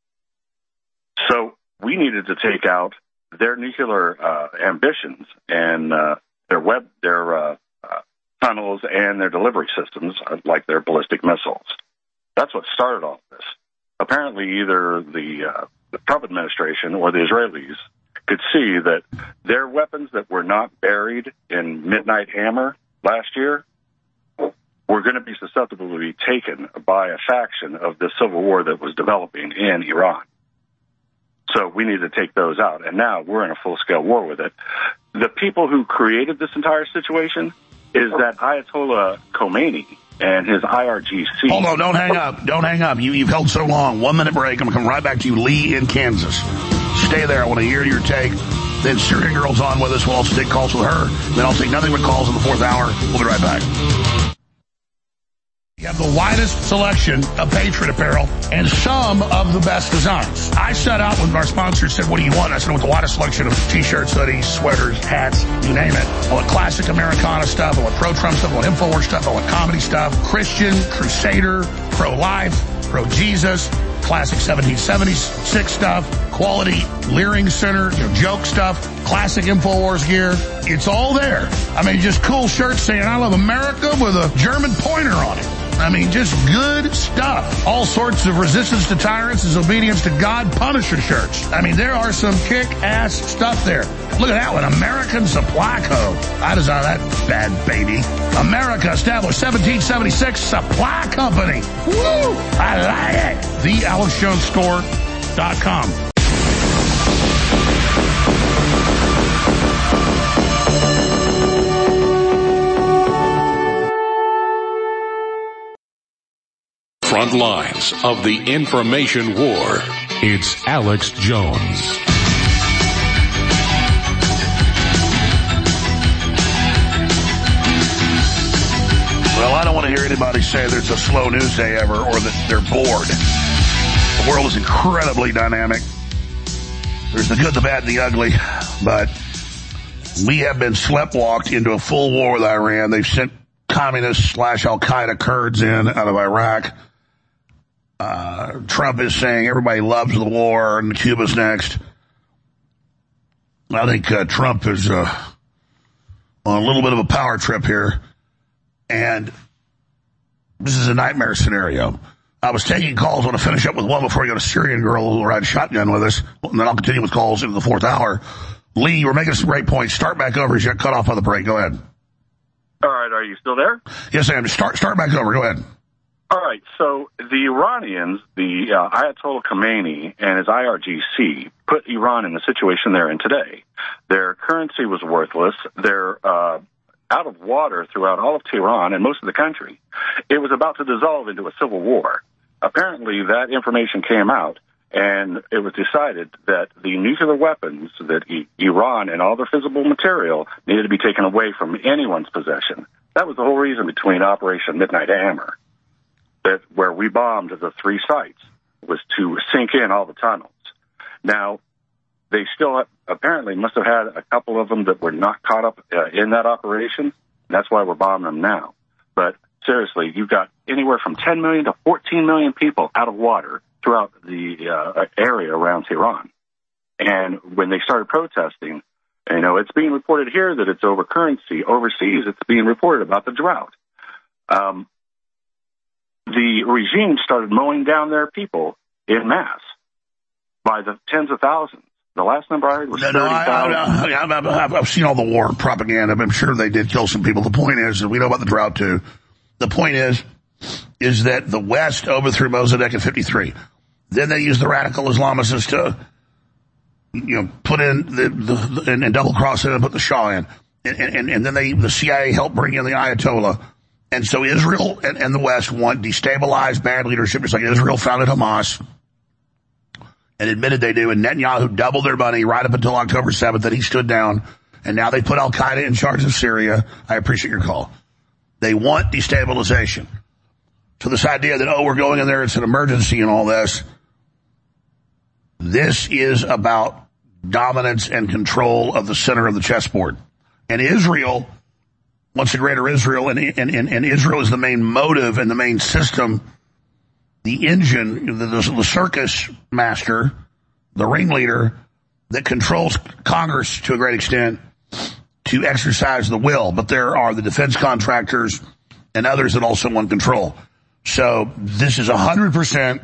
So we needed to take out their nuclear ambitions and their tunnels and their delivery systems, like their ballistic missiles. That's what started all this. Apparently, either the Trump administration or the Israelis could see that their weapons that were not buried in Midnight Hammer last year were going to be susceptible to be taken by a faction of the civil war that was developing in Iran. So we need to take those out. And now we're in a full-scale war with it. The people who created this entire situation is that Ayatollah Khomeini and his IRGC. Hold on, don't hang up. Don't hang up. You've held so long. 1 minute break. I'm going to come right back to you, Lee in Kansas. Stay there. I want to hear your take. Then Syrian Girl's on with us. We'll also take calls with her. Then I'll take nothing but calls in the 4th hour. We'll be right back. You have the widest selection of Patriot apparel and some of the best designs. I set out when our sponsor said, what do you want? I said, with the widest selection of t-shirts, hoodies, sweaters, hats, you name it. I want classic Americana stuff. I want pro-Trump stuff. I want InfoWars stuff. I want comedy stuff. Christian, Crusader, pro-life, pro-Jesus, classic 1776 stuff, quality Leering Center, joke stuff, classic InfoWars gear. It's all there. I mean, just cool shirts saying, I love America with a German pointer on it. I mean, just good stuff. All sorts of resistance to tyrants is obedience to God Punisher shirts. I mean, there are some kick-ass stuff there. Look at that one, American Supply Co. I designed that bad baby. America established 1776 Supply Company. Woo! I like it. TheAlexJonesStore.com. Front lines of the information war. It's Alex Jones. Well, I don't want to hear anybody say there's a slow news day ever or that they're bored. The world is incredibly dynamic. There's the good, the bad, and the ugly. But we have been sleptwalked into a full war with Iran. They've sent communist / Al-Qaeda Kurds in out of Iraq. Trump is saying everybody loves the war and Cuba's next. I think Trump is on a little bit of a power trip here. And this is a nightmare scenario. I was taking calls. I want to finish up with one before I go to Syrian Girl who will ride shotgun with us. And then I'll continue with calls into the 4th hour. Lee, you were making some great points. Start back over as you got cut off on the break. Go ahead. All right. Are you still there? Yes, I am. Start back over. Go ahead. All right, so the Iranians, the Ayatollah Khomeini and his IRGC put Iran in the situation they're in today. Their currency was worthless. They're out of water throughout all of Tehran and most of the country. It was about to dissolve into a civil war. Apparently, that information came out, and it was decided that the nuclear weapons that Iran and all their fissile material needed to be taken away from anyone's possession. That was the whole reason between Operation Midnight Hammer. That where we bombed the 3 sites was to sink in all the tunnels. Now, they still apparently must have had a couple of them that were not caught up in that operation. And that's why we're bombing them now. But seriously, you've got anywhere from 10 million to 14 million people out of water throughout the area around Tehran. And when they started protesting, it's being reported here that it's over currency. Overseas, it's being reported about the drought. The regime started mowing down their people in mass by the tens of thousands. The last number I heard was 30,000. I've seen all the war propaganda. I'm sure they did kill some people. The point is, we know about the drought too. The point is, is that the West overthrew Mossadegh in 53. Then they used the radical Islamists to, put in and double cross it and put the Shah in. And then the CIA helped bring in the Ayatollah. And so Israel and the West want destabilized bad leadership, just like Israel founded Hamas and admitted they do. And Netanyahu doubled their money right up until October 7th, that he stood down. And now they put al-Qaeda in charge of Syria. I appreciate your call. They want destabilization. So this idea that, we're going in there, it's an emergency and all this. This is about dominance and control of the center of the chessboard. And Israel wants a greater Israel, and Israel is the main motive and the main system, the engine, the circus master, the ringleader that controls Congress to a great extent to exercise the will. But there are the defense contractors and others that also want control. So this is 100%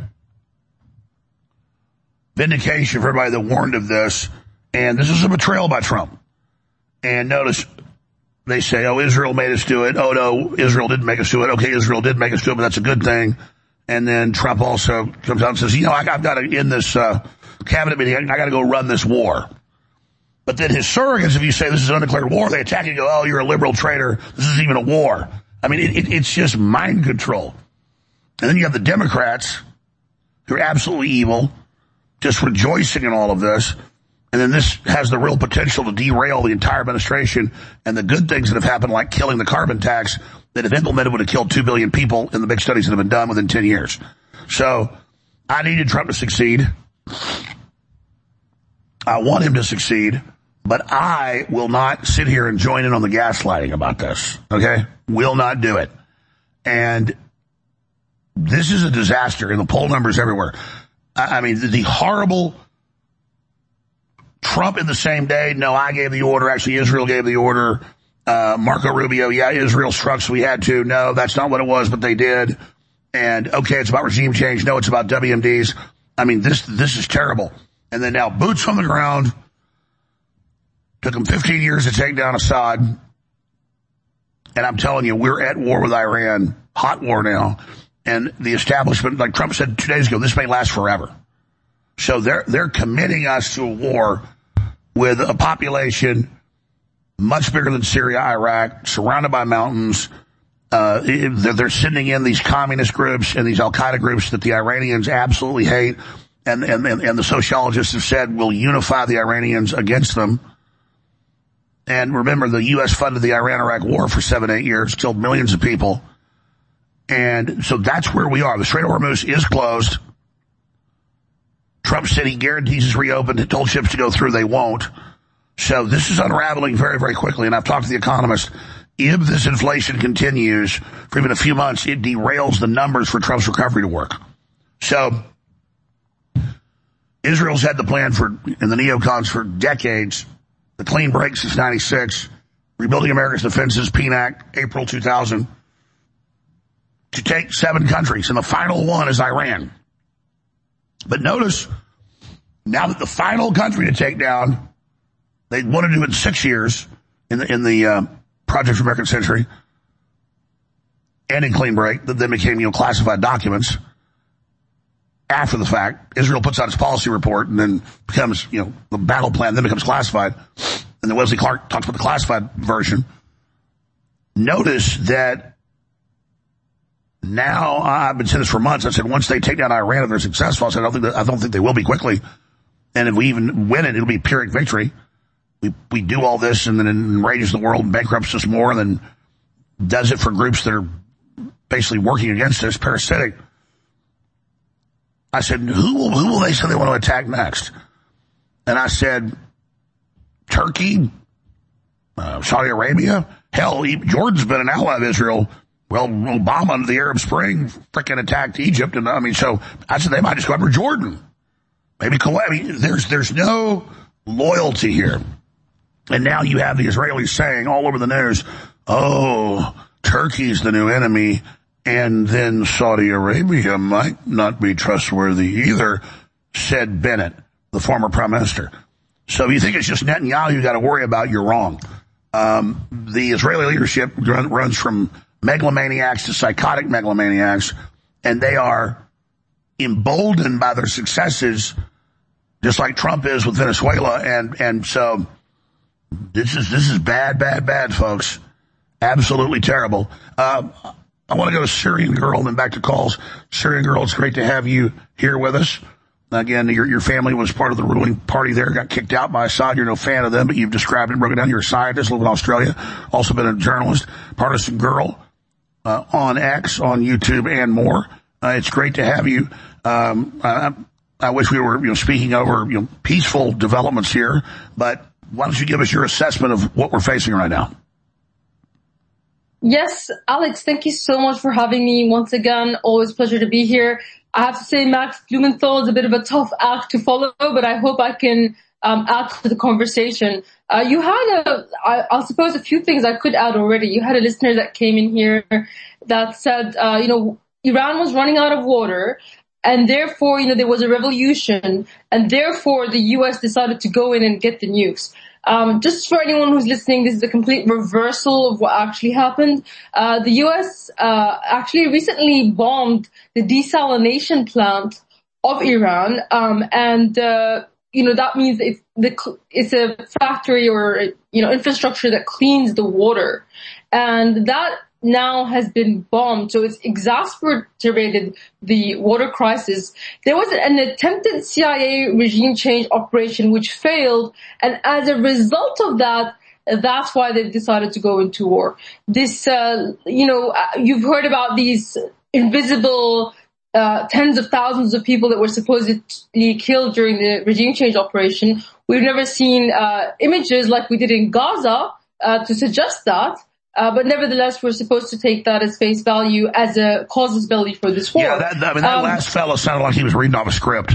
vindication for everybody that warned of this. And this is a betrayal by Trump. And notice they say, Israel made us do it. Oh, no, Israel didn't make us do it. Okay, Israel did make us do it, but that's a good thing. And then Trump also comes out and says, I've got to end this cabinet meeting. I got to go run this war. But then his surrogates, if you say this is an undeclared war, they attack you and go, you're a liberal traitor. This isn't even a war. I mean, it's just mind control. And then you have the Democrats who are absolutely evil, just rejoicing in all of this. And then this has the real potential to derail the entire administration and the good things that have happened, like killing the carbon tax that, if implemented, would have killed 2 billion people in the big studies that have been done within 10 years. So I needed Trump to succeed. I want him to succeed, but I will not sit here and join in on the gaslighting about this. Okay? Will not do it. And this is a disaster, and the poll numbers everywhere. I mean, the horrible Trump in the same day. No, I gave the order. Actually, Israel gave the order. Marco Rubio, Israel struck, so we had to. No, that's not what it was, but they did. And okay, it's about regime change. No, it's about WMDs. I mean, this is terrible. And then now boots on the ground. Took them 15 years to take down Assad. And I'm telling you, we're at war with Iran. Hot war now. And the establishment, like Trump said 2 days ago, this may last forever. So they're committing us to a war with a population much bigger than Syria, Iraq, surrounded by mountains. They're sending in these communist groups and these al-Qaeda groups that the Iranians absolutely hate. And the sociologists have said will unify the Iranians against them. And remember, the U.S. funded the Iran-Iraq war for 7-8 years, killed millions of people. And so that's where we are. The Strait of Hormuz is closed. Trump said he guarantees it's reopened. He told ships to go through. They won't. So this is unraveling very, very quickly. And I've talked to the economist. If this inflation continues for even a few months, it derails the numbers for Trump's recovery to work. So Israel's had the plan and the neocons for decades. The clean break since 96. Rebuilding America's Defenses, PNAC, April 2000. To take 7 countries, and the final one is Iran. But notice, now that the final country to take down, they want to do it in 6 years in the Project for American Century, and in Clean Break, that then became classified documents after the fact. Israel puts out its policy report, and then becomes the battle plan, then becomes classified, and then Wesley Clark talks about the classified version. Notice that. Now, I've been saying this for months. I said, once they take down Iran, if they're successful, I said, I don't think they will be quickly. And if we even win it, it'll be Pyrrhic victory. We do all this and then it enrages the world and bankrupts us more and then does it for groups that are basically working against us, parasitic. I said, who will they say they want to attack next? And I said, Turkey, Saudi Arabia. Hell, Jordan's been an ally of Israel. Well, Obama under the Arab Spring freaking attacked Egypt. And so I said they might just go after Jordan. Maybe Kuwait. There's no loyalty here. And now you have the Israelis saying all over the news, Turkey's the new enemy. And then Saudi Arabia might not be trustworthy either, said Bennett, the former prime minister. So if you think it's just Netanyahu you got to worry about, you're wrong. The Israeli leadership runs from megalomaniacs to psychotic megalomaniacs, and they are emboldened by their successes, just like Trump is with Venezuela. And so this is bad, folks. Absolutely terrible. I want to go to Syrian Girl and then back to calls. Syrian Girl, it's great to have you here with us. Again, your family was part of the ruling party there, got kicked out by Assad. You're no fan of them, but you've described it, broken down. You're a scientist, live in Australia, also been a journalist, Partisan Girl, on X, on YouTube, and more. It's great to have you. I wish we were, speaking over, peaceful developments here, but why don't you give us your assessment of what we're facing right now? Yes, Alex, thank you so much for having me once again. Always a pleasure to be here. I have to say Max Blumenthal is a bit of a tough act to follow, but I hope I can add to the conversation. You had I suppose a few things I could add already. You had a listener that came in here that said, Iran was running out of water, and therefore, there was a revolution, and therefore the U.S. decided to go in and get the nukes. Just for anyone who's listening, this is a complete reversal of what actually happened. The U.S. Actually recently bombed the desalination plant of Iran, that means it's a factory or infrastructure that cleans the water, and that now has been bombed, so it's exacerbated the water crisis. There was an attempted CIA regime change operation which failed, and as a result of that, that's why they decided to go into war. This, you've heard about these invisible tens of thousands of people that were supposedly killed during the regime change operation. We've never seen images like we did in Gaza to suggest that. But nevertheless, we're supposed to take that as face value as a casus belli for this war. Yeah, that last fellow sounded like he was reading off a script.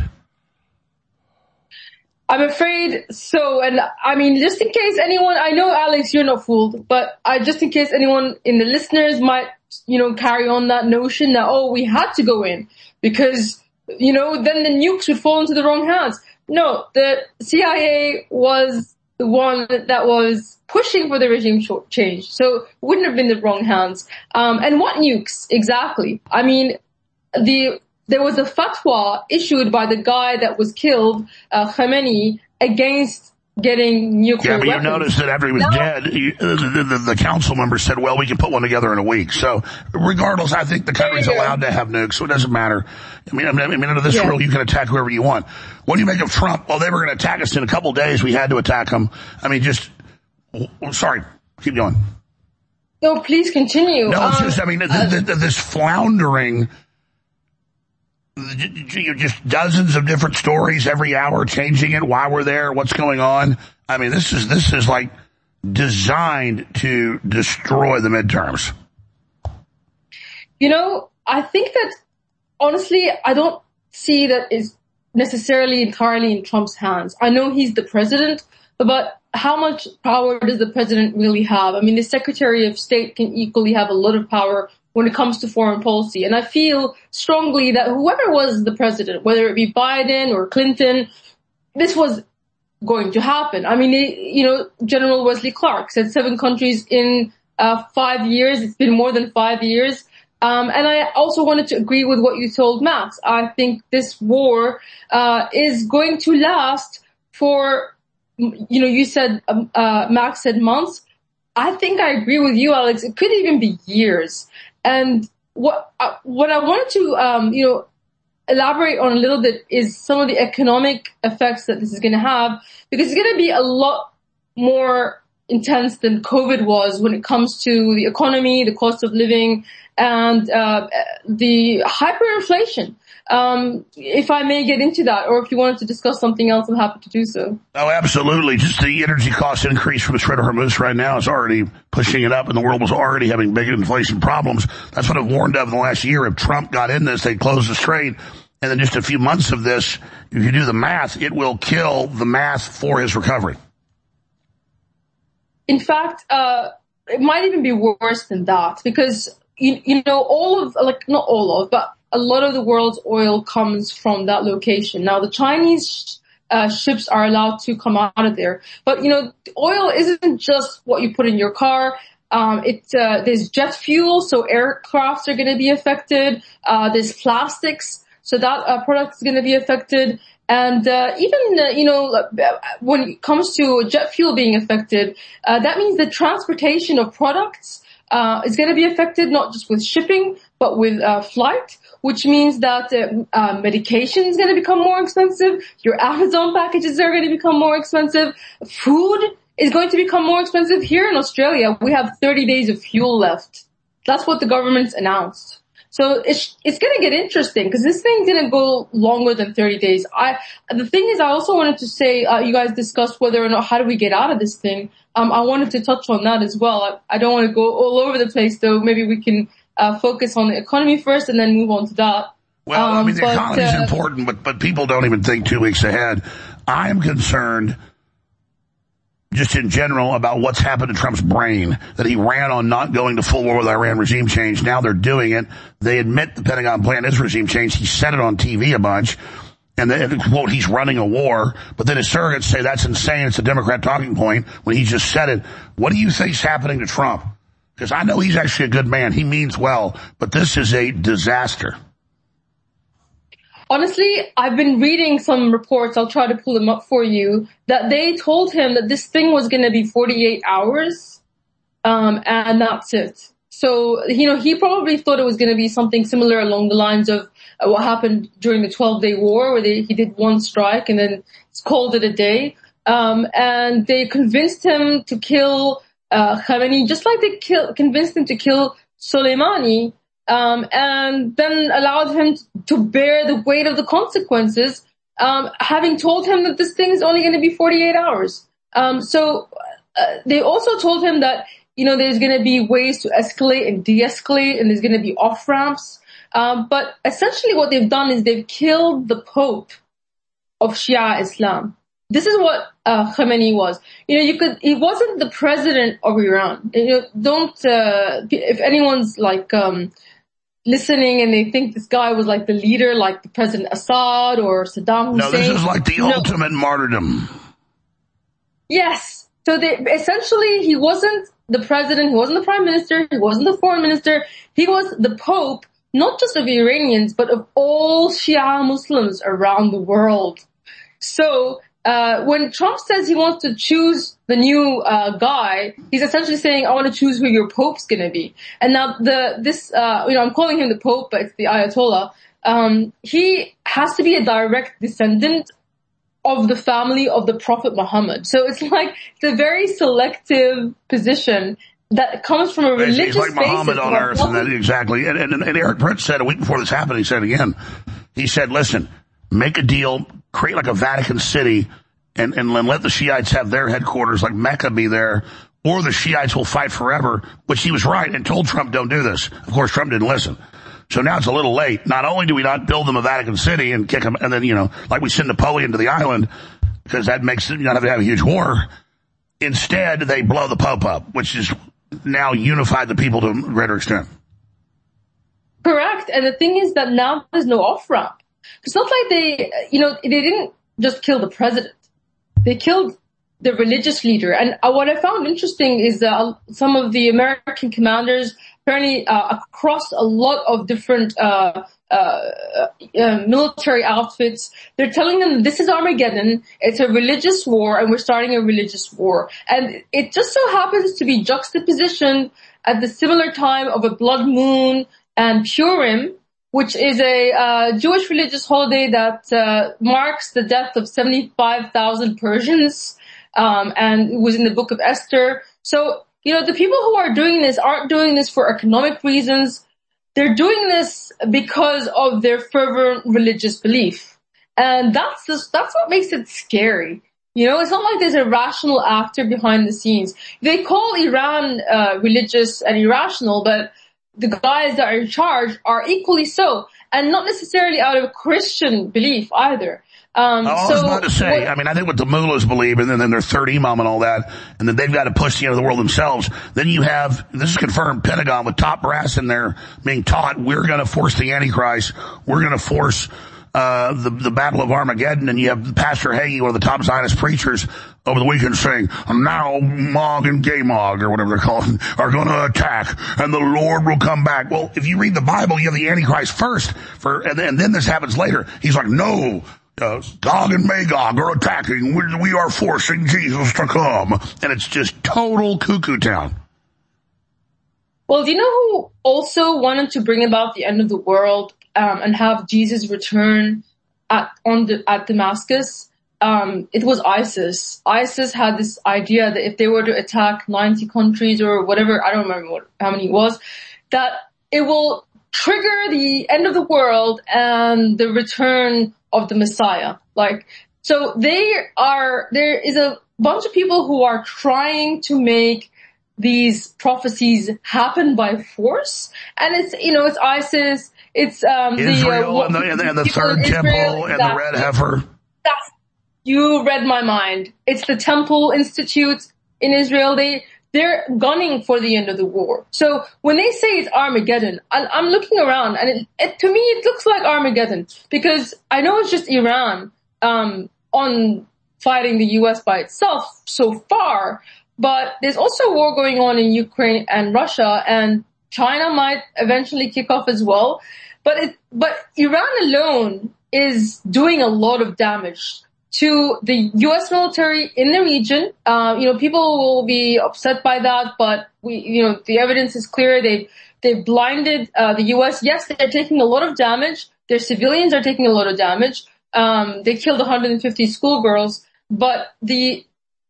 I'm afraid so. And just in case anyone, I know, Alex, you're not fooled, but just in case anyone in the listeners might, carry on that notion that, we had to go in because, then the nukes would fall into the wrong hands. No, the CIA was the one that was pushing for the regime change, so it wouldn't have been the wrong hands. And what nukes exactly? There was a fatwa issued by the guy that was killed, Khamenei, against getting nuclear weapons. Yeah, but you noticed that after he was dead, the council members said, well, we can put one together in a week. So regardless, I think the country's allowed to have nukes, so it doesn't matter. Under this rule, you can attack whoever you want. What do you make of Trump? Well, they were going to attack us in a couple days. We had to attack them. Sorry, keep going. No, please continue. No, it's just, this floundering, just dozens of different stories every hour, changing it, why we're there, what's going on. This is like designed to destroy the midterms. I think that, honestly, I don't see that is necessarily entirely in Trump's hands. I know he's the president, but how much power does the president really have? The Secretary of State can equally have a lot of power when it comes to foreign policy. And I feel strongly that whoever was the president, whether it be Biden or Clinton, this was going to happen. General Wesley Clark said 7 countries in 5 years. It's been more than 5 years. And I also wanted to agree with what you told Max. I think this war is going to last for, you said, Max said months. I think I agree with you, Alex. It could even be years. And what I wanted to, elaborate on a little bit is some of the economic effects that this is going to have, because it's going to be a lot more intense than COVID was when it comes to the economy, the cost of living, and the hyperinflation. If I may get into that, or if you wanted to discuss something else, I'm happy to do so. Oh, absolutely. Just the energy cost increase from the Strait of Hormuz right now is already pushing it up, and the world was already having big inflation problems. That's what I've warned of in the last year. If Trump got in this, they'd close the strait, and then just a few months of this, if you do the math, it will kill the math for his recovery. In fact, it might even be worse than that, because, but a lot of the world's oil comes from that location. Now, the Chinese ships are allowed to come out of there. But, oil isn't just what you put in your car. There's jet fuel, so aircrafts are going to be affected. There's plastics, so that product is going to be affected. And when it comes to jet fuel being affected, that means the transportation of products is going to be affected, not just with shipping, but with flight, which means that medication is going to become more expensive. Your Amazon packages are going to become more expensive. Food is going to become more expensive. Here in Australia, we have 30 days of fuel left. That's what the government's announced. So it's going to get interesting because this thing didn't go longer than 30 days. The thing is, I also wanted to say, you guys discussed whether or not how do we get out of this thing. I wanted to touch on that as well. I don't want to go all over the place though. Maybe we can focus on the economy first and then move on to that. Well, the economy is important, but people don't even think 2 weeks ahead. I am concerned just in general about what's happened to Trump's brain, that he ran on not going to full war with Iran, regime change. Now they're doing it. They admit the Pentagon plan is regime change. He said it on TV a bunch. And then, quote, he's running a war. But then his surrogates say that's insane. It's a Democrat talking point when he just said it. What do you think's happening to Trump? Because I know he's actually a good man. He means well. But this is a disaster. Honestly, I've been reading some reports, I'll try to pull them up for you, that they told him that this thing was going to be 48 hours, and that's it. So, he probably thought it was going to be something similar along the lines of what happened during the 12-day war, where he did one strike and then called it a day. And they convinced him to kill Khamenei, just like they convinced him to kill Soleimani. And then allowed him to bear the weight of the consequences, having told him that this thing is only going to be 48 hours. They also told him that, there's going to be ways to escalate and de-escalate, and there's going to be off-ramps. But essentially what they've done is they've killed the Pope of Shia Islam. This is what Khamenei was. He wasn't the president of Iran. If anyone's listening and they think this guy was like the leader, like the President Assad or Saddam Hussein. No, this is like the ultimate martyrdom. Yes. So essentially he wasn't the president, he wasn't the prime minister, he wasn't the foreign minister. He was the Pope, not just of Iranians, but of all Shia Muslims around the world. So when Trump says he wants to choose the new guy, he's essentially saying, I want to choose who your Pope's going to be. And now I'm calling him the Pope, but it's the Ayatollah. He has to be a direct descendant of the family of the Prophet Muhammad. So it's a very selective position that comes from a religious basis. He's like Muhammad on earth, and that exactly. And Eric Prince said a week before this happened, he said again, he said, listen, make a deal, create like a Vatican City, and let the Shiites have their headquarters, like Mecca be there, or the Shiites will fight forever, which he was right and told Trump don't do this. Of course, Trump didn't listen. So now it's a little late. Not only do we not build them a Vatican City and kick them, and then, like we send Napoleon to the island, because that makes you not have to have a huge war. Instead, they blow the Pope up, which is now unified the people to a greater extent. Correct. And the thing is that now there's no off-ramp. It's not like they didn't just kill the president. They killed the religious leader. And what I found interesting is that some of the American commanders, apparently across a lot of different military outfits, they're telling them this is Armageddon, it's a religious war, and we're starting a religious war. And it just so happens to be juxtapositioned at the similar time of a blood moon and Purim, which is a Jewish religious holiday that marks the death of 75,000 Persians, and it was in the book of Esther. So, the people who are doing this aren't doing this for economic reasons. They're doing this because of their fervent religious belief. And that's what makes it scary. It's not like there's a rational actor behind the scenes. They call Iran religious and irrational, but the guys that are in charge are equally so, and not necessarily out of Christian belief either. I was about to say, I think what the mullahs believe, and then their third imam and all that, and then they've got to push the world themselves. Then you have, this is confirmed, Pentagon with top brass in there being taught, we're going to force the Antichrist, we're going to force the Battle of Armageddon, and you have Pastor Hagee, one of the top Zionist preachers, over the weekend saying, now Mog and Gay-Mog, or whatever they're called, are going to attack, and the Lord will come back. Well, if you read the Bible, you have the Antichrist first, and then this happens later. He's like, no, Gog and Magog are attacking. We are forcing Jesus to come. And it's just total cuckoo town. Well, do you know who also wanted to bring about the end of the world and have Jesus return at Damascus? It was ISIS. ISIS had this idea that if they were to attack 90 countries or whatever, I don't remember how many it was, that it will trigger the end of the world and the return of the Messiah. So there is a bunch of people who are trying to make these prophecies happen by force. And it's ISIS, it's, Israel and the third temple and the red heifer. You read my mind. It's the Temple Institute in Israel. They're gunning for the end of the war. So when they say it's Armageddon, I'm looking around, and to me it looks like Armageddon, because I know it's just Iran on fighting the U.S. by itself so far, but there's also war going on in Ukraine and Russia, and China might eventually kick off as well. But Iran alone is doing a lot of damage to the U.S. military in the region. People will be upset by that, but the evidence is clear. They've blinded the U.S. Yes, they're taking a lot of damage. Their civilians are taking a lot of damage. They killed 150 schoolgirls, but the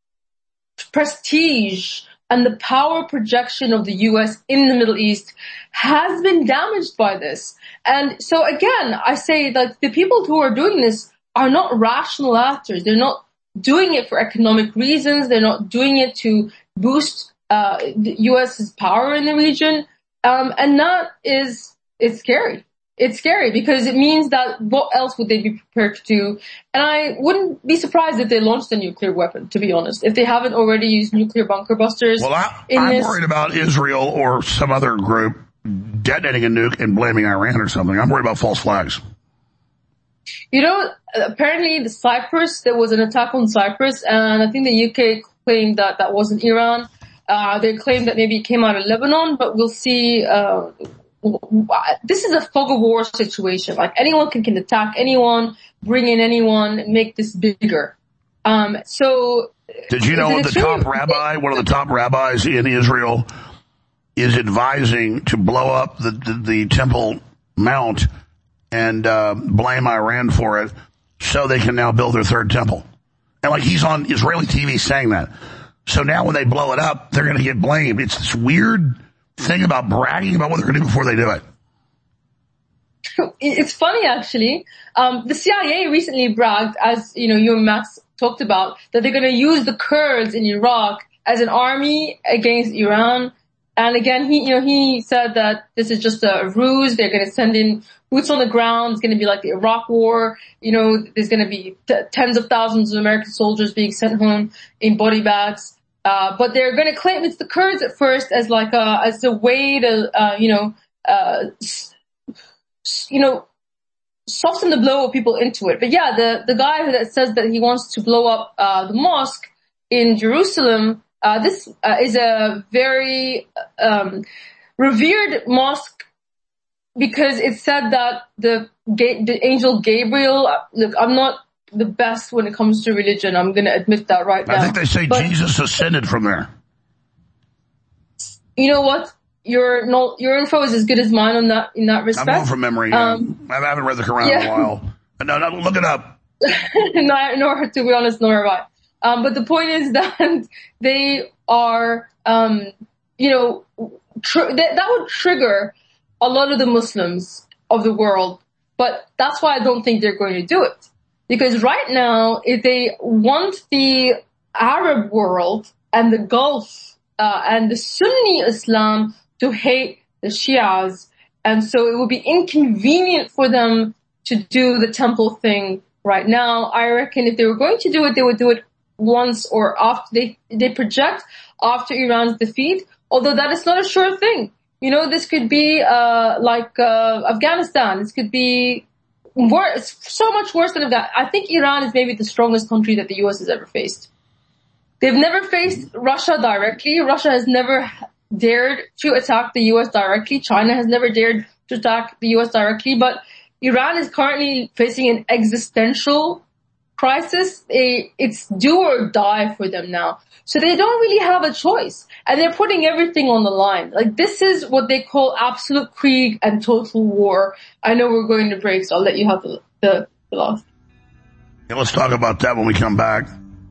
prestige and the power projection of the U.S. in the Middle East has been damaged by this. And so again, I say that the people who are doing this are not rational actors. They're not doing it for economic reasons. They're not doing it to boost the U.S.'s power in the region. And that it's scary. It's scary because it means that what else would they be prepared to do? And I wouldn't be surprised if they launched a nuclear weapon, to be honest, if they haven't already used nuclear bunker busters. Well, I'm worried about Israel or some other group detonating a nuke and blaming Iran or something. I'm worried about false flags. Apparently there was an attack on Cyprus, and I think the UK claimed that wasn't Iran. They claimed that maybe it came out of Lebanon, but we'll see. This is a fog of war situation. Like, anyone can attack anyone, bring in anyone, make this bigger. So did you know one of the top rabbis in Israel is advising to blow up the Temple Mount and blame Iran for it so they can now build their third temple. And he's on Israeli TV saying that. So now when they blow it up, they're going to get blamed. It's this weird thing about bragging about what they're going to do before they do it. It's funny, actually. The CIA recently bragged, as you and Max talked about, that they're going to use the Kurds in Iraq as an army against Iran. And again, he said that this is just a ruse. They're going to send in boots on the ground. It's going to be like the Iraq War. There's going to be tens of thousands of American soldiers being sent home in body bags. But they're going to claim it's the Kurds at first as a way to, soften the blow of people into it. But yeah, the guy that says that he wants to blow up the mosque in Jerusalem, this is a very revered mosque, because it said that the angel Gabriel, look, I'm not the best when it comes to religion. I'm going to admit that right now. I think they say Jesus ascended from there. You know what? Your info is as good as mine in that respect. I'm going from memory. I haven't read the Quran in a while. No, look it up. nor to be honest, nor have I. But the point is that they are, that would trigger a lot of the Muslims of the world. But that's why I don't think they're going to do it. Because right now, if they want the Arab world and the Gulf and the Sunni Islam to hate the Shias, and so it would be inconvenient for them to do the temple thing right now. I reckon if they were going to do it, they would do it once or after they project after Iran's defeat, although that is not a sure thing. This could be like Afghanistan. This could be worse, so much worse than that. I think Iran is maybe the strongest country that the U.S. has ever faced. They've never faced Russia directly. Russia has never dared to attack the U.S. directly. China has never dared to attack the U.S. directly. But Iran is currently facing an existential crisis. It's do or die for them now. So they don't really have a choice. And they're putting everything on the line. Like, this is what they call absolute Krieg and total war. I know we're going to break, so I'll let you have the last. Yeah, let's talk about that when we come back.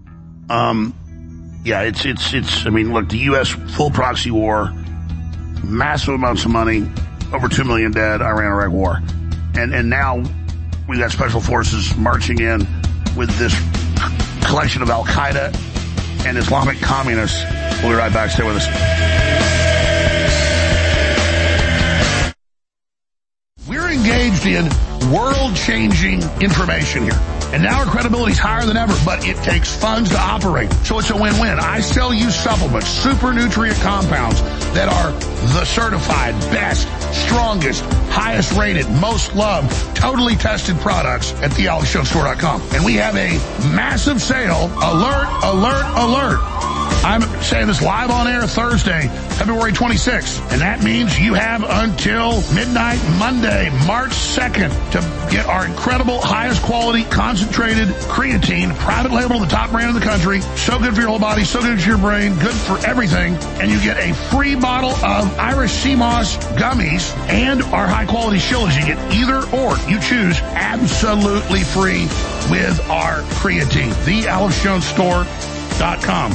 Yeah, it's, I mean, look, the U.S. full proxy war, massive amounts of money, over 2 million dead, Iran-Iraq war. And now we've got special forces marching in with this collection of Al-Qaeda and Islamic communists. We'll be right back. Stay with us. We're engaged in world-changing information here. And now our credibility is higher than ever, but it takes funds to operate. So it's a win-win. I sell you supplements, super nutrient compounds that are the certified, best, strongest, highest rated, most loved, totally tested products at thealexjonesstore.com. And we have a massive sale. Alert, alert, alert. I'm saying this live on air Thursday, February 26th. And that means you have until midnight Monday, March 2nd to get our incredible, highest quality, concentrated creatine, private label, the top brand in the country. So good for your whole body, so good for your brain, good for everything. And you get a free bottle of Irish sea moss gummies and our high quality shillings. You get either or. You choose absolutely free with our creatine. TheAlexJonesStore.com.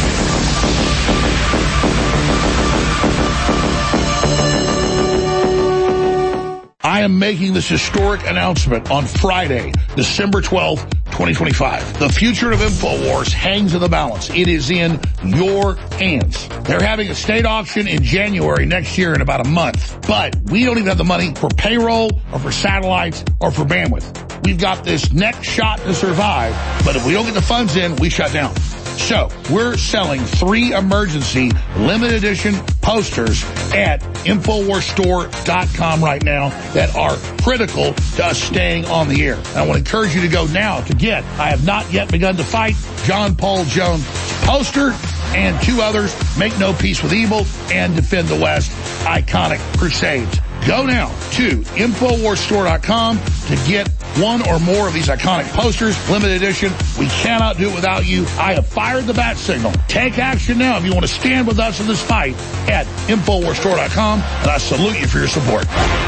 I am making this historic announcement on Friday, December 12th, 2025. The future of InfoWars hangs in the balance. It is in your hands. They're having a state auction in January next year in about a month. But we don't even have the money for payroll or for satellites or for bandwidth. We've got this next shot to survive, but if we don't get the funds in, we shut down. So we're selling 3 emergency limited edition posters at InfoWarsStore.com right now that are critical to us staying on the air. And I want to encourage you to go now to get I Have Not Yet Begun to Fight, John Paul Jones poster, and 2 others, Make No Peace with Evil and Defend the West, Iconic Crusades. Go now to InfoWarsStore.com to get 1 or more of these iconic posters, limited edition. We cannot do it without you. I have fired the bat signal. Take action now if you want to stand with us in this fight at InfoWarsStore.com, and I salute you for your support.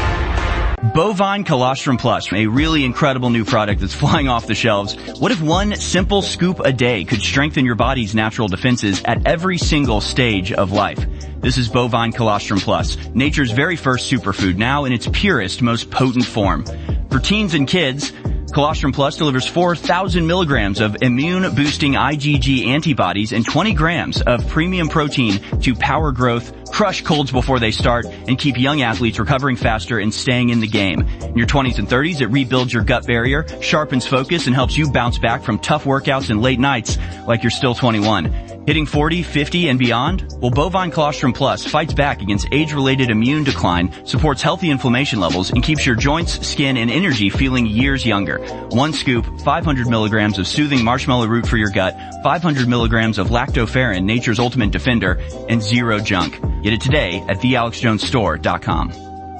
Bovine Colostrum Plus, a really incredible new product that's flying off the shelves. What if one simple scoop a day could strengthen your body's natural defenses at every single stage of life? This is Bovine Colostrum Plus, nature's very first superfood, now in its purest, most potent form. For teens and kids, Colostrum Plus delivers 4,000 milligrams of immune-boosting IgG antibodies and 20 grams of premium protein to power growth, crush colds before they start, and keep young athletes recovering faster and staying in the game. In your 20s and 30s, it rebuilds your gut barrier, sharpens focus, and helps you bounce back from tough workouts and late nights like you're still 21. Hitting 40, 50, and beyond? Well, Bovine Colostrum Plus fights back against age-related immune decline, supports healthy inflammation levels, and keeps your joints, skin, and energy feeling years younger. 1 scoop, 500 milligrams of soothing marshmallow root for your gut, 500 milligrams of lactoferrin, nature's ultimate defender, and 0 junk. Get it today at TheAlexJonesStore.com.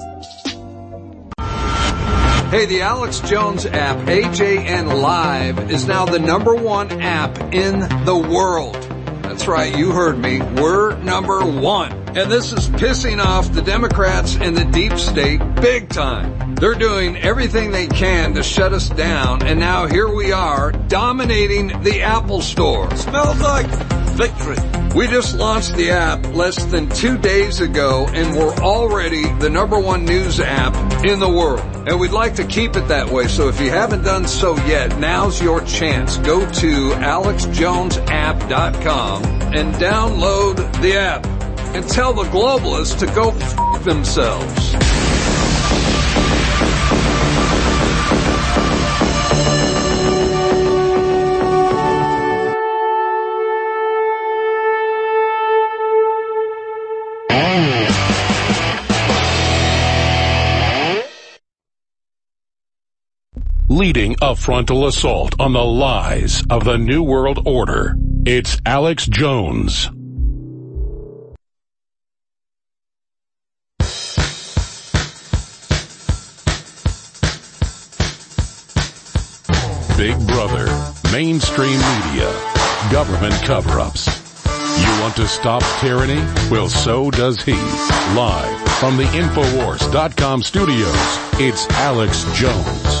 Hey, the Alex Jones app, AJN Live, is now the #1 app in the world. That's right, you heard me. We're #1. And this is pissing off the Democrats and the deep state big time. They're doing everything they can to shut us down, and now here we are, dominating the Apple Store. Smells like victory. We just launched the app less than 2 days ago, and we're already the #1 news app in the world. And we'd like to keep it that way, so if you haven't done so yet, now's your chance. Go to AlexJonesApp.com and download the app. And tell the globalists to go f*** themselves. leading a frontal assault on the lies of the New World Order. It's Alex Jones. Big Brother, mainstream media, government cover-ups. You want to stop tyranny? Well, so does he. Live from the Infowars.com studios, it's Alex Jones.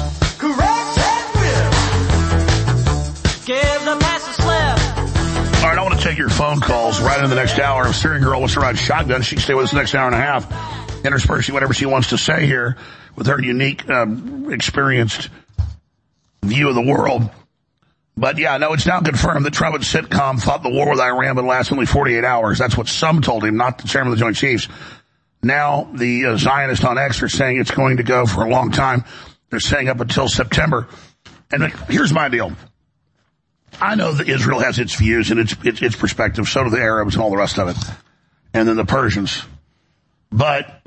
All right, I want to take your phone calls right in the next hour. If Steering Girl wants to ride shotgun, she can stay with us the next hour and a half, interspersing whatever she wants to say here with her unique, experienced view of the world. But yeah, no, it's now confirmed that Trump and CENTCOM thought the war with Iran would last only 48 hours. That's what some told him, not the chairman of the Joint Chiefs. Now the Zionists on X are saying it's going to go for a long time. They're saying up until September. And here's my deal. I know that Israel has its views and its perspective. So do the Arabs and all the rest of it. And then the Persians. But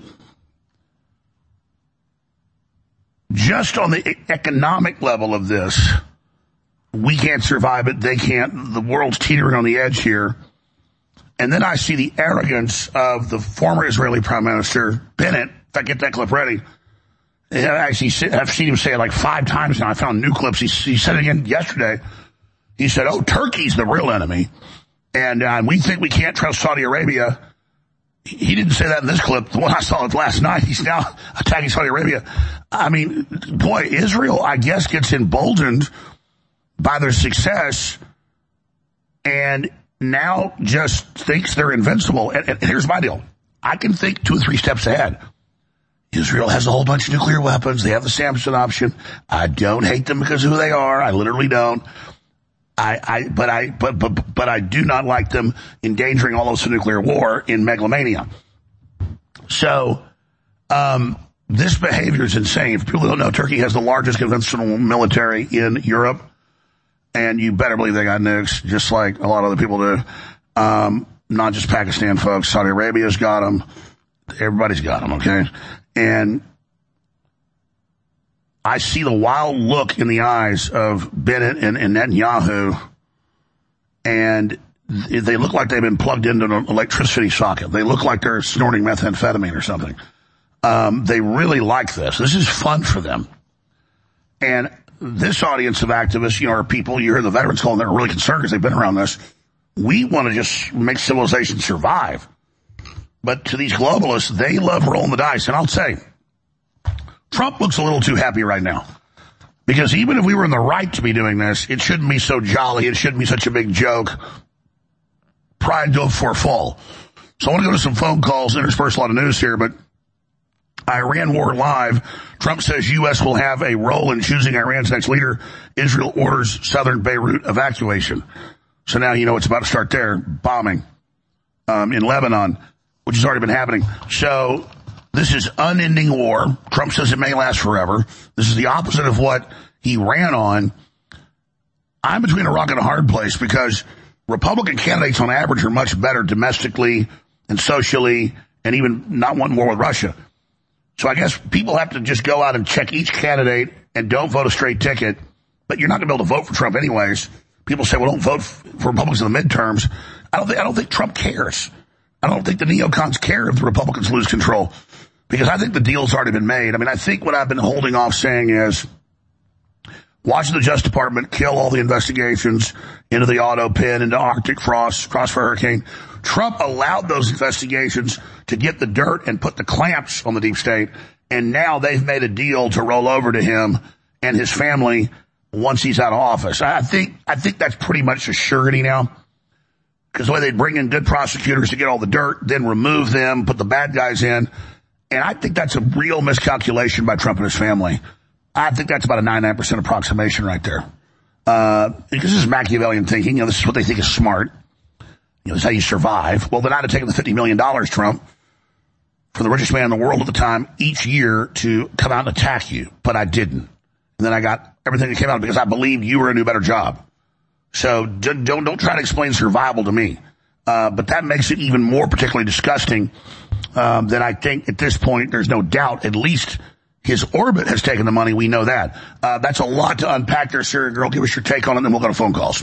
just on the economic level of this, we can't survive it. They can't. The world's teetering on the edge here. And then I see the arrogance of the former Israeli Prime Minister, Bennett. If I get that clip ready. And actually, I've seen him say it like 5 times now. I found new clips. He said it again yesterday. He said, oh, Turkey's the real enemy. And we think we can't trust Saudi Arabia. He didn't say that in this clip. The one I saw it last night. He's now attacking Saudi Arabia. I mean, boy, Israel, I guess, gets emboldened by their success and now just thinks they're invincible. And here's my deal. I can think 2 or 3 steps ahead. Israel has a whole bunch of nuclear weapons. They have the Samson option. I don't hate them because of who they are. I literally don't. But I do not like them endangering all of us in nuclear war in megalomania. So, this behavior is insane. If people don't know, Turkey has the largest conventional military in Europe. And you better believe they got nukes, just like a lot of other people do. Not just Pakistan folks. Saudi Arabia's got them. Everybody's got them, okay? And I see the wild look in the eyes of Bennett and Netanyahu, and they look like they've been plugged into an electricity socket. They look like they're snorting methamphetamine or something. They really like this. This is fun for them. And this audience of activists, are people, you hear the veterans calling, they're really concerned because they've been around this. We want to just make civilization survive. But to these globalists, they love rolling the dice. And I'll say, Trump looks a little too happy right now. Because even if we were in the right to be doing this, it shouldn't be so jolly. It shouldn't be such a big joke. Pride go for a fall. So I want to go to some phone calls, intersperse a lot of news here, but Iran war live. Trump says U.S. will have a role in choosing Iran's next leader. Israel orders southern Beirut evacuation. So now you know it's about to start there. Bombing in Lebanon, which has already been happening. So this is unending war. Trump says it may last forever. This is the opposite of what he ran on. I'm between a rock and a hard place because Republican candidates on average are much better domestically and socially and even not wanting war with Russia. So I guess people have to just go out and check each candidate and don't vote a straight ticket. But you're not going to be able to vote for Trump anyways. People say, well, don't vote for Republicans in the midterms. I don't think Trump cares. I don't think the neocons care if the Republicans lose control because I think the deal's already been made. I mean, I think what I've been holding off saying is watch the Justice Department kill all the investigations into the auto pin, into Arctic frost, Crossfire Hurricane. Trump allowed those investigations to get the dirt and put the clamps on the deep state, and now they've made a deal to roll over to him and his family once he's out of office. I think that's pretty much a surety now, because the way they bring in good prosecutors to get all the dirt, then remove them, put the bad guys in, and I think that's a real miscalculation by Trump and his family. I think that's about a 99% approximation right there. Because this is Machiavellian thinking. This is what they think is smart. This is how you survive. Well, then I'd have taken the $50 million, Trump, for the richest man in the world at the time, each year to come out and attack you. But I didn't. And then I got everything that came out because I believed you were going to do a better job. So don't try to explain survival to me. But that makes it even more particularly disgusting, that I think at this point, there's no doubt, at least His orbit has taken the money. We know that. That's a lot to unpack there, Syrian girl. Give us your take on it, and then we'll go to phone calls.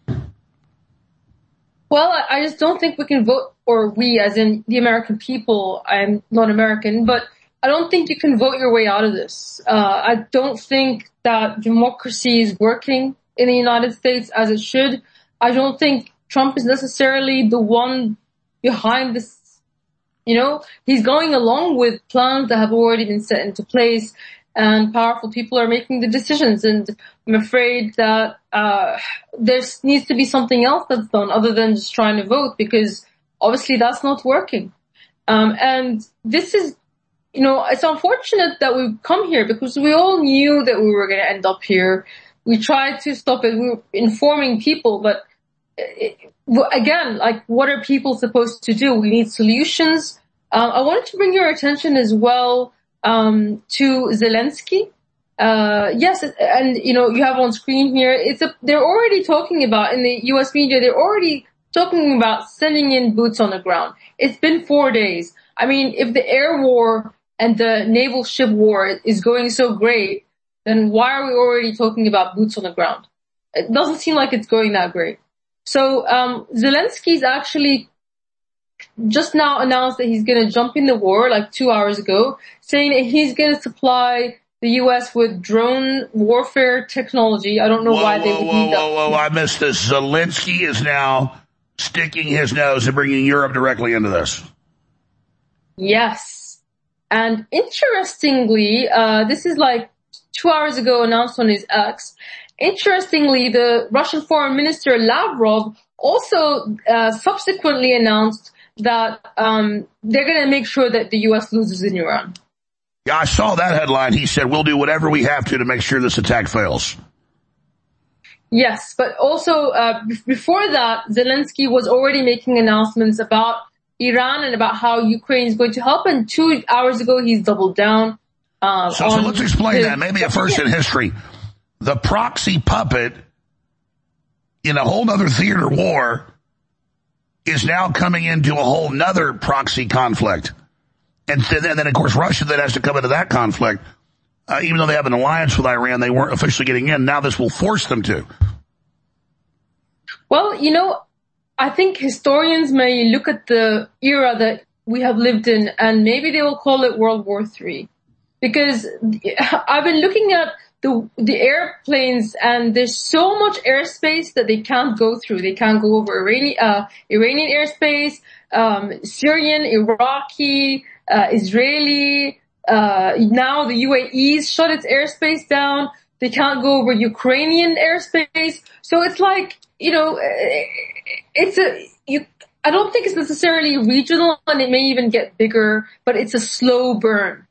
Well, I just don't think we can vote, or we, as in the American people. I'm not American, but I don't think you can vote your way out of this. I don't think that democracy is working in the United States as it should. I don't think Trump is necessarily the one behind this. You know, he's going along with plans that have already been set into place, and powerful people are making the decisions. And I'm afraid that there needs to be something else that's done other than just trying to vote, because obviously that's not working. And this is, you know, it's unfortunate that we've come here, because we all knew that we were going to end up here. We tried to stop it. We were informing people, but again, like, what are people supposed to do? We need solutions. I wanted to bring your attention as well to Zelensky. Yes, and you know, you have on screen here. They're already talking about, in the U.S. media, they're already talking about sending in boots on the ground. It's been 4 days. I mean, if the air war and the naval ship war is going so great, then why are we already talking about boots on the ground? It doesn't seem like it's going that great. So Zelensky's actually just now announced that he's going to jump in the war, like 2 hours ago, saying that he's going to supply the U.S. with drone warfare technology. I don't know why they would need that. Whoa, I missed this. Zelensky is now sticking his nose and bringing Europe directly into this. Yes. And interestingly, this is like 2 hours ago announced on his X. Interestingly, the Russian Foreign Minister Lavrov also subsequently announced that they're going to make sure that the U.S. loses in Iran. Yeah, I saw that headline. He said, we'll do whatever we have to make sure this attack fails. Yes, but also before that, Zelensky was already making announcements about Iran and about how Ukraine is going to help. And 2 hours ago, he's doubled down. So let's explain that. Maybe a first in history. The proxy puppet in a whole other theater war is now coming into a whole nother proxy conflict. And then, of course, Russia then has to come into that conflict. Even though they have an alliance with Iran, they weren't officially getting in. Now this will force them to. Well, you know, I think historians may look at the era that we have lived in, and maybe they will call it World War III. Because I've been looking at the airplanes, and there's so much airspace that they can't go through. They can't go over Iranian airspace, Syrian, Iraqi, Israeli. Now the UAE's shut its airspace down. They can't go over Ukrainian airspace. So it's like, you know, I don't think it's necessarily regional, and it may even get bigger, but it's a slow burn.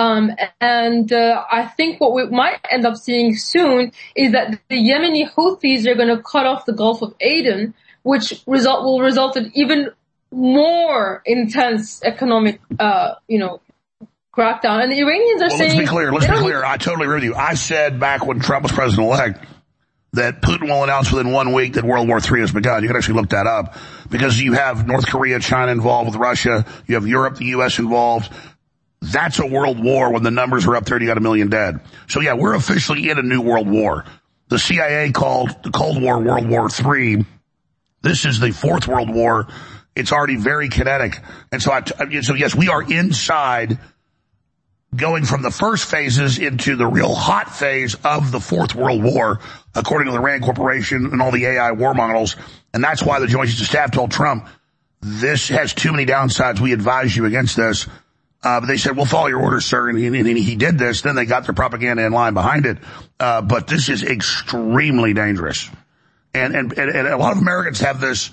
I think what we might end up seeing soon is that the Yemeni Houthis are going to cut off the Gulf of Aden, which will result in even more intense economic, crackdown. And the Iranians are saying... Let's be clear. I totally agree with you. I said back when Trump was president-elect that Putin will announce within 1 week that World War III has begun. You can actually look that up, because you have North Korea, China involved with Russia. You have Europe, the U.S. involved. That's a world war when the numbers are up there and you got 1 million dead. So yeah, we're officially in a new world war. The CIA called the Cold War World War III. This is the fourth world war. It's already very kinetic. And so yes, we are inside, going from the first phases into the real hot phase of the fourth world war, according to the Rand Corporation and all the AI war models. And that's why the Joint Chiefs of Staff told Trump, this has too many downsides. We advise you against this. But they said, we'll follow your orders, sir. And he did this. Then they got their propaganda in line behind it. But this is extremely dangerous. And a lot of Americans have this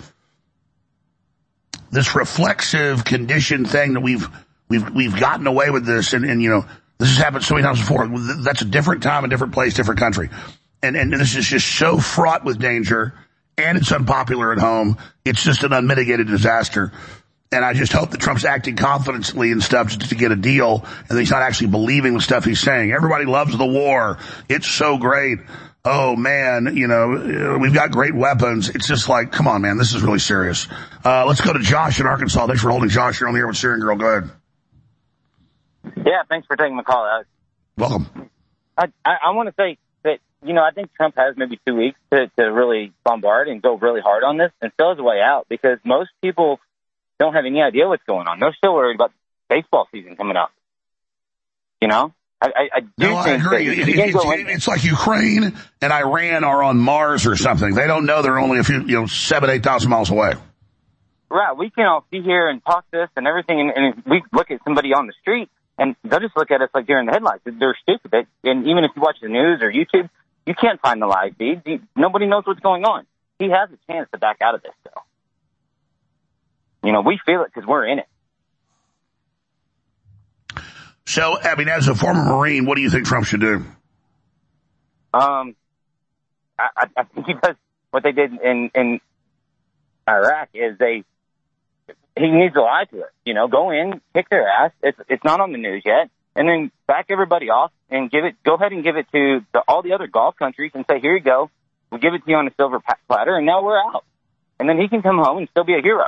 reflexive conditioned thing that we've gotten away with this. And you know, this has happened so many times before. That's a different time, a different place, different country. And this is just so fraught with danger, and it's unpopular at home. It's just an unmitigated disaster. And I just hope that Trump's acting confidently and stuff just to get a deal, and that he's not actually believing the stuff he's saying. Everybody loves the war. It's so great. Oh, man, you know, we've got great weapons. It's just like, come on, man, this is really serious. Let's go to Josh in Arkansas. Thanks for holding, Josh. You're on the air with Syrian Girl. Go ahead. Yeah, thanks for taking the call. Welcome. I want to say that, I think Trump has maybe 2 weeks to really bombard and go really hard on this and sell his way out, because most people don't have any idea what's going on. They're still worried about baseball season coming up. I agree. It's like Ukraine and Iran are on Mars or something. They don't know they're only a few, 7,000-8,000 miles away. Right. We can all be here and talk this and everything, and we look at somebody on the street, and they'll just look at us like they're in the headlights. They're stupid. And even if you watch the news or YouTube, you can't find the live feed. Nobody knows what's going on. He has a chance to back out of this, though. We feel it because we're in it. So, as a former Marine, what do you think Trump should do? I think he does what they did in Iraq is he needs to lie to it. Go in, kick their ass. It's not on the news yet, and then back everybody off and go ahead and give it to all the other Gulf countries and say, here you go. We'll give it to you on a silver platter, and now we're out. And then he can come home and still be a hero.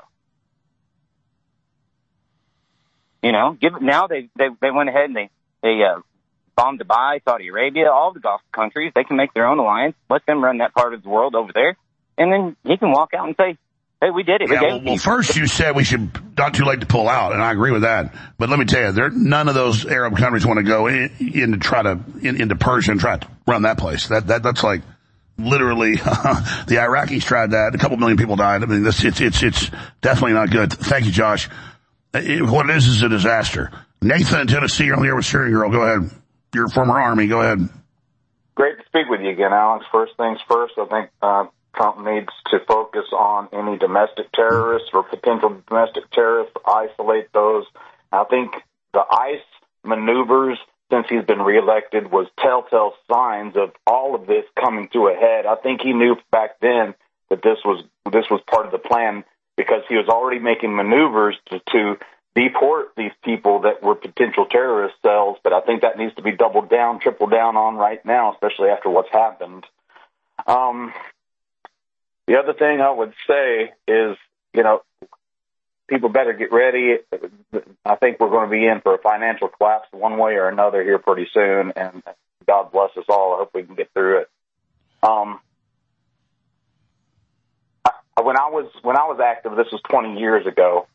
Now they went ahead and they bombed Dubai, Saudi Arabia, all the Gulf countries. They can make their own alliance, let them run that part of the world over there, and then he can walk out and say, hey, we did it. Well, first you said we should not too late to pull out, and I agree with that. But let me tell you, none of those Arab countries want to go into Persia and try to run that place. That's like literally the Iraqis tried that. A couple million people died. It's definitely not good. Thank you, Josh. What it is a disaster. Nathan in Tennessee, you're on the air with Steering Girl. Go ahead. You're a former Army. Go ahead. Great to speak with you again, Alex. First things first, I think Trump needs to focus on any domestic terrorists or potential domestic terrorists, isolate those. I think the ICE maneuvers since he's been reelected was telltale signs of all of this coming to a head. I think he knew back then that this was part of the plan, because he was already making maneuvers to deport these people that were potential terrorist cells. But I think that needs to be doubled down, tripled down on right now, especially after what's happened. The other thing I would say is, people better get ready. I think we're going to be in for a financial collapse one way or another here pretty soon, and God bless us all. I hope we can get through it. When I was active, this was 20 years ago.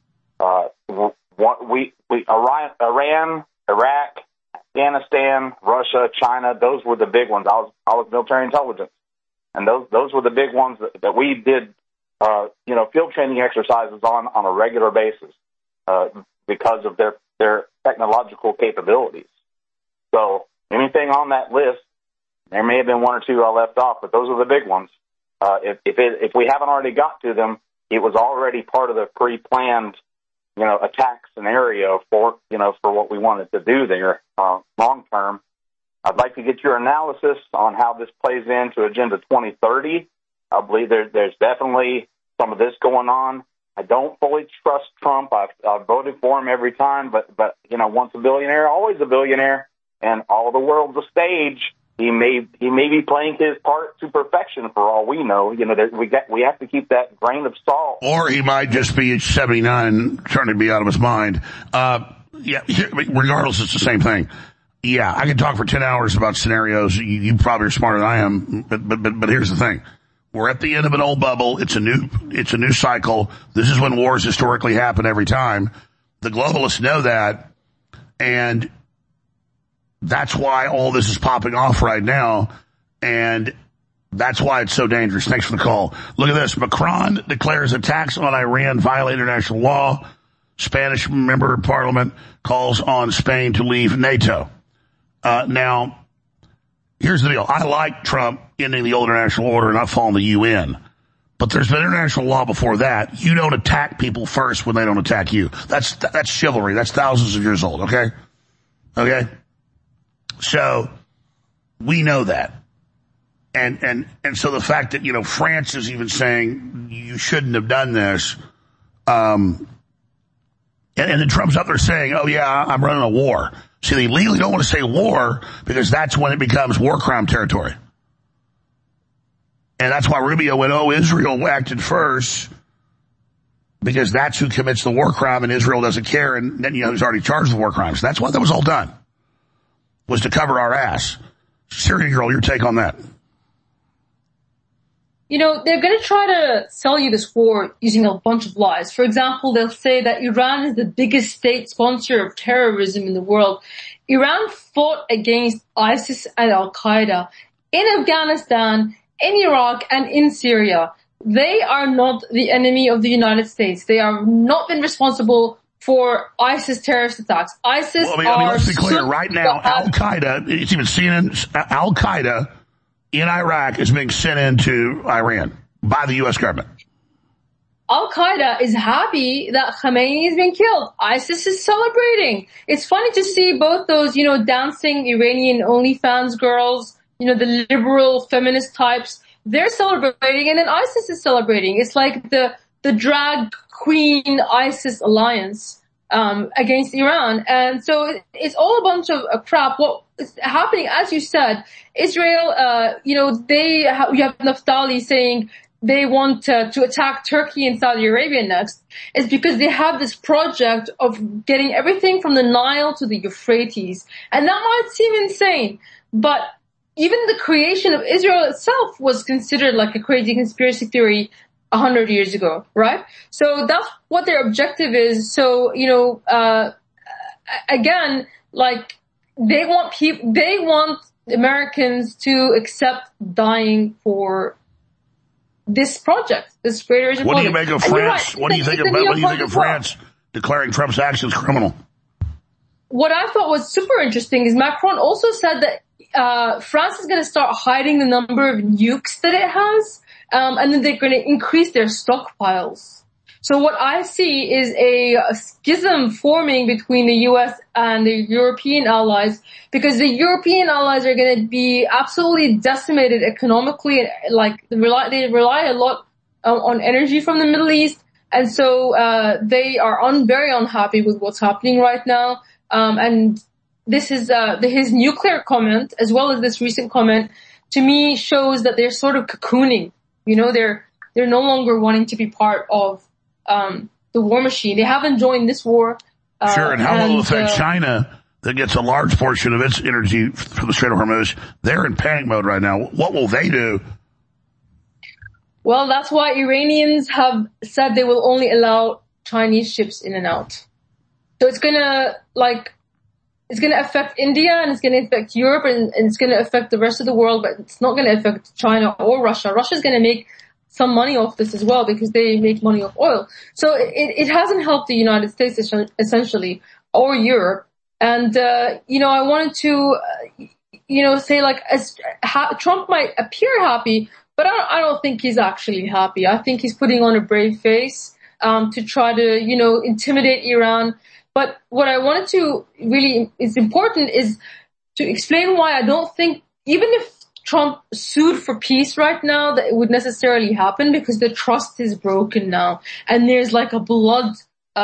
Iran, Iraq, Afghanistan, Russia, China, those were the big ones. I was military intelligence, and those were the big ones that we did, field training exercises on a regular basis, because of their technological capabilities. So anything on that list, there may have been one or two I left off, but those are the big ones. If we haven't already got to them, it was already part of the pre-planned, attack scenario for what we wanted to do there, long term. I'd like to get your analysis on how this plays into Agenda 2030. I believe there's definitely some of this going on. I don't fully trust Trump. I've voted for him every time, but once a billionaire, always a billionaire, and all the world's a stage. He may be playing his part to perfection for all we know. We have to keep that grain of salt. Or he might just be 79 and trying to be out of his mind. Regardless, it's the same thing. Yeah, I can talk for 10 hours about scenarios. You probably are smarter than I am, but here's the thing. We're at the end of an old bubble. It's a new cycle. This is when wars historically happen every time. The globalists know that, and that's why all this is popping off right now, and that's why it's so dangerous. Thanks for the call. Look at this. Macron declares attacks on Iran violate international law. Spanish member of parliament calls on Spain to leave NATO. Now, here's the deal. I like Trump ending the old international order and not following the UN. But there's been international law before that. You don't attack people first when they don't attack you. That's chivalry. That's thousands of years old, okay? Okay? So, we know that. And so the fact that, France is even saying you shouldn't have done this, and then Trump's up there saying, oh yeah, I'm running a war. See, they legally don't want to say war because that's when it becomes war crime territory. And that's why Rubio went, Israel acted first because that's who commits the war crime and Israel doesn't care, and then, he's already charged with war crimes. That's why that was all done. was to cover our ass. Syria Girl, your take on that? You know, they're going to try to sell you this war using a bunch of lies. For example, they'll say that Iran is the biggest state sponsor of terrorism in the world. Iran fought against ISIS and Al-Qaeda in Afghanistan, in Iraq, and in Syria. They are not the enemy of the United States. They have not been responsible for ISIS terrorist attacks. ISIS let's be clear. Right now, Al-Qaeda, it's even CNN, Al-Qaeda in Iraq is being sent into Iran by the U.S. government. Al-Qaeda is happy that Khamenei has been killed. ISIS is celebrating. It's funny to see both those, dancing Iranian OnlyFans girls, the liberal feminist types. They're celebrating, and then ISIS is celebrating. It's like the drag queen ISIS alliance against Iran. And so it's all a bunch of crap. What is happening, as you said, Israel, you have Naftali saying they want to attack Turkey and Saudi Arabia next, is because they have this project of getting everything from the Nile to the Euphrates. And that might seem insane, but even the creation of Israel itself was considered like a crazy conspiracy theory 100 years ago, right? So that's what their objective is. So, again, like they want Americans to accept dying for this project, this greater Asian project. What do you make of France? What do you think of France declaring Trump's actions criminal? What I thought was super interesting is Macron also said that France is going to start hiding the number of nukes that it has, and then they're going to increase their stockpiles. So what I see is a schism forming between the U.S. and the European allies, because the European allies are going to be absolutely decimated economically. Like they rely a lot on energy from the Middle East, and so they are very unhappy with what's happening right now. And this is his nuclear comment, as well as this recent comment, to me shows that they're sort of cocooning. They're no longer wanting to be part of the war machine. They haven't joined this war. Sure, and how will it affect China that gets a large portion of its energy from the Strait of Hormuz? They're in panic mode right now. What will they do? Well, that's why Iranians have said they will only allow Chinese ships in and out. So it's gonna affect India, and it's gonna affect Europe, and it's gonna affect the rest of the world, but it's not gonna affect China or Russia. Russia's gonna make some money off this as well, because they make money off oil. So it hasn't helped the United States essentially, or Europe. And, I wanted to, say like, Trump might appear happy, but I don't think he's actually happy. I think he's putting on a brave face, to try to, intimidate Iran. But what I wanted to really is important is to explain why I don't think, even if Trump sued for peace right now, that it would necessarily happen, because the trust is broken now, and there's like a blood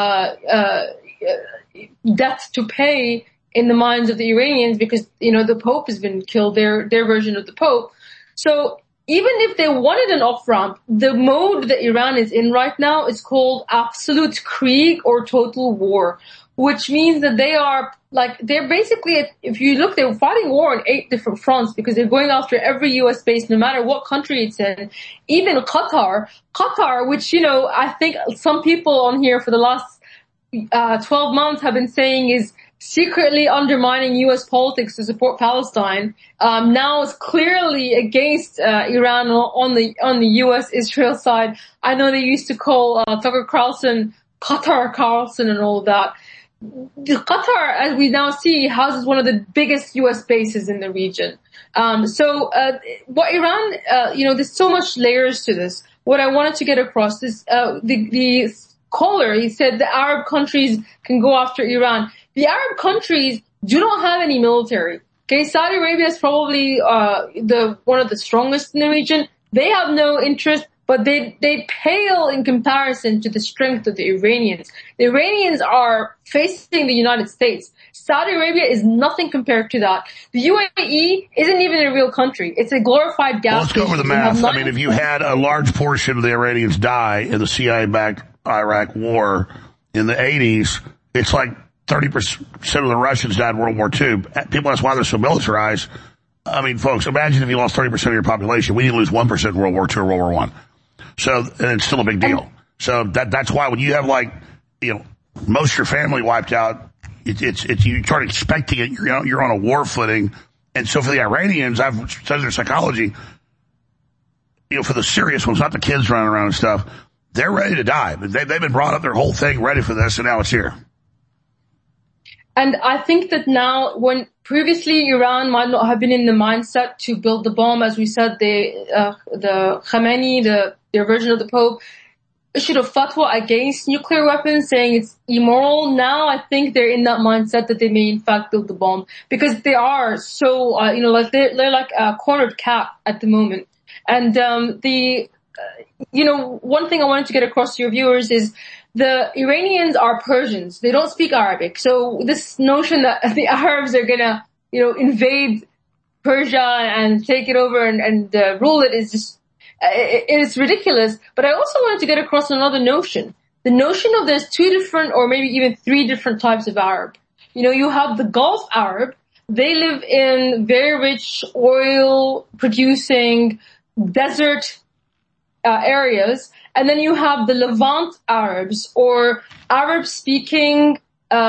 debt to pay in the minds of the Iranians, because the Pope has been killed, their version of the Pope. So even if they wanted an off-ramp, the mode that Iran is in right now is called absolute Krieg, or total war, which means that they're basically, if you look, they're fighting war on 8 different fronts, because they're going after every U.S. base, no matter what country it's in. Even Qatar, which, I think some people on here for the last 12 months have been saying is secretly undermining U.S. politics to support Palestine, now is clearly against Iran on the U.S.-Israel side. I know they used to call Tucker Carlson Qatar Carlson and all of that. Qatar, as we now see, houses one of the biggest U.S. bases in the region. What Iran, there's so much layers to this. What I wanted to get across is, the caller, he said the Arab countries can go after Iran. The Arab countries do not have any military. Okay, Saudi Arabia is probably, one of the strongest in the region. They have no interest, but they pale in comparison to the strength of the Iranians. The Iranians are facing the United States. Saudi Arabia is nothing compared to that. The UAE isn't even a real country. It's a glorified gas station. Let's go over the math. I mean, if you had a large portion of the Iranians die in the CIA-backed Iraq war in the 80s, it's like 30% of the Russians died in World War II. People ask why they're so militarized. I mean, folks, imagine if you lost 30% of your population. We need to lose 1% in World War II or World War I. So, and it's still a big deal. So that's why when you have most of your family wiped out, you start expecting it. You're on a war footing. And so for the Iranians, I've studied their psychology, for the serious ones, not the kids running around and stuff, they're ready to die. They've been brought up their whole thing ready for this, and now it's here. And I think that now, when previously Iran might not have been in the mindset to build the bomb, as we said, the Khamenei, their version of the Pope, issued a fatwa against nuclear weapons, saying it's immoral. Now I think they're in that mindset that they may in fact build the bomb, because they are so, they're like a cornered cat at the moment. And one thing I wanted to get across to your viewers is the Iranians are Persians. They don't speak Arabic. So this notion that the Arabs are gonna, invade Persia and take it over and rule it is just, it's ridiculous. But I also wanted to get across another notion. The notion of there's 2 different or maybe even 3 different types of Arab. You have the Gulf Arab. They live in very rich oil producing desert areas. And then you have the Levant Arabs, or Arab-speaking,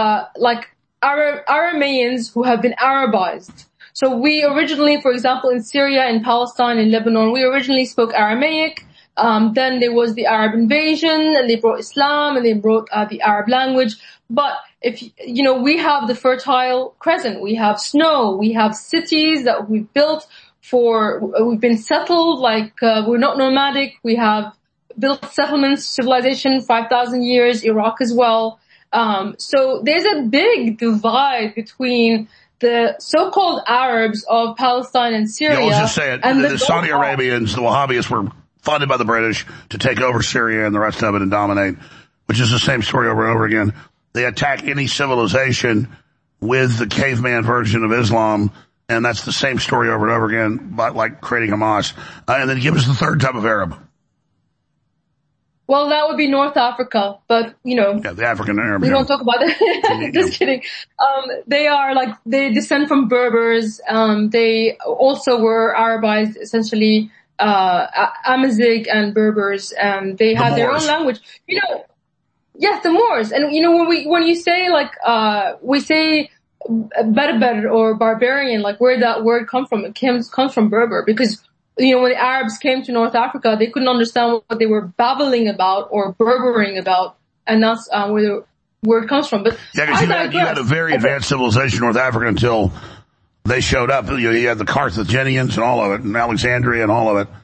Arameans who have been Arabized. So we originally, for example, in Syria, in Palestine, in Lebanon, we originally spoke Aramaic. Then there was the Arab invasion, and they brought Islam, and they brought the Arab language. But if, we have the Fertile Crescent, we have snow, we have cities that we've built we've been settled, we're not nomadic, we have built settlements, civilization, 5,000 years, Iraq as well. So there's a big divide between the so-called Arabs of Palestine and Syria. Let's just say it. And the Saudi Arabians, the Wahhabis, were funded by the British to take over Syria and the rest of it and dominate, which is the same story over and over again. They attack any civilization with the caveman version of Islam, and that's the same story over and over again, but like creating Hamas. And then give us the third type of Arab. Well, that would be North Africa, but, Yeah, the African Arab. We don't talk about that. Just kidding. They descend from Berbers. They also were Arabized, essentially, Amazigh and Berbers, and they had their own language. Yes, the Moors. And, when you say, we say Berber or barbarian, where that word comes from, it comes from Berber, because when the Arabs came to North Africa, they couldn't understand what they were babbling about or berbering about, and that's where the word comes from. But yeah, because you had a very advanced civilization in North Africa until they showed up. You had the Carthaginians and all of it, and Alexandria and all of it.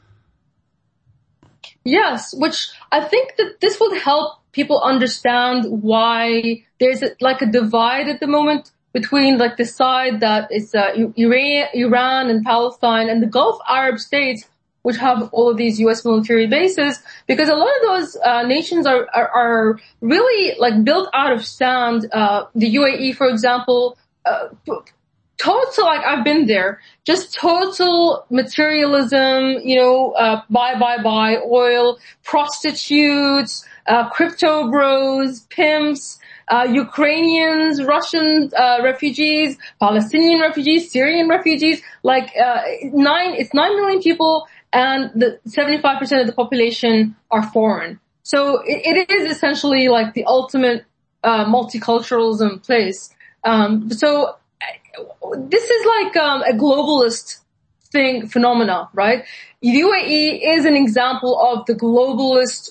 Yes, which I think that this would help people understand why there's a divide at the moment between the side that is Iran and Palestine and the Gulf Arab states, which have all of these U.S. military bases, because a lot of those nations are really built out of sand. The UAE, for example, total, I've been there, just total materialism, buy, oil, prostitutes, crypto bros, pimps, Ukrainians, Russian refugees, Palestinian refugees, Syrian refugees, it's 9 million people, and the 75% of the population are foreign. So it is essentially the ultimate multiculturalism place. So this is a globalist phenomena, right? UAE is an example of the globalist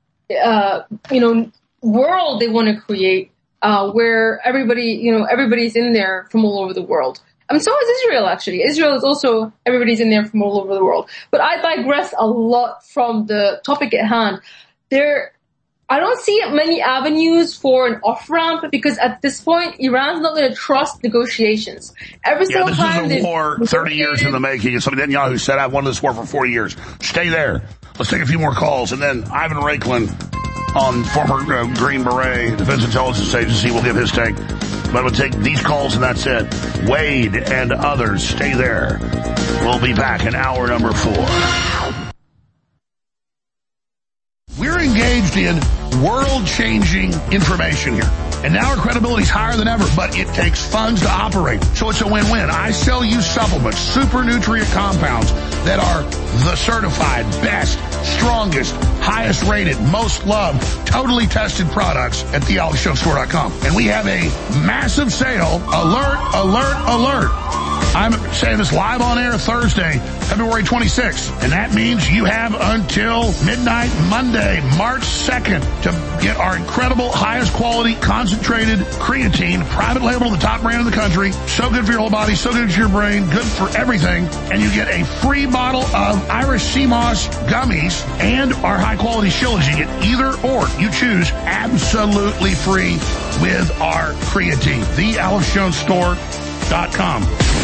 world they want to create, where everybody's in there from all over the world. So is Israel, actually. Israel is also, everybody's in there from all over the world. But I digress a lot from the topic at hand. I don't see many avenues for an off-ramp, because at this point, Iran's not going to trust negotiations. This is a war 30 years in the making. And somebody, Netanyahu said, I've wanted this war for 40 years. Stay there. Let's take a few more calls. And then Ivan Raiklin, on former Green Beret Defense Intelligence Agency, will give his take. But we'll take these calls and that's it. Wade and others, stay there. We'll be back in hour number 4. We're engaged in world-changing information here. And now our credibility is higher than ever, but it takes funds to operate. So it's a win-win. I sell you supplements, super nutrient compounds that are the certified, best, strongest, highest rated, most loved, totally tested products at thealexjonesstore.com. And we have a massive sale. Alert, alert, alert. I'm saying this live on air Thursday, February 26th. And that means you have until midnight Monday, March 2nd to get our incredible, highest quality, concentrated creatine, private label, the top brand in the country. So good for your whole body, so good for your brain, good for everything. And you get a free bottle of Irish sea moss gummies and our high quality shillings. You get either or. You choose absolutely free with our creatine. TheAlexJonesStore.com.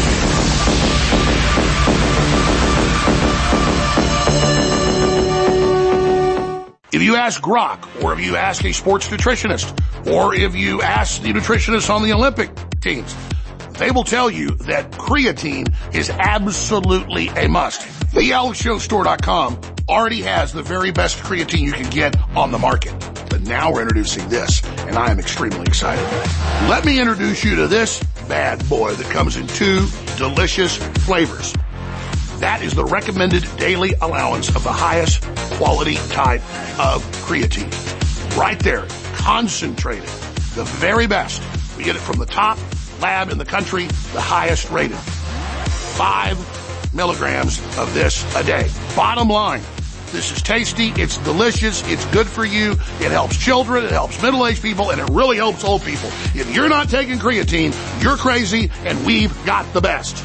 If you ask Grok, or if you ask a sports nutritionist, or if you ask the nutritionists on the Olympic teams, they will tell you that creatine is absolutely a must. TheAlexJonesStore.com already has the very best creatine you can get on the market. But now we're introducing this, and I am extremely excited. Let me introduce you to this bad boy that comes in 2 delicious flavors. That is the recommended daily allowance of the highest quality type of creatine. Right there, concentrated, the very best. We get it from the top lab in the country, the highest rated. 5 milligrams of this a day. Bottom line, this is tasty, it's delicious, it's good for you, it helps children, it helps middle-aged people, and it really helps old people. If you're not taking creatine, you're crazy, and we've got the best.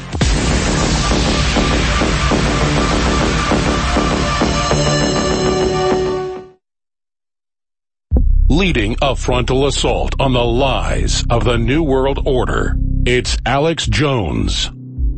Leading a frontal assault on the lies of the New World Order, it's Alex Jones.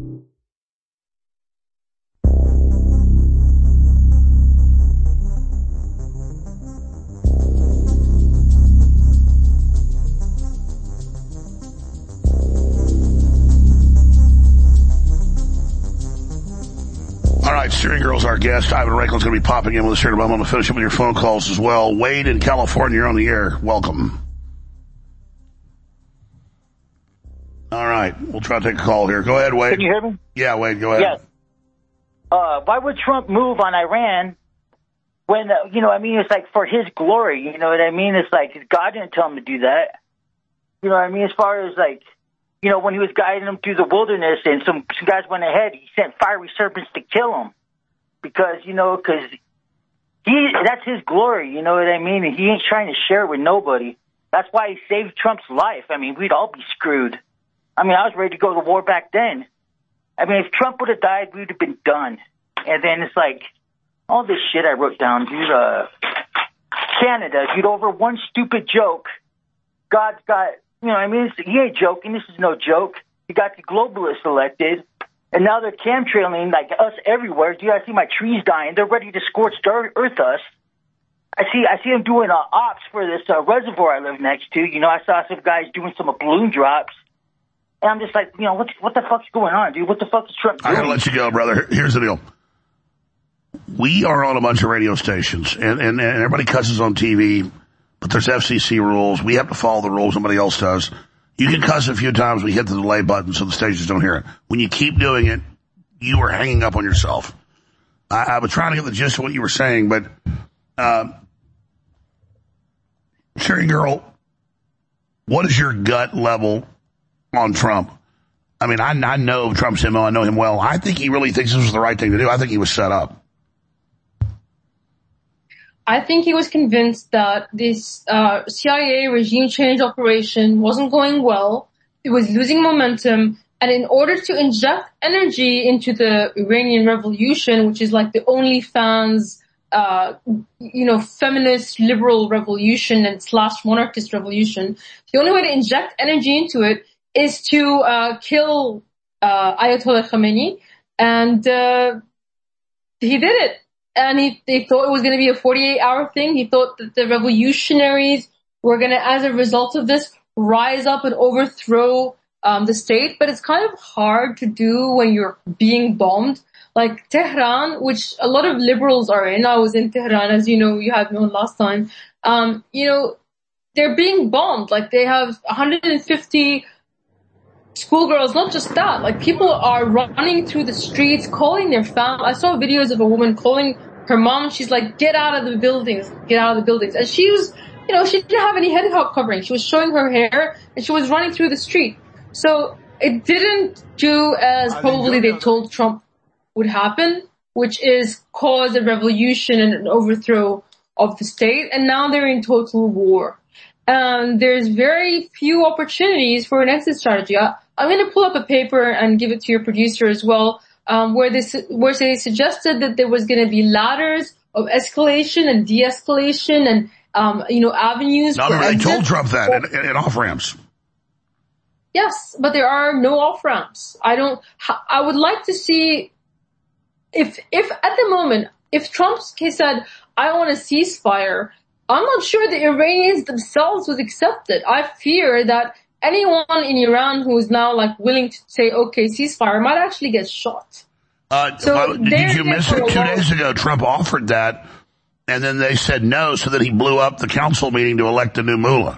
All right, Steering Girl's our guest. Ivan Raiklin's going to be popping in with us here in a moment. I'm going to finish up with your phone calls as well. Wade in California, you're on the air. Welcome. All right, we'll try to take a call here. Go ahead, Wade. Can you hear me? Yeah, Wade, go ahead. Yes. Why would Trump move on Iran when, it's like for his glory, you know what I mean? It's like God didn't tell him to do that. You know what I mean? As far as like, when he was guiding them through the wilderness and some guys went ahead, he sent fiery serpents to kill them because that's his glory, you know what I mean? And he ain't trying to share it with nobody. That's why he saved Trump's life. I mean, we'd all be screwed. I mean, I was ready to go to war back then. I mean, if Trump would have died, we would have been done. And then it's like, all this shit I wrote down, dude, Canada, dude, over one stupid joke, God's got, he ain't joking. This is no joke. He got the globalists elected, and now they're chemtrailing like us everywhere. Dude, I see my trees dying. They're ready to scorch earth us. I see them doing ops for this reservoir I live next to. I saw some guys doing some balloon drops. And I'm just like, what the fuck's going on, dude? What the fuck is Trump doing? I gotta let you go, brother. Here's the deal. We are on a bunch of radio stations, and everybody cusses on TV. But there's FCC rules. We have to follow the rules. Nobody else does. You can cuss a few times. We hit the delay button so the stations don't hear it. When you keep doing it, you are hanging up on yourself. I was trying to get the gist of what you were saying, but Sherry Girl, what is your gut level on Trump? I mean, I know Trump's MO. I know him well. I think he really thinks this was the right thing to do. I think he was set up. I think he was convinced that this CIA regime change operation wasn't going well. It was losing momentum. And in order to inject energy into the Iranian revolution, which is like the OnlyFans, feminist liberal revolution and / monarchist revolution, the only way to inject energy into it is to kill Ayatollah Khamenei. And he did it. And they thought it was going to be a 48-hour thing. He thought that the revolutionaries were going to, as a result of this, rise up and overthrow the state. But it's kind of hard to do when you're being bombed. Like Tehran, which a lot of liberals are in. I was in Tehran, as you know, you had me on last time. they're being bombed. Like, they have 150 schoolgirls. Not just that, like, people are running through the streets, calling their family. I saw videos of a woman calling her mom. She's like, get out of the buildings, get out of the buildings. And she was, you know, she didn't have any head covering. She was showing her hair and she was running through the street. So it didn't do as probably they told Trump would happen, which is cause a revolution and an overthrow of the state. And now they're in total war. There's very few opportunities for an exit strategy. I'm going to pull up a paper and give it to your producer as well, where they suggested that there was going to be ladders of escalation and de-escalation and, avenues. No, they told Trump that in off-ramps. Yes, but there are no off-ramps. I would like to see if at the moment, if Trump said, I want a ceasefire, I'm not sure the Iranians themselves would accept it. I fear that anyone in Iran who is now like willing to say, okay, ceasefire, might actually get shot. Did you miss it? 2 days ago, Trump offered that, and then they said no, so that he blew up the council meeting to elect a new mullah.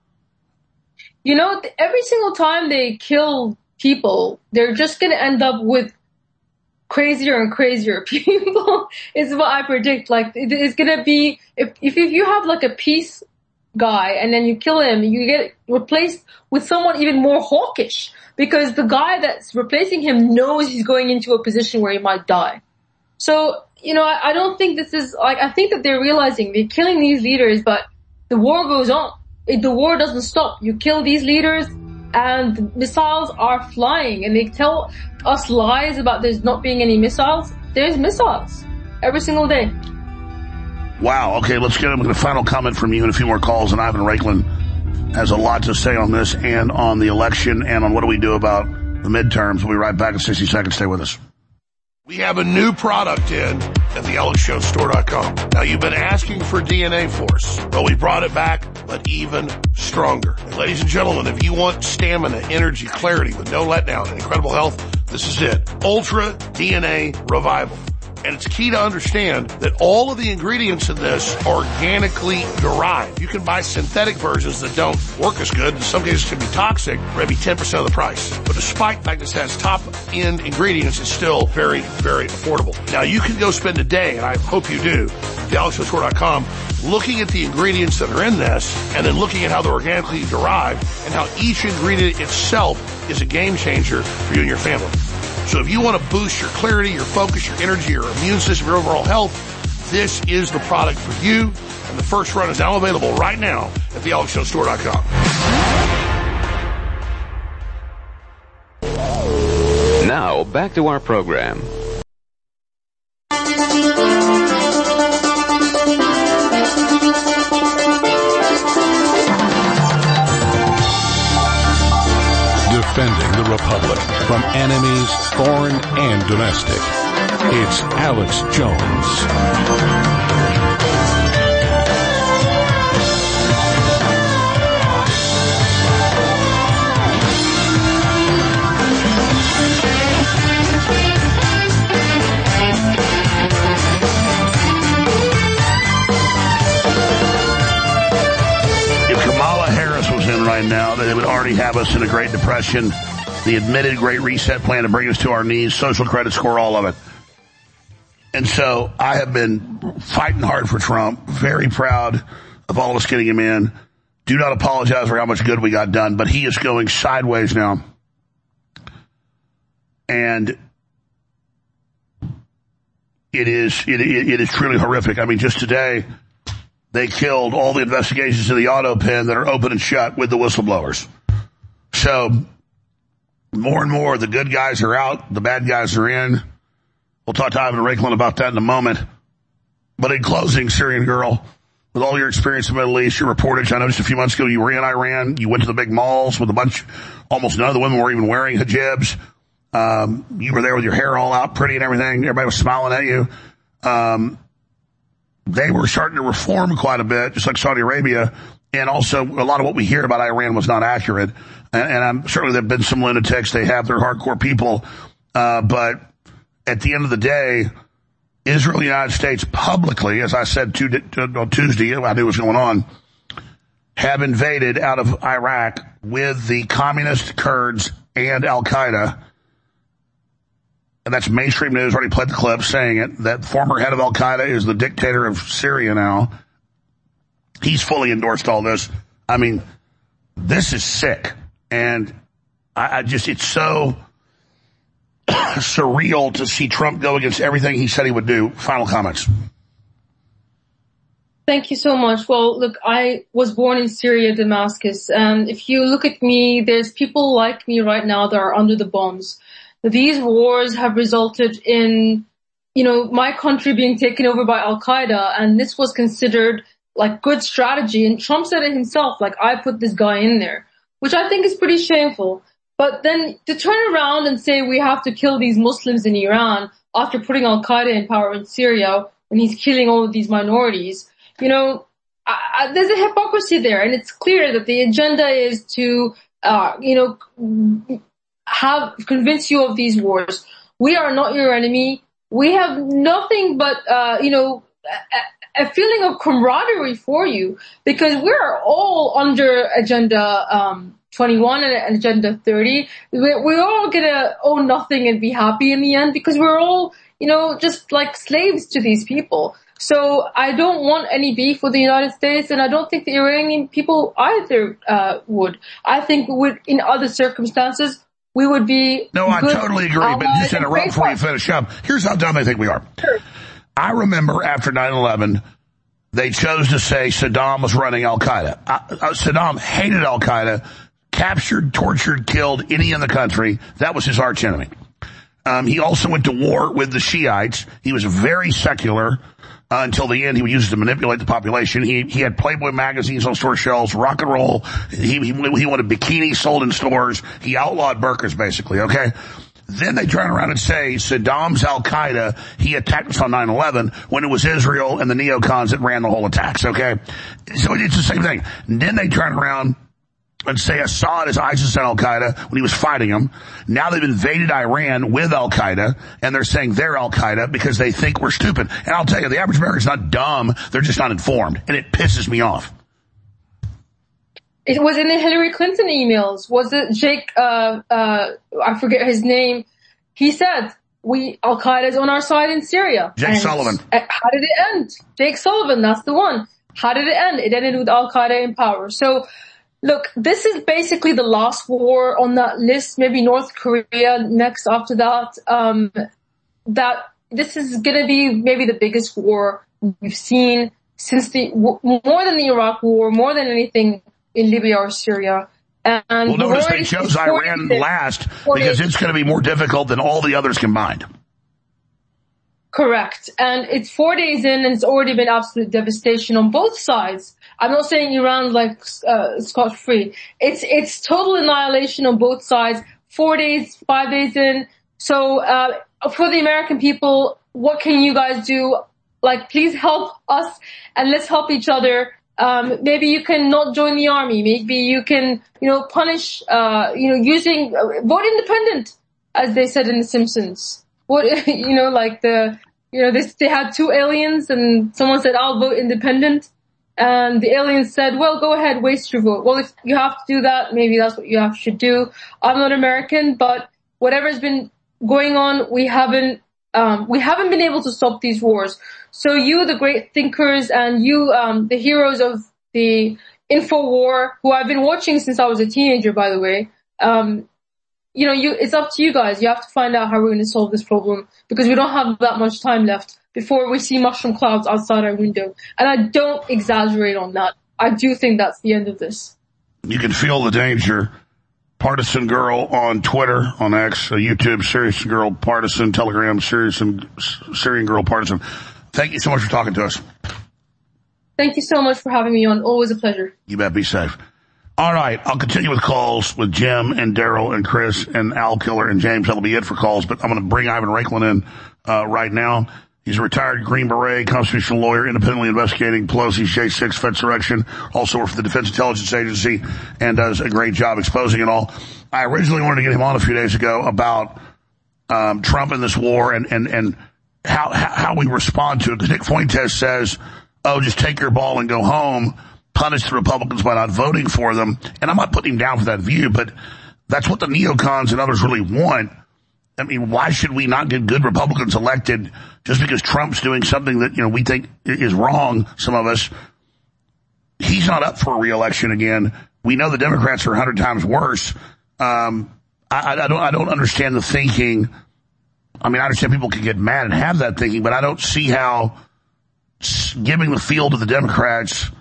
You know, every single time they kill people, they're just going to end up with crazier and crazier people is what I predict. Like, it's going to be, if you have like a peace guy and then you kill him, you get replaced with someone even more hawkish because the guy that's replacing him knows he's going into a position where he might die. So, you know, I don't think this is like, I think that they're realizing they're killing these leaders, but the war goes on. The war doesn't stop. You kill these leaders and missiles are flying, and they tell us lies about there's not being any missiles. There's missiles every single day. Wow. Okay, let's get a final comment from you and a few more calls, and Ivan Raiklin has a lot to say on this and on the election and on what do we do about the midterms. We'll be right back in 60 seconds. Stay with us. We have a new product in at thealexshowstore.com. Now, you've been asking for DNA Force. Well, we brought it back, but even stronger. And ladies and gentlemen, if you want stamina, energy, clarity with no letdown and incredible health, this is it. Ultra DNA Revival. And it's key to understand that all of the ingredients in this are organically derived. You can buy synthetic versions that don't work as good. In some cases can be toxic, for maybe 10% of the price. But despite the fact that it has top-end ingredients, it's still very, very affordable. Now, you can go spend a day, and I hope you do, at thealexshowstore.com, looking at the ingredients that are in this, and then looking at how they're organically derived, and how each ingredient itself is a game changer for you and your family. So if you want to boost your clarity, your focus, your energy, your immune system, your overall health, this is the product for you. And the first run is now available right now at thealexshowstore.com. Now, back to our program. Defending the Republic from enemies, foreign and domestic. It's Alex Jones. Right now, they would already have us in a Great Depression, the admitted Great Reset plan to bring us to our knees, social credit score, all of it. And so I have been fighting hard for Trump, very proud of all of us getting him in. Do not apologize for how much good we got done, but he is going sideways now. And it is truly horrific. I mean, just today, they killed all the investigations in the auto pen that are open and shut with the whistleblowers. So more and more, the good guys are out, the bad guys are in. We'll talk to Ivan Raiklin about that in a moment. But in closing, Syrian girl, with all your experience in the Middle East, your reportage, I noticed a few months ago you were in Iran. You went to the big malls with almost none of the women were even wearing hijabs. You were there with your hair all out, pretty and everything. Everybody was smiling at you. They were starting to reform quite a bit, just like Saudi Arabia. And also, a lot of what we hear about Iran was not accurate. And I'm certainly there have been some lunatics. They have their hardcore people. But at the end of the day, Israel and the United States publicly, as I said on Tuesday, I knew what was going on, have invaded out of Iraq with the communist Kurds and Al-Qaeda. And that's mainstream news, already played the clip saying it, that former head of Al-Qaeda is the dictator of Syria now. He's fully endorsed all this. I mean, this is sick. And it's so surreal to see Trump go against everything he said he would do. Final comments. Thank you so much. Well, look, I was born in Syria, Damascus, and if you look at me, there's people like me right now that are under the bombs. These wars have resulted in, my country being taken over by Al-Qaeda, and this was considered like good strategy, and Trump said it himself, like, I put this guy in there, which I think is pretty shameful. But then to turn around and say we have to kill these Muslims in Iran after putting Al-Qaeda in power in Syria when he's killing all of these minorities, there's a hypocrisy there, and it's clear that the agenda is to, convince you of these wars. We are not your enemy. We have nothing but, a feeling of camaraderie for you, because we're all under Agenda 21 and Agenda 30. We're all gonna own nothing and be happy in the end, because we're all, just like slaves to these people. So I don't want any beef with the United States, and I don't think the Iranian people either would. I think in other circumstances, we would be. No, I totally agree, but just interrupt before you finish up. Here's how dumb they think we are. Sure. I remember after 9/11, they chose to say Saddam was running Al-Qaeda. Saddam hated Al-Qaeda, captured, tortured, killed any in the country. That was his arch enemy. He also went to war with the Shiites. He was very secular. Until the end, he would use it to manipulate the population. He had Playboy magazines on store shelves, rock and roll. He wanted bikinis sold in stores. He outlawed burqas, basically, okay? Then they turn around and say Saddam's Al-Qaeda, he attacked us on 9/11 when it was Israel and the neocons that ran the whole attacks, okay? So it's the same thing. And then they turn around and say Assad is ISIS and Al-Qaeda when he was fighting them. Now they've invaded Iran with Al-Qaeda, and they're saying they're Al-Qaeda because they think we're stupid. And I'll tell you, the average American's not dumb, they're just not informed, and it pisses me off. It was in the Hillary Clinton emails. Was it Jake, I forget his name. He said, Al-Qaeda is on our side in Syria. Jake Sullivan. How did it end? Jake Sullivan, that's the one. How did it end? It ended with Al-Qaeda in power. So, look, this is basically the last war on that list, maybe North Korea next after that. This is going to be maybe the biggest war we've seen since more than the Iraq war, more than anything in Libya or Syria. And well, notice they chose Iran last because it's going to be more difficult than all the others combined. Correct. And it's 4 days in, and it's already been absolute devastation on both sides. I'm not saying Iran like scot-free. It's total annihilation on both sides. 4 days, 5 days in. So for the American people, what can you guys do? Like, please help us, and let's help each other. Maybe you can not join the army. Maybe you can, punish, using vote independent, as they said in The Simpsons. What, they had two aliens, and someone said, I'll vote independent. And the aliens said, well, go ahead, waste your vote. Well, if you have to do that, maybe that's what you should do. I'm not American, but whatever's been going on, we haven't been able to stop these wars. So you, the great thinkers, and you, the heroes of the InfoWar, who I've been watching since I was a teenager, by the way, it's up to you guys. You have to find out how we're going to solve this problem, because we don't have that much time left before we see mushroom clouds outside our window. And I don't exaggerate on that. I do think that's the end of this. You can feel the danger. Partisan Girl on Twitter, on X, YouTube, Syrian Girl Partisan, Telegram, Syrian Girl Partisan. Thank you so much for talking to us. Thank you so much for having me on. Always a pleasure. You bet. Be safe. All right. I'll continue with calls with Jim and Daryl and Chris and Al Killer and James. That'll be it for calls, but I'm going to bring Ivan Raiklin in right now. He's a retired Green Beret, constitutional lawyer, independently investigating Pelosi's J6 Fedsurrection, also works for the Defense Intelligence Agency, and does a great job exposing it all. I originally wanted to get him on a few days ago about Trump and this war and how we respond to it. Because Nick Fuentes says, just take your ball and go home. punish the Republicans by not voting for them. And I'm not putting him down for that view, but that's what the neocons and others really want. I mean, why should we not get good Republicans elected just because Trump's doing something that, we think is wrong, some of us? He's not up for a re-election again. We know the Democrats are 100 times worse. I don't understand the thinking. I mean, I understand people can get mad and have that thinking, but I don't see how giving the field to the Democrats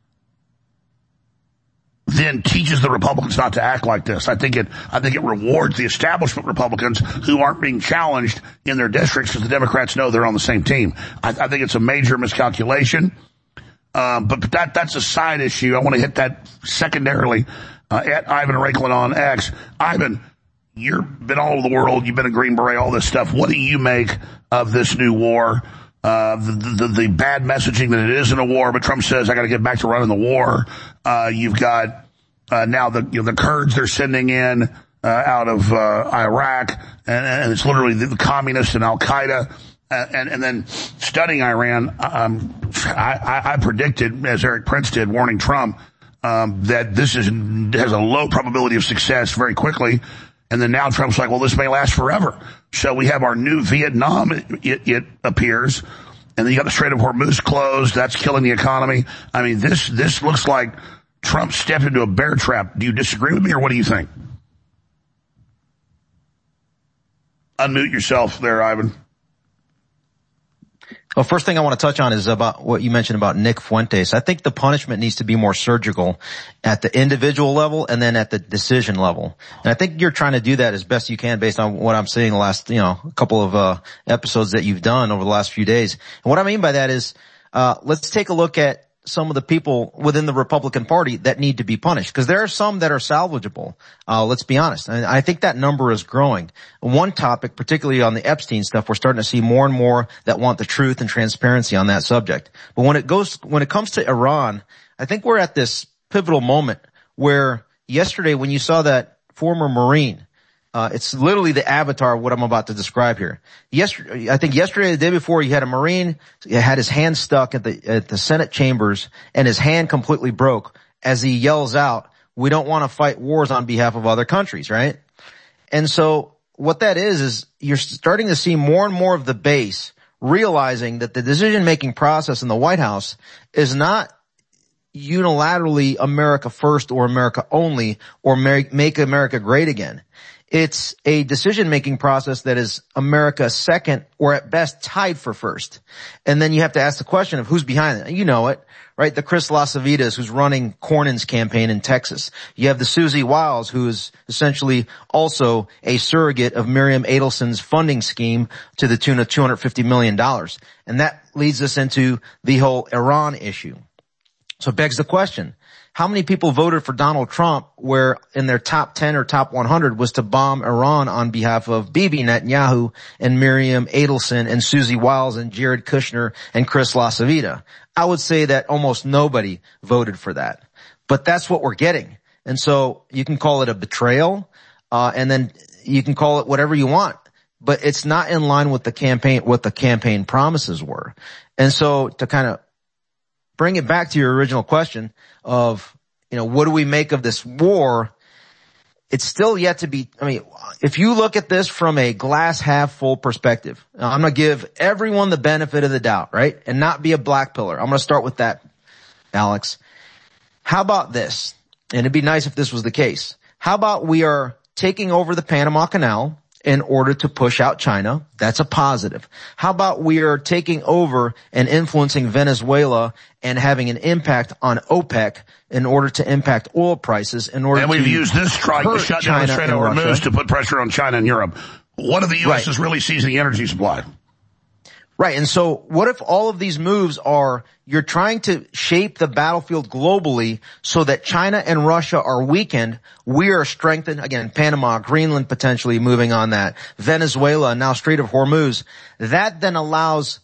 then teaches the Republicans not to act like this. I think it rewards the establishment Republicans who aren't being challenged in their districts because the Democrats know they're on the same team. I think it's a major miscalculation. But that's a side issue. I want to hit that secondarily, at Ivan Raiklin on X. Ivan, you've been all over the world. You've been a Green Beret, all this stuff. What do you make of this new war? The bad messaging that it isn't a war, but Trump says, I got to get back to running the war. You've got, now the Kurds they're sending in, out of, Iraq, and it's literally the communists and Al-Qaeda. And then studying Iran, I predicted, as Eric Prince did, warning Trump, that this has a low probability of success very quickly. And then now Trump's like, well, this may last forever. So we have our new Vietnam, it appears. And then you got the Strait of Hormuz closed. That's killing the economy. I mean, this looks like Trump stepped into a bear trap. Do you disagree with me, or what do you think? Unmute yourself there, Ivan. Well, first thing I want to touch on is about what you mentioned about Nick Fuentes. I think the punishment needs to be more surgical at the individual level and then at the decision level. And I think you're trying to do that as best you can based on what I'm seeing the last, couple of episodes that you've done over the last few days. And what I mean by that is, let's take a look at some of the people within the Republican Party that need to be punished, because there are some that are salvageable. Let's be honest. And I think that number is growing. One topic, particularly on the Epstein stuff, we're starting to see more and more that want the truth and transparency on that subject. But when it comes to Iran, I think we're at this pivotal moment where yesterday when you saw that former Marine, it's literally the avatar of what I'm about to describe here. Yesterday, the day before, you had a Marine, he had his hand stuck at the Senate chambers, and his hand completely broke as he yells out, "We don't want to fight wars on behalf of other countries," right? And so what that is you're starting to see more and more of the base realizing that the decision-making process in the White House is not unilaterally America first or America only or make America great again. It's a decision-making process that is America second or at best tied for first. And then you have to ask the question of who's behind it. You know it, right? The Chris LaCivitas who's running Cornyn's campaign in Texas. You have the Susie Wiles who is essentially also a surrogate of Miriam Adelson's funding scheme to the tune of $250 million. And that leads us into the whole Iran issue. So it begs the question, how many people voted for Donald Trump where in their top 10 or top 100 was to bomb Iran on behalf of Bibi Netanyahu and Miriam Adelson and Susie Wiles and Jared Kushner and Chris LaCivita? I would say that almost nobody voted for that. But that's what we're getting. And so you can call it a betrayal, and then you can call it whatever you want. But it's not in line with the campaign promises were. And so to kind of bring it back to your original question of, what do we make of this war? It's still yet to be, if you look at this from a glass half full perspective, I'm going to give everyone the benefit of the doubt, right? And not be a black pillar. I'm going to start with that, Alex. How about this? And it'd be nice if this was the case. How about we are taking over the Panama Canal in order to push out China? That's a positive. How about we are taking over and influencing Venezuela and having an impact on OPEC in order to impact oil prices in order to And we've used this strike to shut down the Strait of Hormuz to put pressure on China and Europe. What if the U.S. is really seizing the energy supply? Right. And so what if all of these moves are you're trying to shape the battlefield globally so that China and Russia are weakened, we are strengthened, again, Panama, Greenland potentially moving on that, Venezuela, now Strait of Hormuz. That then allows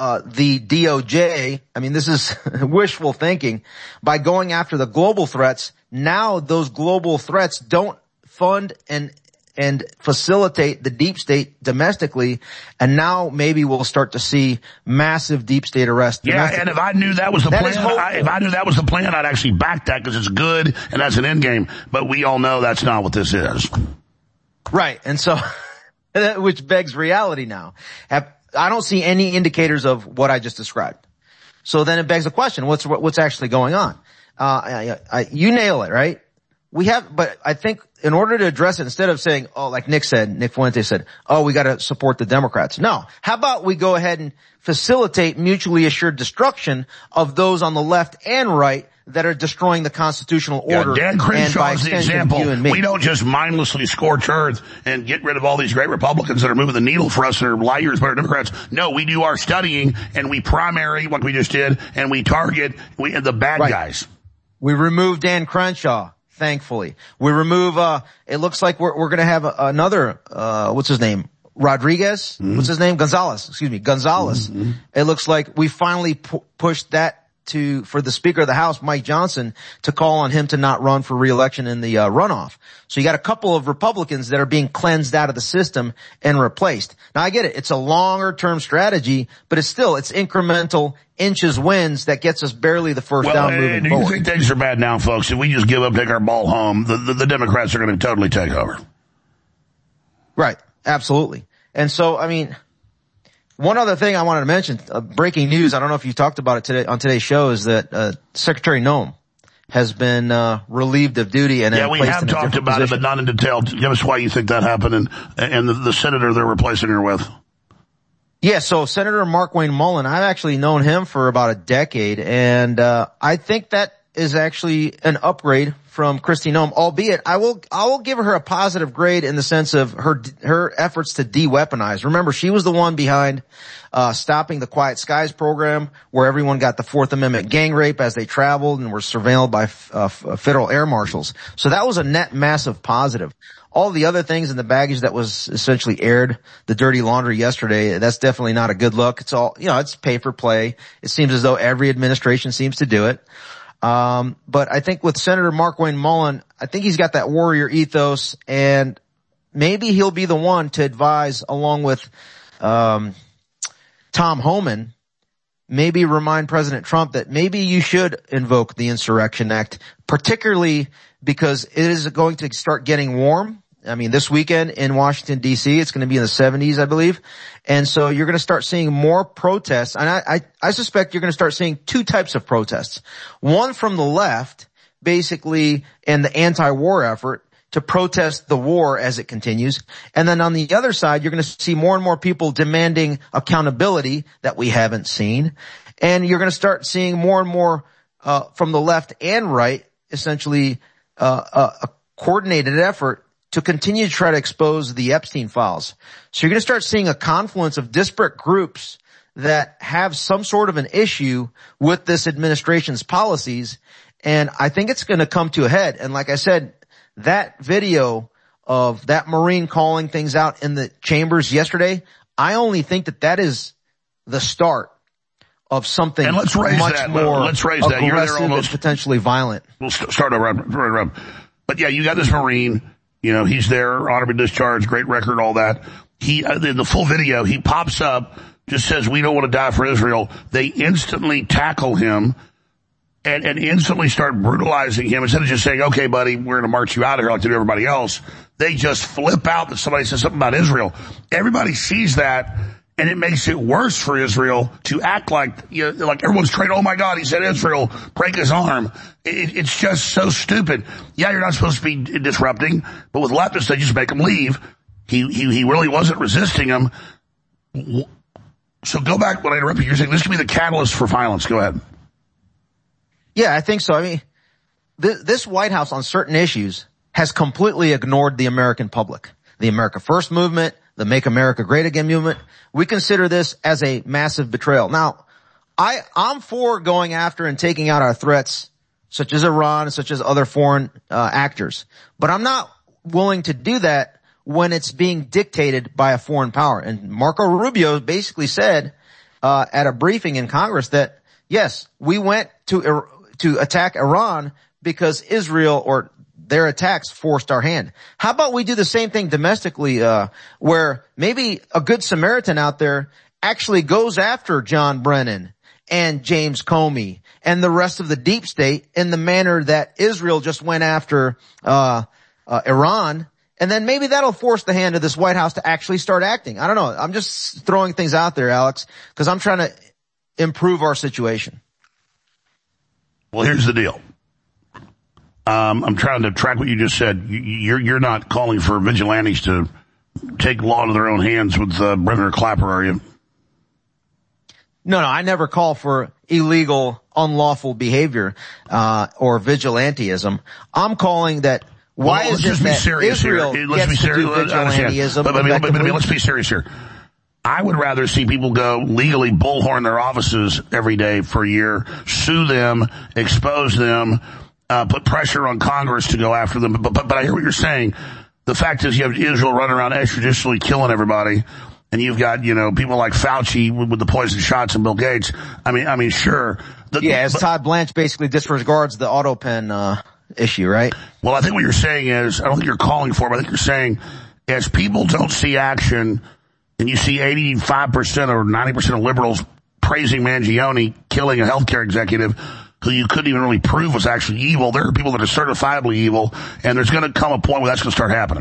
the DOJ, this is wishful thinking, by going after the global threats. Now those global threats don't fund and and facilitate the deep state domestically. And now maybe we'll start to see massive deep state arrests. Yeah, and if I knew that was the plan, if I knew that was the plan, I'd actually back that because it's good and that's an end game. But we all know that's not what this is. Right. And so, which begs reality now. I don't see any indicators of what I just described. So then it begs the question, what's actually going on? You nail it, right? But I think in order to address it, instead of saying, like Nick Fuentes said, we got to support the Democrats. No. How about we go ahead and facilitate mutually assured destruction of those on the left and right that are destroying the constitutional order? Dan Crenshaw is the example. We don't just mindlessly scorch earth and get rid of all these great Republicans that are moving the needle for us that are liars but are Democrats. No, we do our studying and we primary, like we just did, and we target the bad guys. We remove Dan Crenshaw. Thankfully, we remove, it looks like we're going to have another, what's his name? Rodriguez? Mm-hmm. What's his name? Gonzalez. Mm-hmm. It looks like we finally pushed that for the Speaker of the House, Mike Johnson, to call on him to not run for re-election in the runoff. So you got a couple of Republicans that are being cleansed out of the system and replaced. Now I get it. It's a longer term strategy, but it's incremental inches wins that gets us barely the first down moving forward. Do you think things are bad now, folks? If we just give up, take our ball home, the Democrats are going to totally take over. Right. Absolutely. And so, I mean, one other thing I wanted to mention, breaking news, I don't know if you talked about it today on today's show, is that Secretary Noem has been relieved of duty and we have talked about it, but not in detail. Give us why you think that happened and the senator they're replacing her with. Yeah, so Senator Markwayne Mullin, I've actually known him for about a decade, and I think that is actually an upgrade from Kristi Noem, albeit I will give her a positive grade in the sense of her efforts to de-weaponize. Remember, she was the one behind stopping the Quiet Skies program, where everyone got the Fourth Amendment gang rape as they traveled and were surveilled by federal air marshals. So that was a net massive positive. All the other things in the baggage that was essentially aired, the dirty laundry yesterday, that's definitely not a good look. It's all, it's pay for play. It seems as though every administration seems to do it. But I think with Senator Markwayne Mullin, I think he's got that warrior ethos, and maybe he'll be the one to advise, along with Tom Homan, maybe remind President Trump that maybe you should invoke the Insurrection Act, particularly because it is going to start getting warm. I mean, this weekend in Washington, D.C., it's going to be in the 70s, I believe. And so you're going to start seeing more protests. And I suspect you're going to start seeing two types of protests. One from the left, basically, and the anti-war effort to protest the war as it continues. And then on the other side, you're going to see more and more people demanding accountability that we haven't seen. And you're going to start seeing more and more from the left and right, essentially a coordinated effort to continue to try to expose the Epstein files. So you're going to start seeing a confluence of disparate groups that have some sort of an issue with this administration's policies. And I think it's going to come to a head. And like I said, that video of that Marine calling things out in the chambers yesterday, I only think that is the start of something much more aggressive and potentially violent. We'll start around. But yeah, you got this Marine, he's there, honorably discharged, great record, all that. He, in the full video, he pops up, just says, we don't want to die for Israel. They instantly tackle him and instantly start brutalizing him. Instead of just saying, okay, buddy, we're going to march you out of here like they do everybody else, they just flip out that somebody says something about Israel. Everybody sees that, and it makes it worse for Israel to act like everyone's trained. Oh my God, he said Israel, break his arm. It's just so stupid. Yeah, you're not supposed to be disrupting, but with leftists, they just make him leave. He really wasn't resisting him. So go back when I interrupted you. You're saying this could be the catalyst for violence. Go ahead. Yeah, I think so. I mean, this White House on certain issues has completely ignored the American public. The America First movement, the Make America Great Again movement. We consider this as a massive betrayal. Now, I'm for going after and taking out our threats, such as Iran, such as other foreign actors. But I'm not willing to do that when it's being dictated by a foreign power. And Marco Rubio basically said at a briefing in Congress that, yes, we went to attack Iran because Israel, or their attacks forced our hand. How about we do the same thing domestically, where maybe a good Samaritan out there actually goes after John Brennan and James Comey and the rest of the deep state in the manner that Israel just went after Iran, and then maybe that'll force the hand of this White House to actually start acting. I don't know. I'm just throwing things out there, Alex, because I'm trying to improve our situation. Well, here's the deal. I'm trying to track what you just said. You're not calling for vigilantes to take law into their own hands with Brennan or Clapper, are you? No, I never call for illegal, unlawful behavior or vigilantism. I'm calling that. Why is it that Israel gets to do vigilantism? But let's be serious here. I would rather see people go legally bullhorn their offices every day for a year, sue them, expose them, put pressure on Congress to go after them. But I hear what you're saying. The fact is you have Israel running around extrajudicially killing everybody. And you've got, people like Fauci with the poison shots and Bill Gates. I mean, sure. As Todd Blanche basically disregards the auto pen, issue, right? Well, I think what you're saying is, I don't think you're calling for it, but I think you're saying, as people don't see action, and you see 85% or 90% of liberals praising Mangione killing a healthcare executive who you couldn't even really prove was actually evil, there are people that are certifiably evil, and there's going to come a point where that's going to start happening.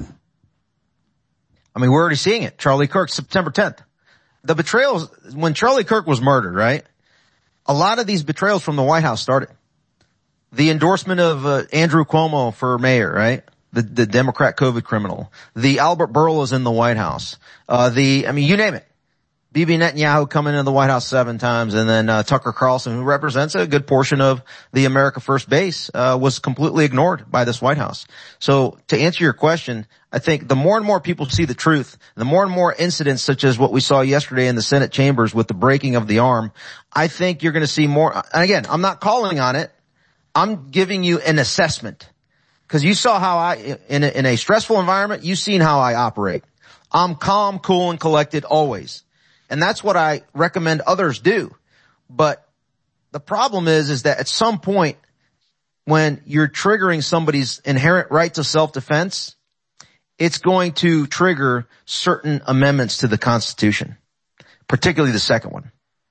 I mean, we're already seeing it. Charlie Kirk, September 10th. The betrayals, when Charlie Kirk was murdered, right? A lot of these betrayals from the White House started. The endorsement of Andrew Cuomo for mayor, right? The Democrat COVID criminal. The Albert Burla in the White House. You name it. Bibi Netanyahu coming into the White House 7 times, and then Tucker Carlson, who represents a good portion of the America First base, was completely ignored by this White House. So to answer your question, I think the more and more people see the truth, the more and more incidents such as what we saw yesterday in the Senate chambers with the breaking of the arm, I think you're going to see more. And again, I'm not calling on it. I'm giving you an assessment. Because you saw how in a stressful environment, you've seen how I operate. I'm calm, cool, and collected always. And that's what I recommend others do. But the problem is that at some point, when you're triggering somebody's inherent right to self-defense, it's going to trigger certain amendments to the Constitution, particularly the second one.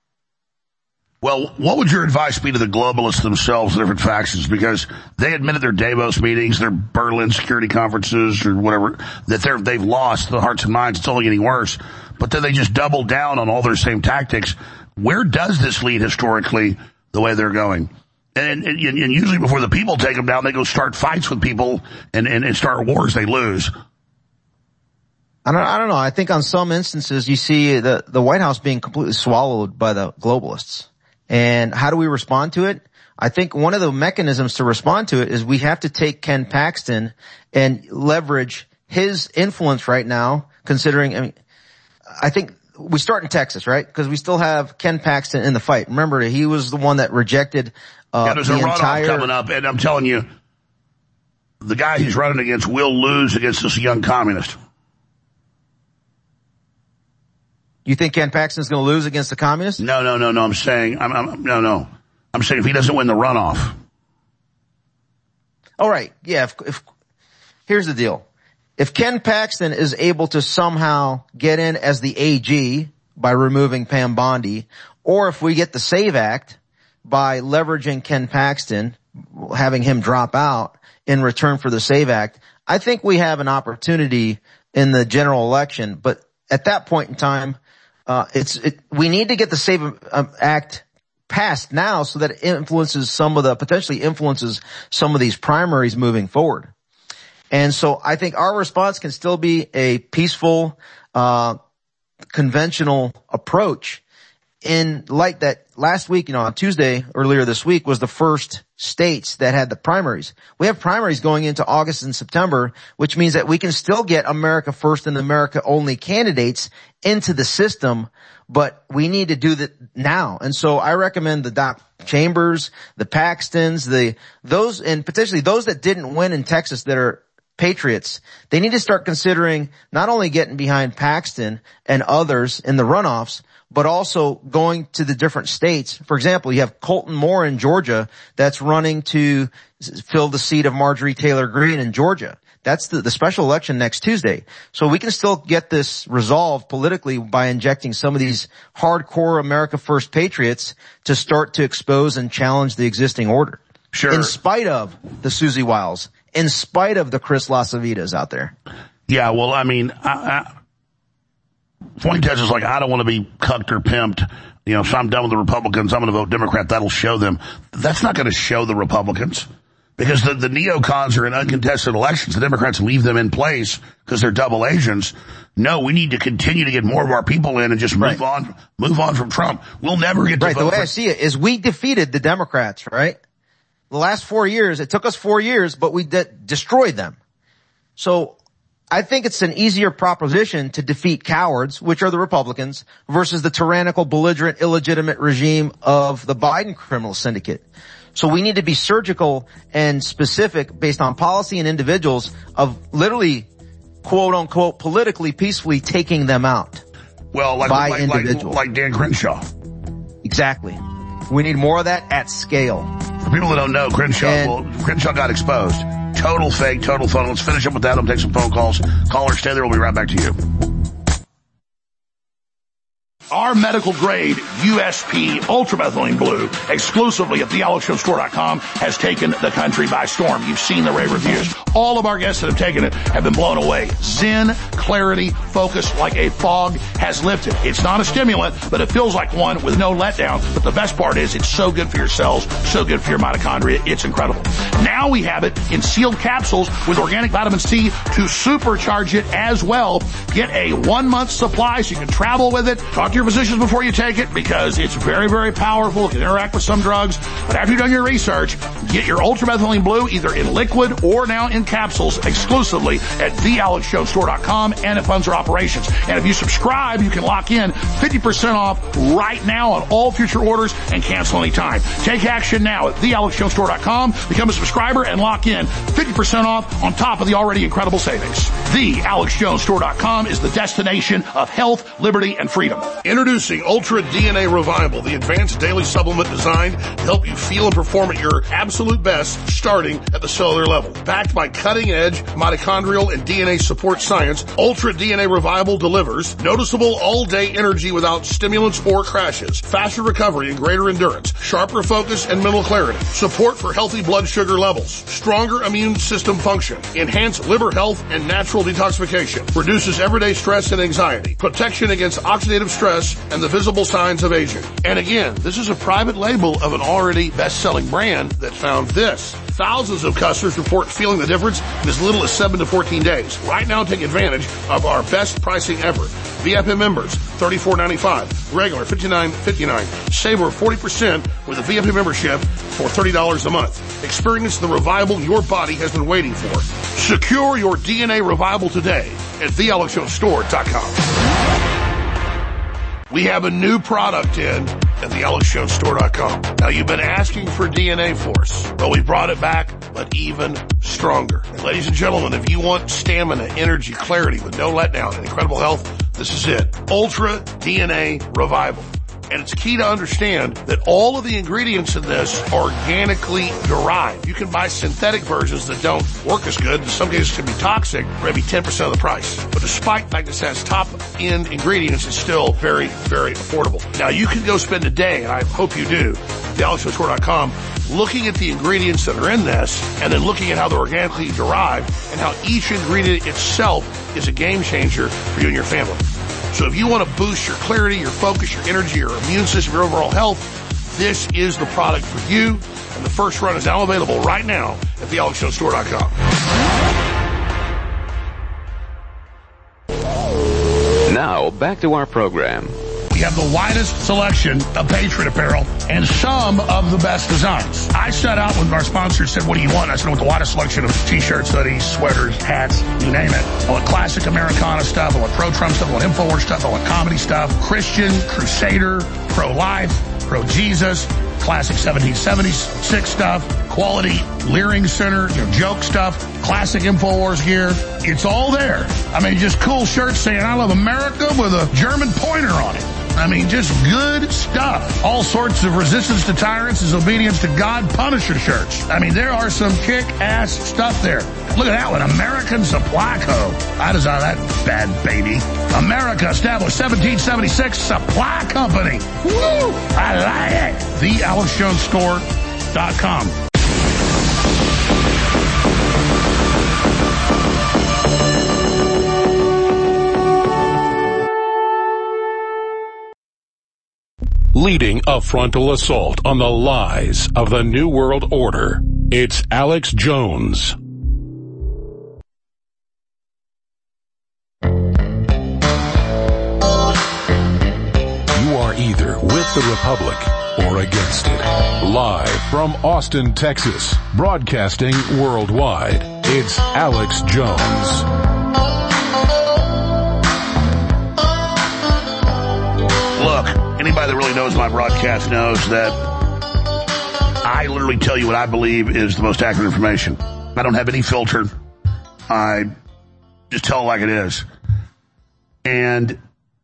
Well, what would your advice be to the globalists themselves, the different factions? Because they admitted their Davos meetings, their Berlin security conferences, or whatever, that they've lost the hearts and minds. It's only getting worse. But then they just doubled down on all their same tactics. Where does this lead historically the way they're going? And usually before the people take them down, they go start fights with people and start wars they lose. I don't know. I think on some instances you see the White House being completely swallowed by the globalists. And how do we respond to it? I think one of the mechanisms to respond to it is we have to take Ken Paxton and leverage his influence right now, considering, I think we start in Texas, right? Because we still have Ken Paxton in the fight. Remember, he was the one that rejected there's a runoff coming up, and I'm telling you, the guy he's running against will lose against this young communist. You think Ken Paxton's going to lose against the communists? No. I'm saying, I'm saying if he doesn't win the runoff. All right. Yeah. If here's the deal. If Ken Paxton is able to somehow get in as the AG by removing Pam Bondi, or if we get the SAVE Act by leveraging Ken Paxton, having him drop out in return for the SAVE Act, I think we have an opportunity in the general election. But at that point in time, we need to get the SAVE Act passed now so that it potentially influences some of these primaries moving forward. And so I think our response can still be a peaceful, conventional approach, in light that last week, on Tuesday, earlier this week, was the first states that had the primaries. We have primaries going into August and September, which means that we can still get America First and America Only candidates into the system, but we need to do that now. And so I recommend the Doc Chambers, the Paxtons, those, and potentially those that didn't win in Texas that are patriots, they need to start considering not only getting behind Paxton and others in the runoffs, but also going to the different states. For example, you have Colton Moore in Georgia that's running to fill the seat of Marjorie Taylor Greene in Georgia. That's the special election next Tuesday. So we can still get this resolved politically by injecting some of these hardcore America First patriots to start to expose and challenge the existing order. Sure. In spite of the Susie Wiles, in spite of the Chris LaCivitas out there. Yeah, well, I mean, Fuentes is like, I don't want to be cucked or pimped. You know, so I'm done with the Republicans. I'm going to vote Democrat. That'll show them. That's not going to show the Republicans. Because the neocons are in uncontested elections. The Democrats leave them in place because they're double agents. No, we need to continue to get more of our people in and just move on from Trump. We'll never get to vote. The way I see it is we defeated the Democrats, right? The last 4 years, it took us 4 years, but we destroyed them. So I think it's an easier proposition to defeat cowards, which are the Republicans, versus the tyrannical, belligerent, illegitimate regime of the Biden criminal syndicate. So we need to be surgical and specific based on policy and individuals of literally, quote unquote, politically, peacefully taking them out. Well, like Dan Crenshaw. Exactly. We need more of that at scale. For people that don't know, Crenshaw got exposed. Total fake, total phone. Let's finish up with that. I'll take some phone calls. Caller, stay there. We'll be right back to you. Our medical grade USP Ultramethylene Blue, exclusively at thealexshowstore.com, has taken the country by storm. You've seen the rave reviews. All of our guests that have taken it have been blown away. Zen, clarity, focus like a fog has lifted. It's not a stimulant, but it feels like one with no letdown. But the best part is it's so good for your cells, so good for your mitochondria. It's incredible. Now we have it in sealed capsules with organic vitamin C to supercharge it as well. Get a 1 month supply so you can travel with it. Talk to your physicians before you take it because it's very, very powerful. It can interact with some drugs. But after you've done your research, get your Ultramethylene Blue either in liquid or now in capsules exclusively at thealexshowstore.com and it funds our operations. And if you subscribe, you can lock in 50% off right now on all future orders and cancel anytime. Take action now at thealexshowstore.com. Become a subscriber and lock in 50% off on top of the already incredible savings. TheAlexJonesStore.com is the destination of health, liberty, and freedom. Introducing Ultra DNA Revival, the advanced daily supplement designed to help you feel and perform at your absolute best, starting at the cellular level. Backed by cutting-edge mitochondrial and DNA support science, Ultra DNA Revival delivers noticeable all-day energy without stimulants or crashes, faster recovery and greater endurance, sharper focus and mental clarity, support for healthy blood sugar levels, stronger immune system function, enhanced liver health and natural detoxification, reduces everyday stress and anxiety, protection against oxidative stress and the visible signs of aging. And again, this is a private label of an already best-selling brand that found this. Thousands of customers report feeling the difference in as little as 7 to 14 days. Right now, take advantage of our best pricing ever. VIP members, $34.95. Regular, $59.59. Save over 40% with a VIP membership for $30 a month. Experience the revival your body has been waiting for. Secure your DNA revival today at thealexshowstore.com. We have a new product in at thealexshowstore.com. Now, you've been asking for DNA Force, but we brought it back, but even stronger. And ladies and gentlemen, if you want stamina, energy, clarity with no letdown and incredible health, this is it. Ultra DNA Revival. And it's key to understand that all of the ingredients in this are organically derived. You can buy synthetic versions that don't work as good. In some cases can be toxic, maybe 10% of the price. But despite the fact that it has top-end ingredients, it's still very, very affordable. Now, you can go spend a day, and I hope you do, thealexshowstore.com, looking at the ingredients that are in this, and then looking at how they're organically derived, and how each ingredient itself is a game changer for you and your family. So if you want to boost your clarity, your focus, your energy, your immune system, your overall health, this is the product for you. And the first run is now available right now at thealexshowstore.com. Now, back to our program. We have the widest selection of Patriot apparel and some of the best designs. I set out when our sponsor said, what do you want? I said, I want the widest selection of t-shirts, hoodies, sweaters, hats, you name it. I want classic Americana stuff. I want pro-Trump stuff. I want InfoWars stuff. I want comedy stuff. Christian, Crusader, pro-life, pro-Jesus, classic 1776 stuff, quality Leering Center, joke stuff, classic InfoWars gear. It's all there. I mean, just cool shirts saying, I love America with a German pointer on it. I mean, just good stuff. All sorts of resistance to tyrants is obedience to God Punisher shirts. I mean, there are some kick-ass stuff there. Look at that one, American Supply Co. I designed that bad baby. America, established 1776, Supply Company. Woo! I like it. TheAlexJonesStore.com. Leading a frontal assault on the lies of the New World Order, it's Alex Jones. You are either with the Republic or against it. Live from Austin, Texas, broadcasting worldwide, it's Alex Jones. Look, anybody that really knows my broadcast knows that I literally tell you what I believe is the most accurate information. I don't have any filter. I just tell it like it is. And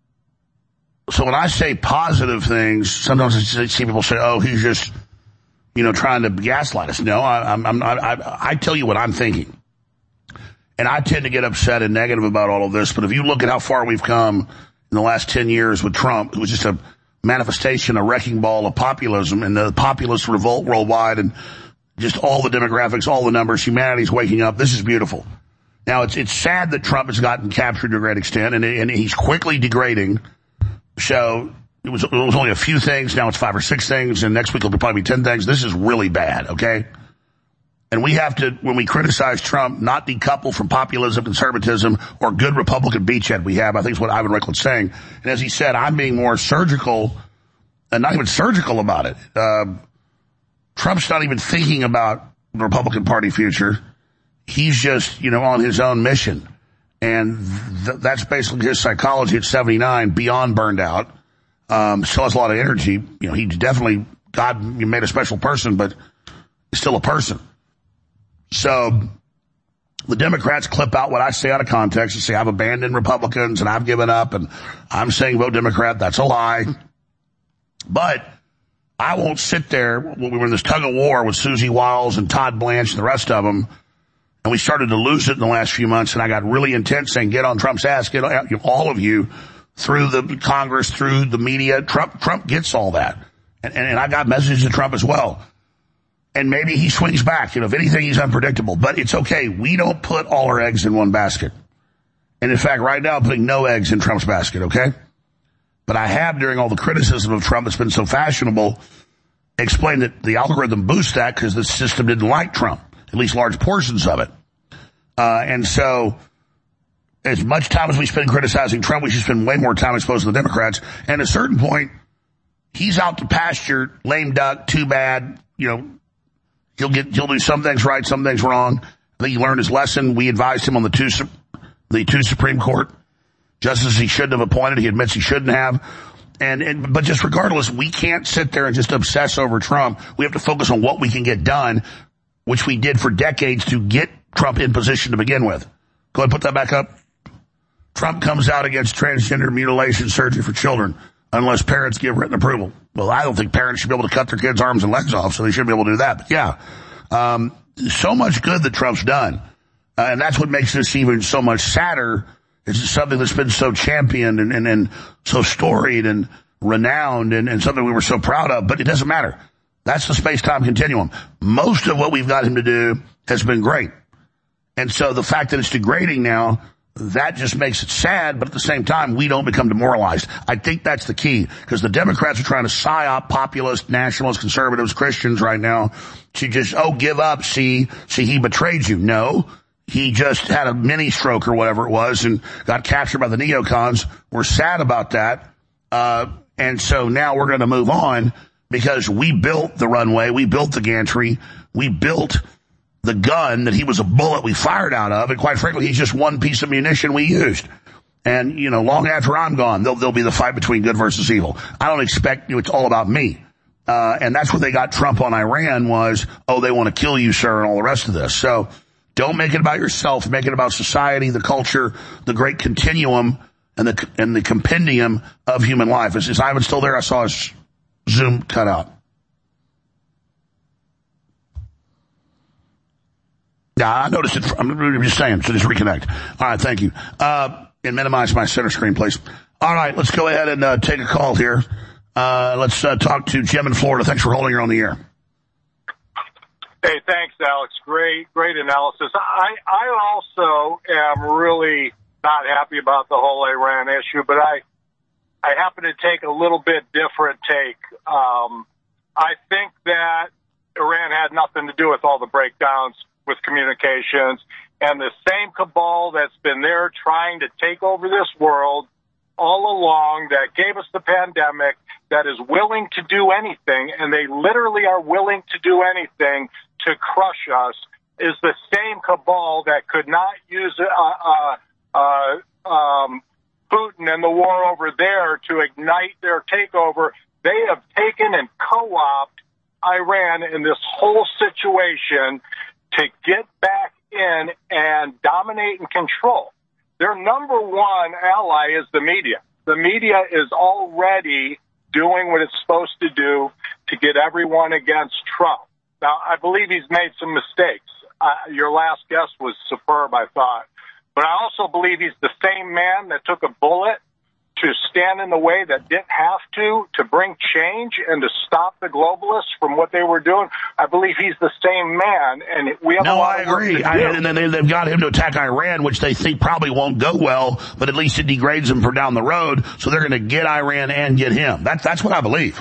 so when I say positive things, sometimes I see people say, oh, he's just, trying to gaslight us. No, I tell you what I'm thinking. And I tend to get upset and negative about all of this. But if you look at how far we've come in the last 10 years with Trump, it was just a manifestation, a wrecking ball of populism and the populist revolt worldwide and just all the demographics, all the numbers, humanity's waking up. This is beautiful. Now, it's sad that Trump has gotten captured to a great extent and he's quickly degrading. So it was only a few things. Now it's 5 or 6 things and next week it'll probably be 10 things. This is really bad. Okay. And we have to, when we criticize Trump, not decouple from populism, conservatism, or good Republican beachhead we have. I think is what Ivan Ricklett's saying. And as he said, I'm being more surgical, and not even surgical about it. Trump's not even thinking about the Republican Party future. He's just, on his own mission. And that's basically his psychology at 79, beyond burned out. Still has a lot of energy. He's definitely, God made a special person, but he's still a person. So the Democrats clip out what I say out of context and say I've abandoned Republicans and I've given up and I'm saying vote Democrat. That's a lie. But I won't sit there when we were in this tug of war with Susie Wiles and Todd Blanche and the rest of them. And we started to lose it in the last few months. And I got really intense saying, get on Trump's ass, get on, all of you through the Congress, through the media. Trump gets all that. And I got messages to Trump as well. And maybe he swings back. If anything, he's unpredictable. But it's okay. We don't put all our eggs in one basket. And in fact, right now, I'm putting no eggs in Trump's basket, okay? But I have, during all the criticism of Trump that's been so fashionable, explained that the algorithm boosts that because the system didn't like Trump, at least large portions of it. And so, as much time as we spend criticizing Trump, we should spend way more time exposed to the Democrats. And at a certain point, he's out to pasture, lame duck, too bad, He'll do some things right, some things wrong. I think he learned his lesson. We advised him on the two Supreme Court justices he shouldn't have appointed. He admits he shouldn't have. But just regardless, we can't sit there and just obsess over Trump. We have to focus on what we can get done, which we did for decades to get Trump in position to begin with. Go ahead and put that back up. Trump comes out against transgender mutilation surgery for children unless parents give written approval. Well, I don't think parents should be able to cut their kids' arms and legs off, so they should be able to do that. But yeah, so much good that Trump's done. And that's what makes this even so much sadder. It's just something that's been so championed and so storied and renowned and something we were so proud of, but it doesn't matter. That's the space-time continuum. Most of what we've got him to do has been great. And so the fact that it's degrading now, that just makes it sad, but at the same time, we don't become demoralized. I think that's the key, because the Democrats are trying to psyop populist, nationalists, conservatives, Christians right now to just, give up, see, he betrayed you. No, he just had a mini stroke or whatever it was and got captured by the neocons. We're sad about that. And so now we're going to move on because we built the runway, we built the gantry, we built the gun that he was a bullet we fired out of, and quite frankly, he's just one piece of munition we used. And, long after I'm gone, there'll be the fight between good versus evil. I don't expect it's all about me. And that's what they got Trump on Iran was, they want to kill you, sir, and all the rest of this. So don't make it about yourself. Make it about society, the culture, the great continuum, and the compendium of human life. Is Ivan still there? I saw his Zoom cut out. Yeah, I noticed it. I'm just saying, so just reconnect. All right, thank you. And minimize my center screen, please. All right, let's go ahead and take a call here. Let's talk to Jim in Florida. Thanks for holding her on the air. Hey, thanks, Alex. Great analysis. I also am really not happy about the whole Iran issue, but I happen to take a little bit different take. I think that Iran had nothing to do with all the breakdowns with communications, and the same cabal that's been there trying to take over this world all along, that gave us the pandemic, that is willing to do anything, and they literally are willing to do anything to crush us, is the same cabal that could not use Putin and the war over there to ignite their takeover. They have taken and co-opted Iran in this whole situation to get back in and dominate and control. Their number one ally is the media. The media is already doing what it's supposed to do to get everyone against Trump. Now, I believe he's made some mistakes. Your last guest was superb, I thought. But I also believe he's the same man that took a bullet to stand in the way that didn't have to bring change and to stop the globalists from what they were doing. I believe he's the same man, and we have a lot of work to do. And then they've got him to attack Iran, which they think probably won't go well, but at least it degrades them for down the road, so they're going to get Iran and get him. That's what I believe.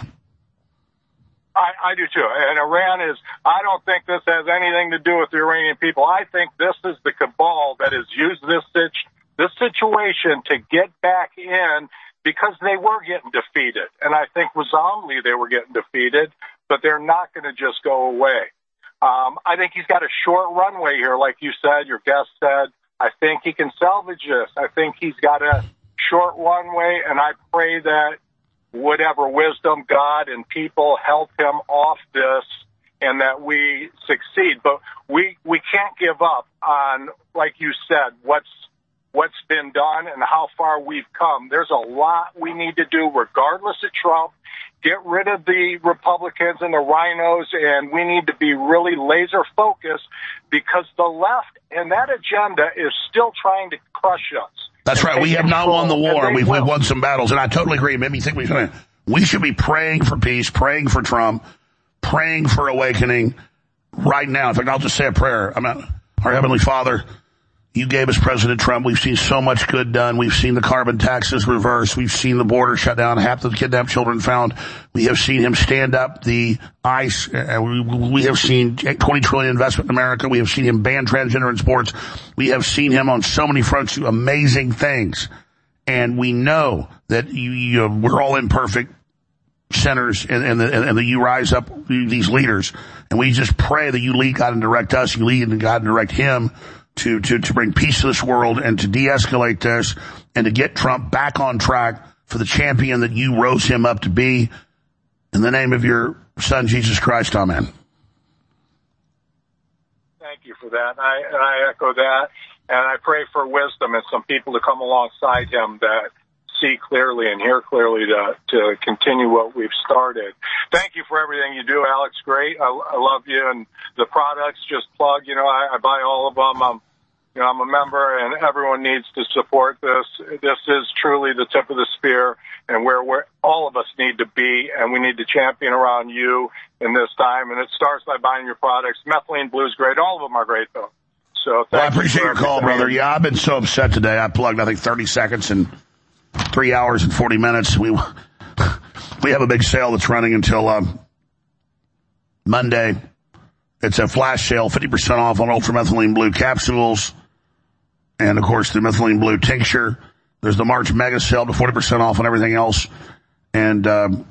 I do too. And Iran I don't think this has anything to do with the Iranian people. I think this is the cabal that has used this situation to get back in because they were getting defeated. And I think resoundingly they were getting defeated, but they're not going to just go away. I think he's got a short runway here, like you said, your guest said. I think he can salvage this. I think he's got a short runway, and I pray that whatever wisdom, God and people help him off this and that we succeed. But we can't give up on, like you said, what's been done and how far we've come. There's a lot we need to do regardless of Trump. Get rid of the Republicans and the rhinos, and we need to be really laser focused because the left and that agenda is still trying to crush us. That's right. We have not won the war. We've won some battles, and I totally agree. It made me think we should be praying for peace, praying for Trump, praying for awakening right now. In fact, I'll just say a prayer. Our Heavenly Father, you gave us President Trump. We've seen so much good done. We've seen the carbon taxes reversed. We've seen the border shut down, half the kidnapped children found. We have seen him stand up the ICE. We have seen $20 trillion investment in America. We have seen him ban transgender in sports. We have seen him on so many fronts do amazing things. And we know that we're all imperfect sinners, and that you rise up these leaders. And we just pray that you lead God and direct us. You lead God and direct him to bring peace to this world and to de-escalate this and to get Trump back on track for the champion that you rose him up to be. In the name of your son, Jesus Christ, amen. Thank you for that. I echo that. And I pray for wisdom and some people to come alongside him that see clearly and hear clearly to continue what we've started. Thank you for everything you do, Alex. Great. I love you. And the products, just plug, I buy all of them. I'm a member, and everyone needs to support this. This is truly the tip of the spear and where all of us need to be, and we need to champion around you in this time. And it starts by buying your products. Methylene Blue is great. All of them are great, though. So I appreciate your call, brother. Yeah, I've been so upset today. I plugged, 30 seconds and 3 hours and 40 minutes. We have a big sale that's running until Monday. It's a flash sale, 50% off on Ultramethylene Blue capsules. And, of course, the Methylene Blue tincture. There's the March mega sale to 40% off on everything else. And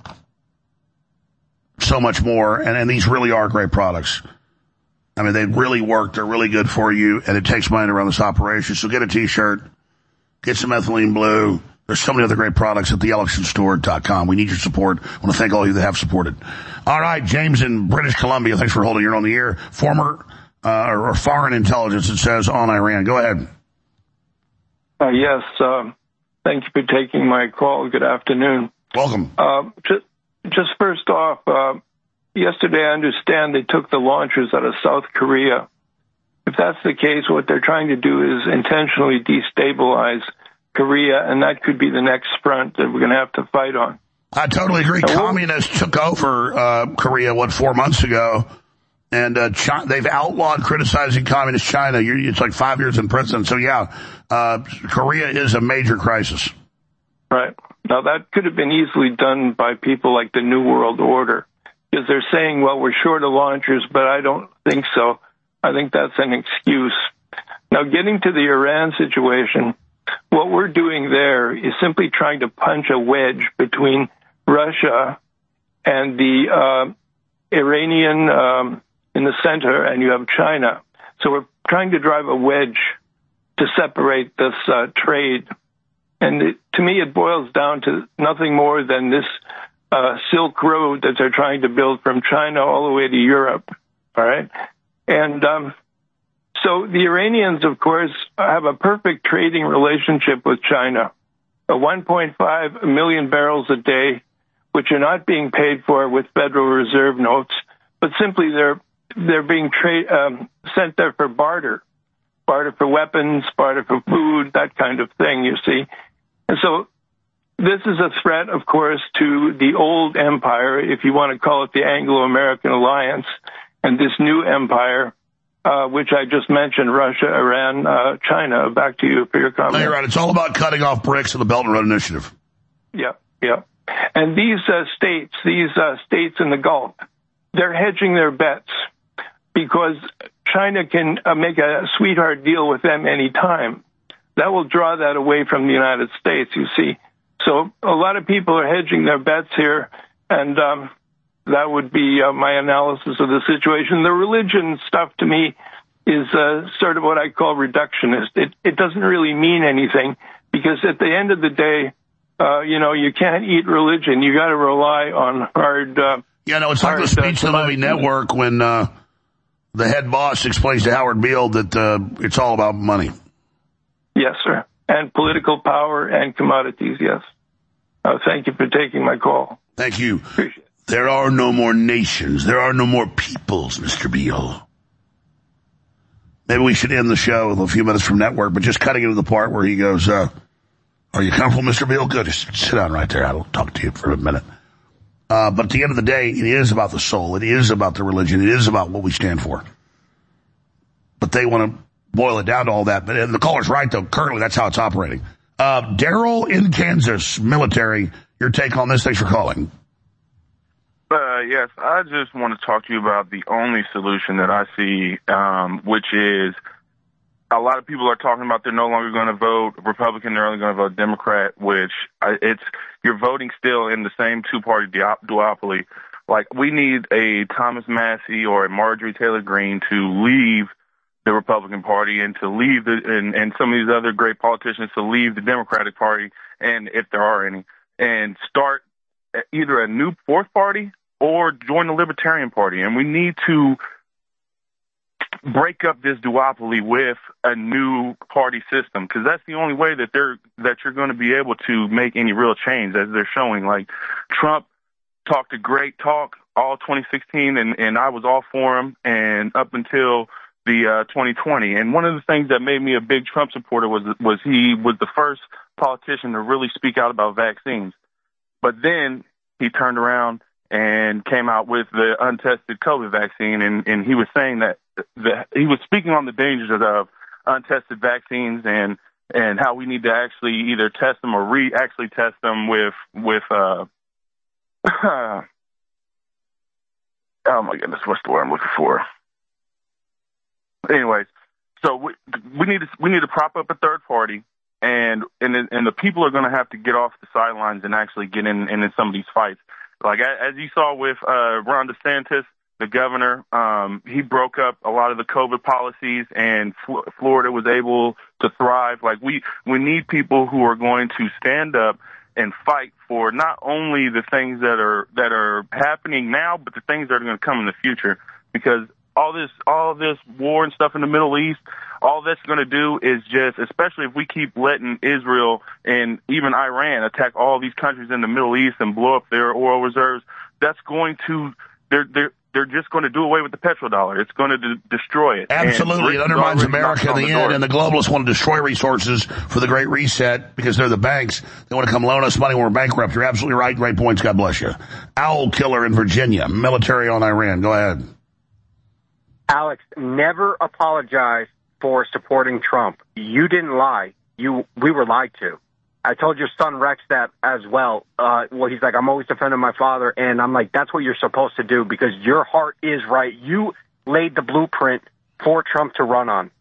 so much more. And these really are great products. They really work. They're really good for you. And it takes money to run this operation. So get a T-shirt. Get some Methylene Blue. There's so many other great products at theellisonstore.com. We need your support. I want to thank all of you that have supported. All right, James in British Columbia. Thanks for holding. You're on the air. Former or foreign intelligence, it says, on Iran. Go ahead. Yes. Thank you for taking my call. Good afternoon. Welcome. Just first off, yesterday I understand they took the launchers out of South Korea. If that's the case, what they're trying to do is intentionally destabilize Korea, and that could be the next front that we're going to have to fight on. I totally agree. Communists took over Korea, 4 months ago, and they've outlawed criticizing communist China. It's like 5 years in prison. So, Korea is a major crisis. Right. Now, that could have been easily done by people like the New World Order, because they're saying, well, we're short of launchers, but I don't think so. I think that's an excuse. Now, getting to the Iran situation, what we're doing there is simply trying to punch a wedge between Russia and the Iranian in the center, and you have China. So we're trying to drive a wedge to separate this trade. And to me, it boils down to nothing more than this Silk Road that they're trying to build from China all the way to Europe. All right. And so the Iranians, of course, have a perfect trading relationship with China, 1.5 million barrels a day, which are not being paid for with Federal Reserve notes, but simply they're being sent there for barter for weapons, barter for food, that kind of thing, you see. And so this is a threat, of course, to the old empire, if you want to call it the Anglo-American alliance, and this new empire, which I just mentioned, Russia, Iran, China. Back to you for your comment. No, you're right. It's all about cutting off bricks of the Belt and Road Initiative. Yeah. And these states in the Gulf, they're hedging their bets because China can make a sweetheart deal with them any time. That will draw that away from the United States, you see. So a lot of people are hedging their bets here, and that would be my analysis of the situation. The religion stuff to me is sort of what I call reductionist. It doesn't really mean anything because at the end of the day, you can't eat religion. You got to rely on hard. It's like the speech of the movie Network when the head boss explains to Howard Beale that it's all about money. Yes, sir. And political power and commodities, yes. Thank you for taking my call. Thank you. There are no more nations. There are no more peoples, Mr. Beale. Maybe we should end the show with a few minutes from Network, but just cutting into the part where he goes, are you comfortable, Mr. Beale? Good. Just sit down right there. I'll talk to you for a minute. But at the end of the day, it is about the soul. It is about the religion. It is about what we stand for. But they want to boil it down to all that. But the caller's right, though. Currently, that's how it's operating. Daryl in Kansas, military, your take on this. Thanks for calling. Yes, I just want to talk to you about the only solution that I see, which is a lot of people are talking about they're no longer going to vote Republican, they're only going to vote Democrat, which you're voting still in the same two-party duopoly. Like, we need a Thomas Massie or a Marjorie Taylor Greene to leave the Republican Party and to leave and some of these other great politicians to leave the Democratic Party, and if there are any, and start either a new fourth party or join the Libertarian Party. And we need to break up this duopoly with a new party system, because that's the only way that you're going to be able to make any real change, as they're showing. Like, Trump talked a great talk all 2016, and I was all for him, and up until the 2020. And one of the things that made me a big Trump supporter was he was the first politician to really speak out about vaccines. But then he turned around and came out with the untested COVID vaccine, and he was saying that he was speaking on the dangers of untested vaccines and how we need to actually either test them or actually test them with oh my goodness, what's the word I'm looking for? Anyways, so we need to prop up a third party, and the people are going to have to get off the sidelines and actually get in some of these fights. Like, as you saw with Ron DeSantis, the governor, he broke up a lot of the COVID policies, and Florida was able to thrive. Like, we need people who are going to stand up and fight for not only the things that are happening now, but the things that are going to come in the future. Because all this war and stuff in the Middle East, all that's going to do is just, especially if we keep letting Israel and even Iran attack all these countries in the Middle East and blow up their oil reserves, that's going to, they're just going to do away with the petrodollar. It's going to destroy it. Absolutely. It undermines America in the end, and the globalists want to destroy resources for the Great Reset because they're the banks. They want to come loan us money when we're bankrupt. You're absolutely right. Great points. God bless you. Owl Killer in Virginia, military on Iran. Go ahead. Alex, never apologize for supporting Trump. You didn't lie. We were lied to. I told your son Rex that as well. He's like, I'm always defending my father. And I'm like, that's what you're supposed to do because your heart is right. You laid the blueprint for Trump to run on.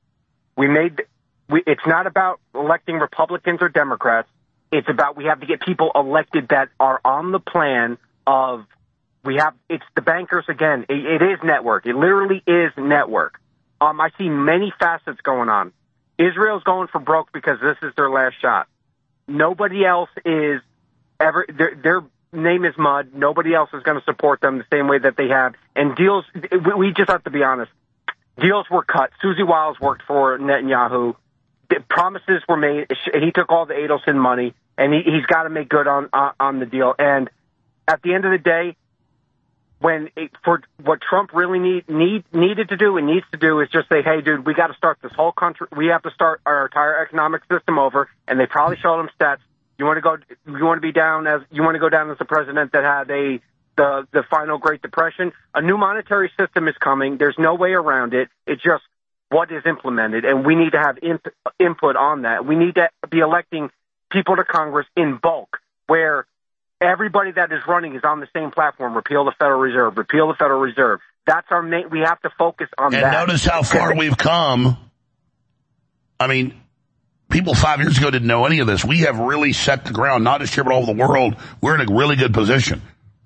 It's not about electing Republicans or Democrats. It's about we have to get people elected that are on the plan of it's the bankers again. It is network. It literally is network. I see many facets going on. Israel's going for broke because this is their last shot. Nobody else is ever, their name is mud. Nobody else is going to support them the same way that they have. And deals, we just have to be honest. Deals were cut. Susie Wiles worked for Netanyahu. Promises were made. He took all the Adelson money, and he's got to make good on the deal. And at the end of the day, for what Trump really needed to do and needs to do is just say, hey, dude, we got to start this whole country. We have to start our entire economic system over. And they probably showed him stats. You want to go down as the president that had the final Great Depression. A new monetary system is coming. There's no way around it. It's just what is implemented, and we need to have input on that. We need to be electing people to Congress in bulk, where everybody that is running is on the same platform. Repeal the Federal Reserve. Repeal the Federal Reserve. That's our main. We have to focus on that. And notice how far we've come. I mean, people 5 years ago didn't know any of this. We have really set the ground, not just here, but all over the world. We're in a really good position.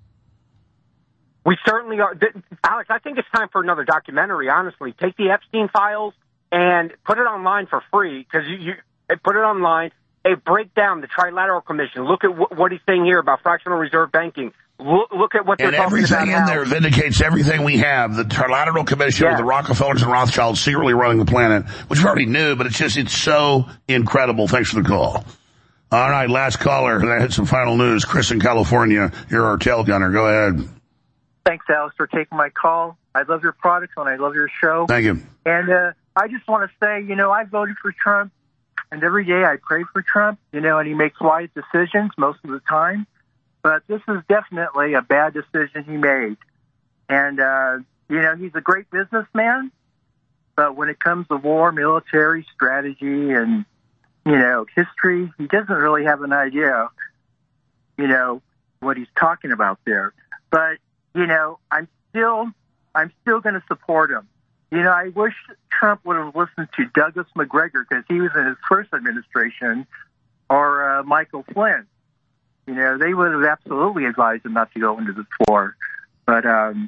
We certainly are. Alex, I think it's time for another documentary, honestly. Take the Epstein files and put it online for free, because you put it online. Break down the Trilateral Commission. Look at what he's saying here about fractional reserve banking. Look at what they're talking about. And everything in there vindicates everything we have. The Trilateral Commission with the Rockefellers and Rothschilds secretly running the planet, which we already knew, but it's so incredible. Thanks for the call. All right, last caller. I had some final news. Chris in California, you're our tail gunner. Go ahead. Thanks, Alex, for taking my call. I love your products and I love your show. Thank you. And I just want to say, I voted for Trump. And every day I pray for Trump, and he makes wise decisions most of the time. But this is definitely a bad decision he made. And, he's a great businessman. But when it comes to war, military strategy, and, history, he doesn't really have an idea, what he's talking about there. But, I'm still going to support him. I wish Trump would have listened to Douglas McGregor, because he was in his first administration, or Michael Flynn. They would have absolutely advised him not to go into this war. But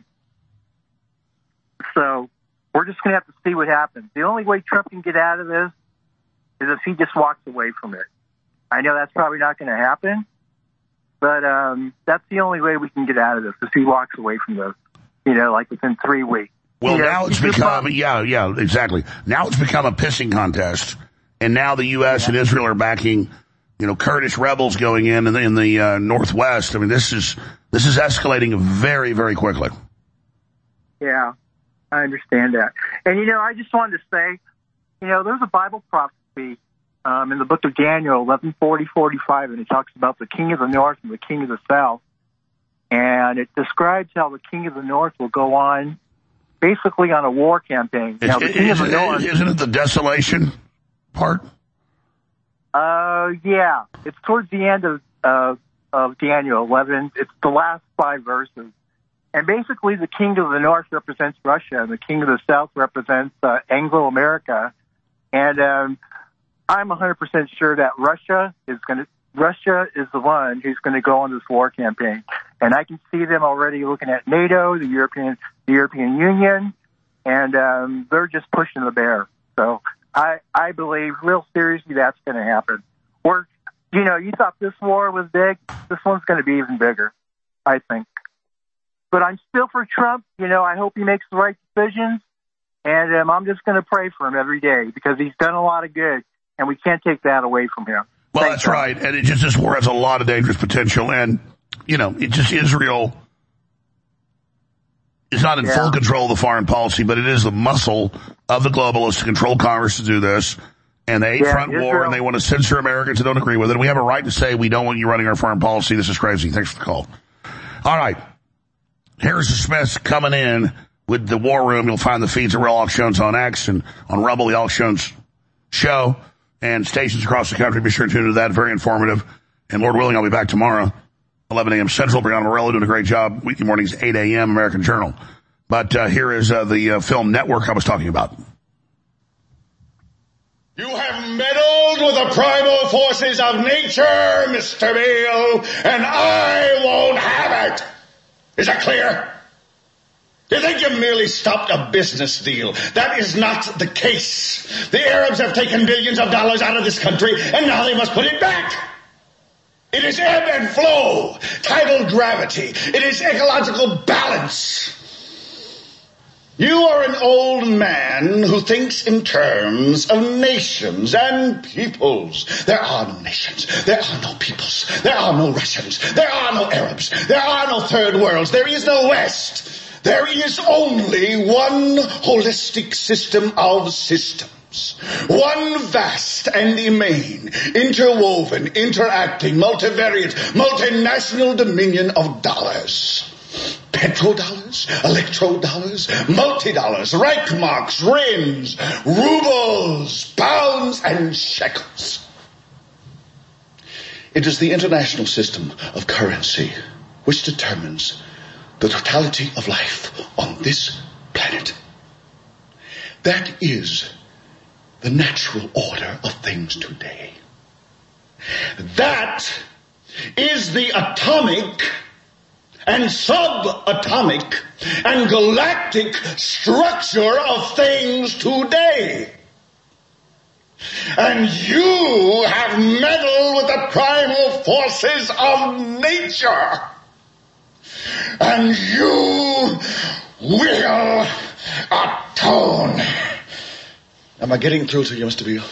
so we're just going to have to see what happens. The only way Trump can get out of this is if he just walks away from it. I know that's probably not going to happen, but that's the only way we can get out of this, if he walks away from this, like within 3 weeks. Well, now it's become, exactly. Now it's become a pissing contest, and now the U.S. and Israel are backing, Kurdish rebels going in the Northwest. I mean, this is escalating very, very quickly. Yeah, I understand that. And, I just wanted to say, there's a Bible prophecy in the book of Daniel, 11:40-45, and it talks about the king of the north and the king of the south. And it describes how the king of the north will go on basically on a war campaign. Now, the king of the north, isn't it the desolation part? Yeah. It's towards the end of Daniel 11. It's the last 5 verses. And basically the king of the north represents Russia, and the king of the south represents Anglo-America. And I'm 100% sure that Russia is the one who's going to go on this war campaign. And I can see them already looking at NATO, the European Union, and they're just pushing the bear. So I believe real seriously that's going to happen. Or, you thought this war was big. This one's going to be even bigger, I think. But I'm still for Trump. You know, I hope he makes the right decisions. And I'm just going to pray for him every day because he's done a lot of good, and we can't take that away from him. Well, that's right. And it just, this war has a lot of dangerous potential. And, you know, it just, Israel is not in full control of the foreign policy, but it is the muscle of the globalists to control Congress to do this. And the eight-front war, and they want to censor Americans who don't agree with it. And we have a right to say we don't want you running our foreign policy. This is crazy. Thanks for the call. All right. Harrison Smith's coming in with the War Room. You'll find the feeds of Real Alex Jones on X and on Rebel, the Alex Jones show, and stations across the country. Be sure to tune into that. Very informative. And Lord willing, I'll be back tomorrow, 11 a.m. Central. Brianna Morello doing a great job. Weekday mornings, 8 a.m. American Journal. But here is the film network I was talking about. You have meddled with the primal forces of nature, Mr. Beale, and I won't have it. Is that clear? You think you merely stopped a business deal. That is not the case. The Arabs have taken billions of dollars out of this country, and now they must put it back. It is ebb and flow, tidal gravity. It is ecological balance. You are an old man who thinks in terms of nations and peoples. There are no nations. There are no peoples. There are no Russians. There are no Arabs. There are no third worlds. There is no West. There is only one holistic system of systems. One vast and immane, interwoven, interacting, multivariate, multinational dominion of dollars. Petrodollars, electrodollars, multi-dollars, Reichmarks, Rins, rubles, pounds, and shekels. It is the international system of currency which determines the totality of life on this planet. That is the natural order of things today. That is the atomic and subatomic and galactic structure of things today. And you have meddled with the primal forces of nature. And you will atone. Am I getting through to you, Mr. Beale?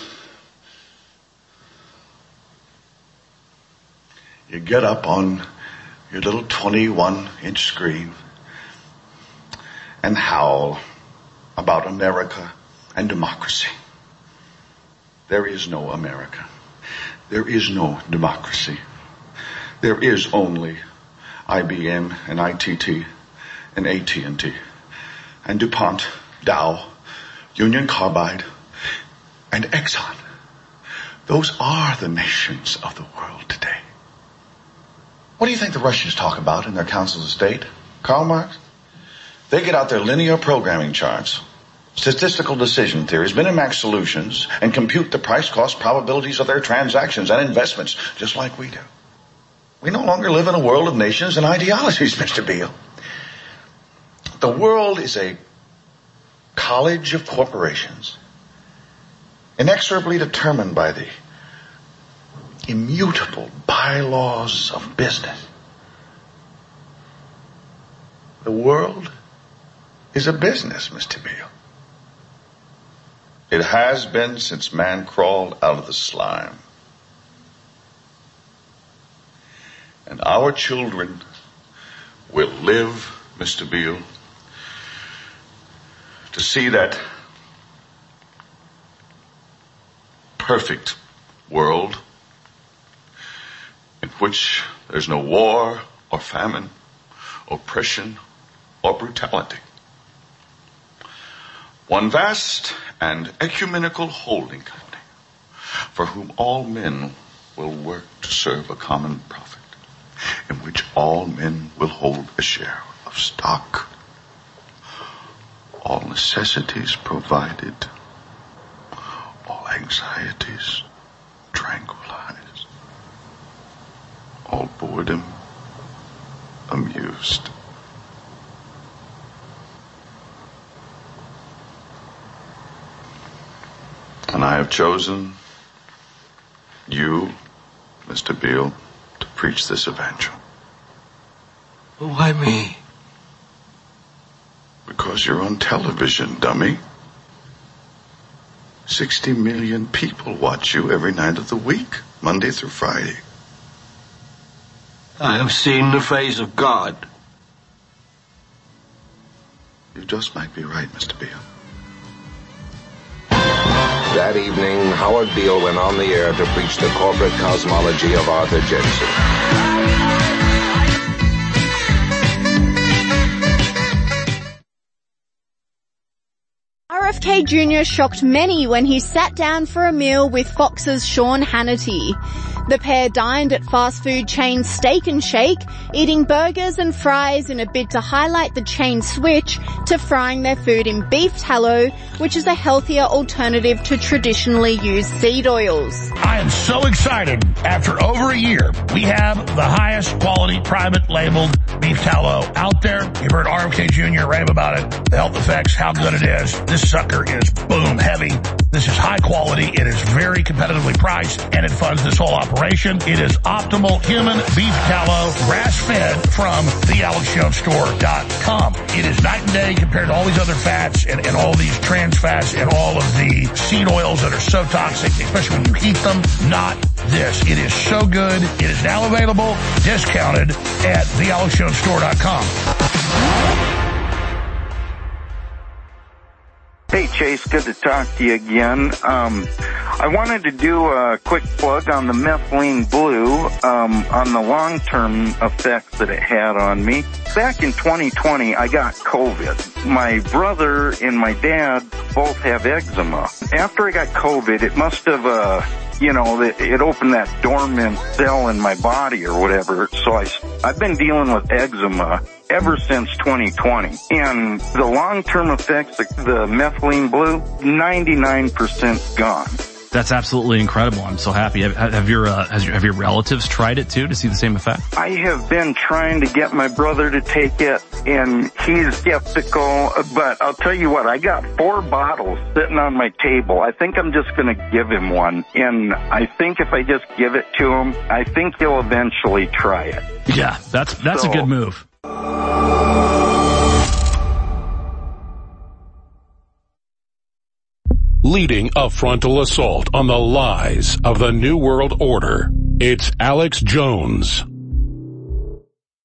You get up on your little 21-inch screen and howl about America and democracy. There is no America. There is no democracy. There is only IBM and ITT and AT&T and DuPont, Dow, Union Carbide, and Exxon. Those are the nations of the world today. What do you think the Russians talk about in their councils of state? Karl Marx? They get out their linear programming charts, statistical decision theories, Minimax solutions, and compute the price-cost probabilities of their transactions and investments, just like we do. We no longer live in a world of nations and ideologies, Mr. Beale. The world is a college of corporations, inexorably determined by the immutable bylaws of business. The world is a business, Mr. Beale. It has been since man crawled out of the slime. And our children will live, Mr. Beale, to see that perfect world in which there's no war or famine, oppression or brutality. One vast and ecumenical holding company for whom all men will work to serve a common profit, in which all men will hold a share of stock, all necessities provided, all anxieties tranquilized, all boredom amused. And I have chosen you, Mr. Beale, to preach this evangel. Why me? Because you're on television, dummy. 60 million people watch you every night of the week, Monday through Friday. I have seen the face of God. You just might be right, Mr. Beale. That evening, Howard Beale went on the air to preach the corporate cosmology of Arthur Jensen. RFK Jr. shocked many when he sat down for a meal with Fox's Sean Hannity. The pair dined at fast food chain Steak and Shake, eating burgers and fries in a bid to highlight the chain's switch to frying their food in beef tallow, which is a healthier alternative to traditionally used seed oils. I am so excited. After over a year, we have the highest quality private labeled beef tallow out there. You've heard RFK Jr. rave about it, the health effects, how good it is. This sucker is boom heavy. This is high quality. It is very competitively priced, and it funds this whole operation. It is optimal human beef tallow, grass-fed from thealexjonestore.com. It is night and day compared to all these other fats and all these trans fats and all of the seed oils that are so toxic, especially when you heat them. Not this. It is so good. It is now available, discounted at thealexjonestore.com. Hey, Chase, good to talk to you again. I wanted to do a quick plug on the methylene blue, on the long-term effects that it had on me. Back in 2020, I got COVID. My brother and my dad both have eczema. After I got COVID, it must have, it opened that dormant cell in my body or whatever. So I've been dealing with eczema ever since 2020. And the long-term effects, the methylene blue, 99% gone. That's absolutely incredible. I'm so happy. Have your relatives tried it too to see the same effect? I have been trying to get my brother to take it, and he's skeptical. But I'll tell you what, I got 4 bottles sitting on my table. I think I'm just going to give him one, and I think if I just give it to him, I think he'll eventually try it. Yeah, that's a good move. Leading a frontal assault on the lies of the New World Order. It's Alex Jones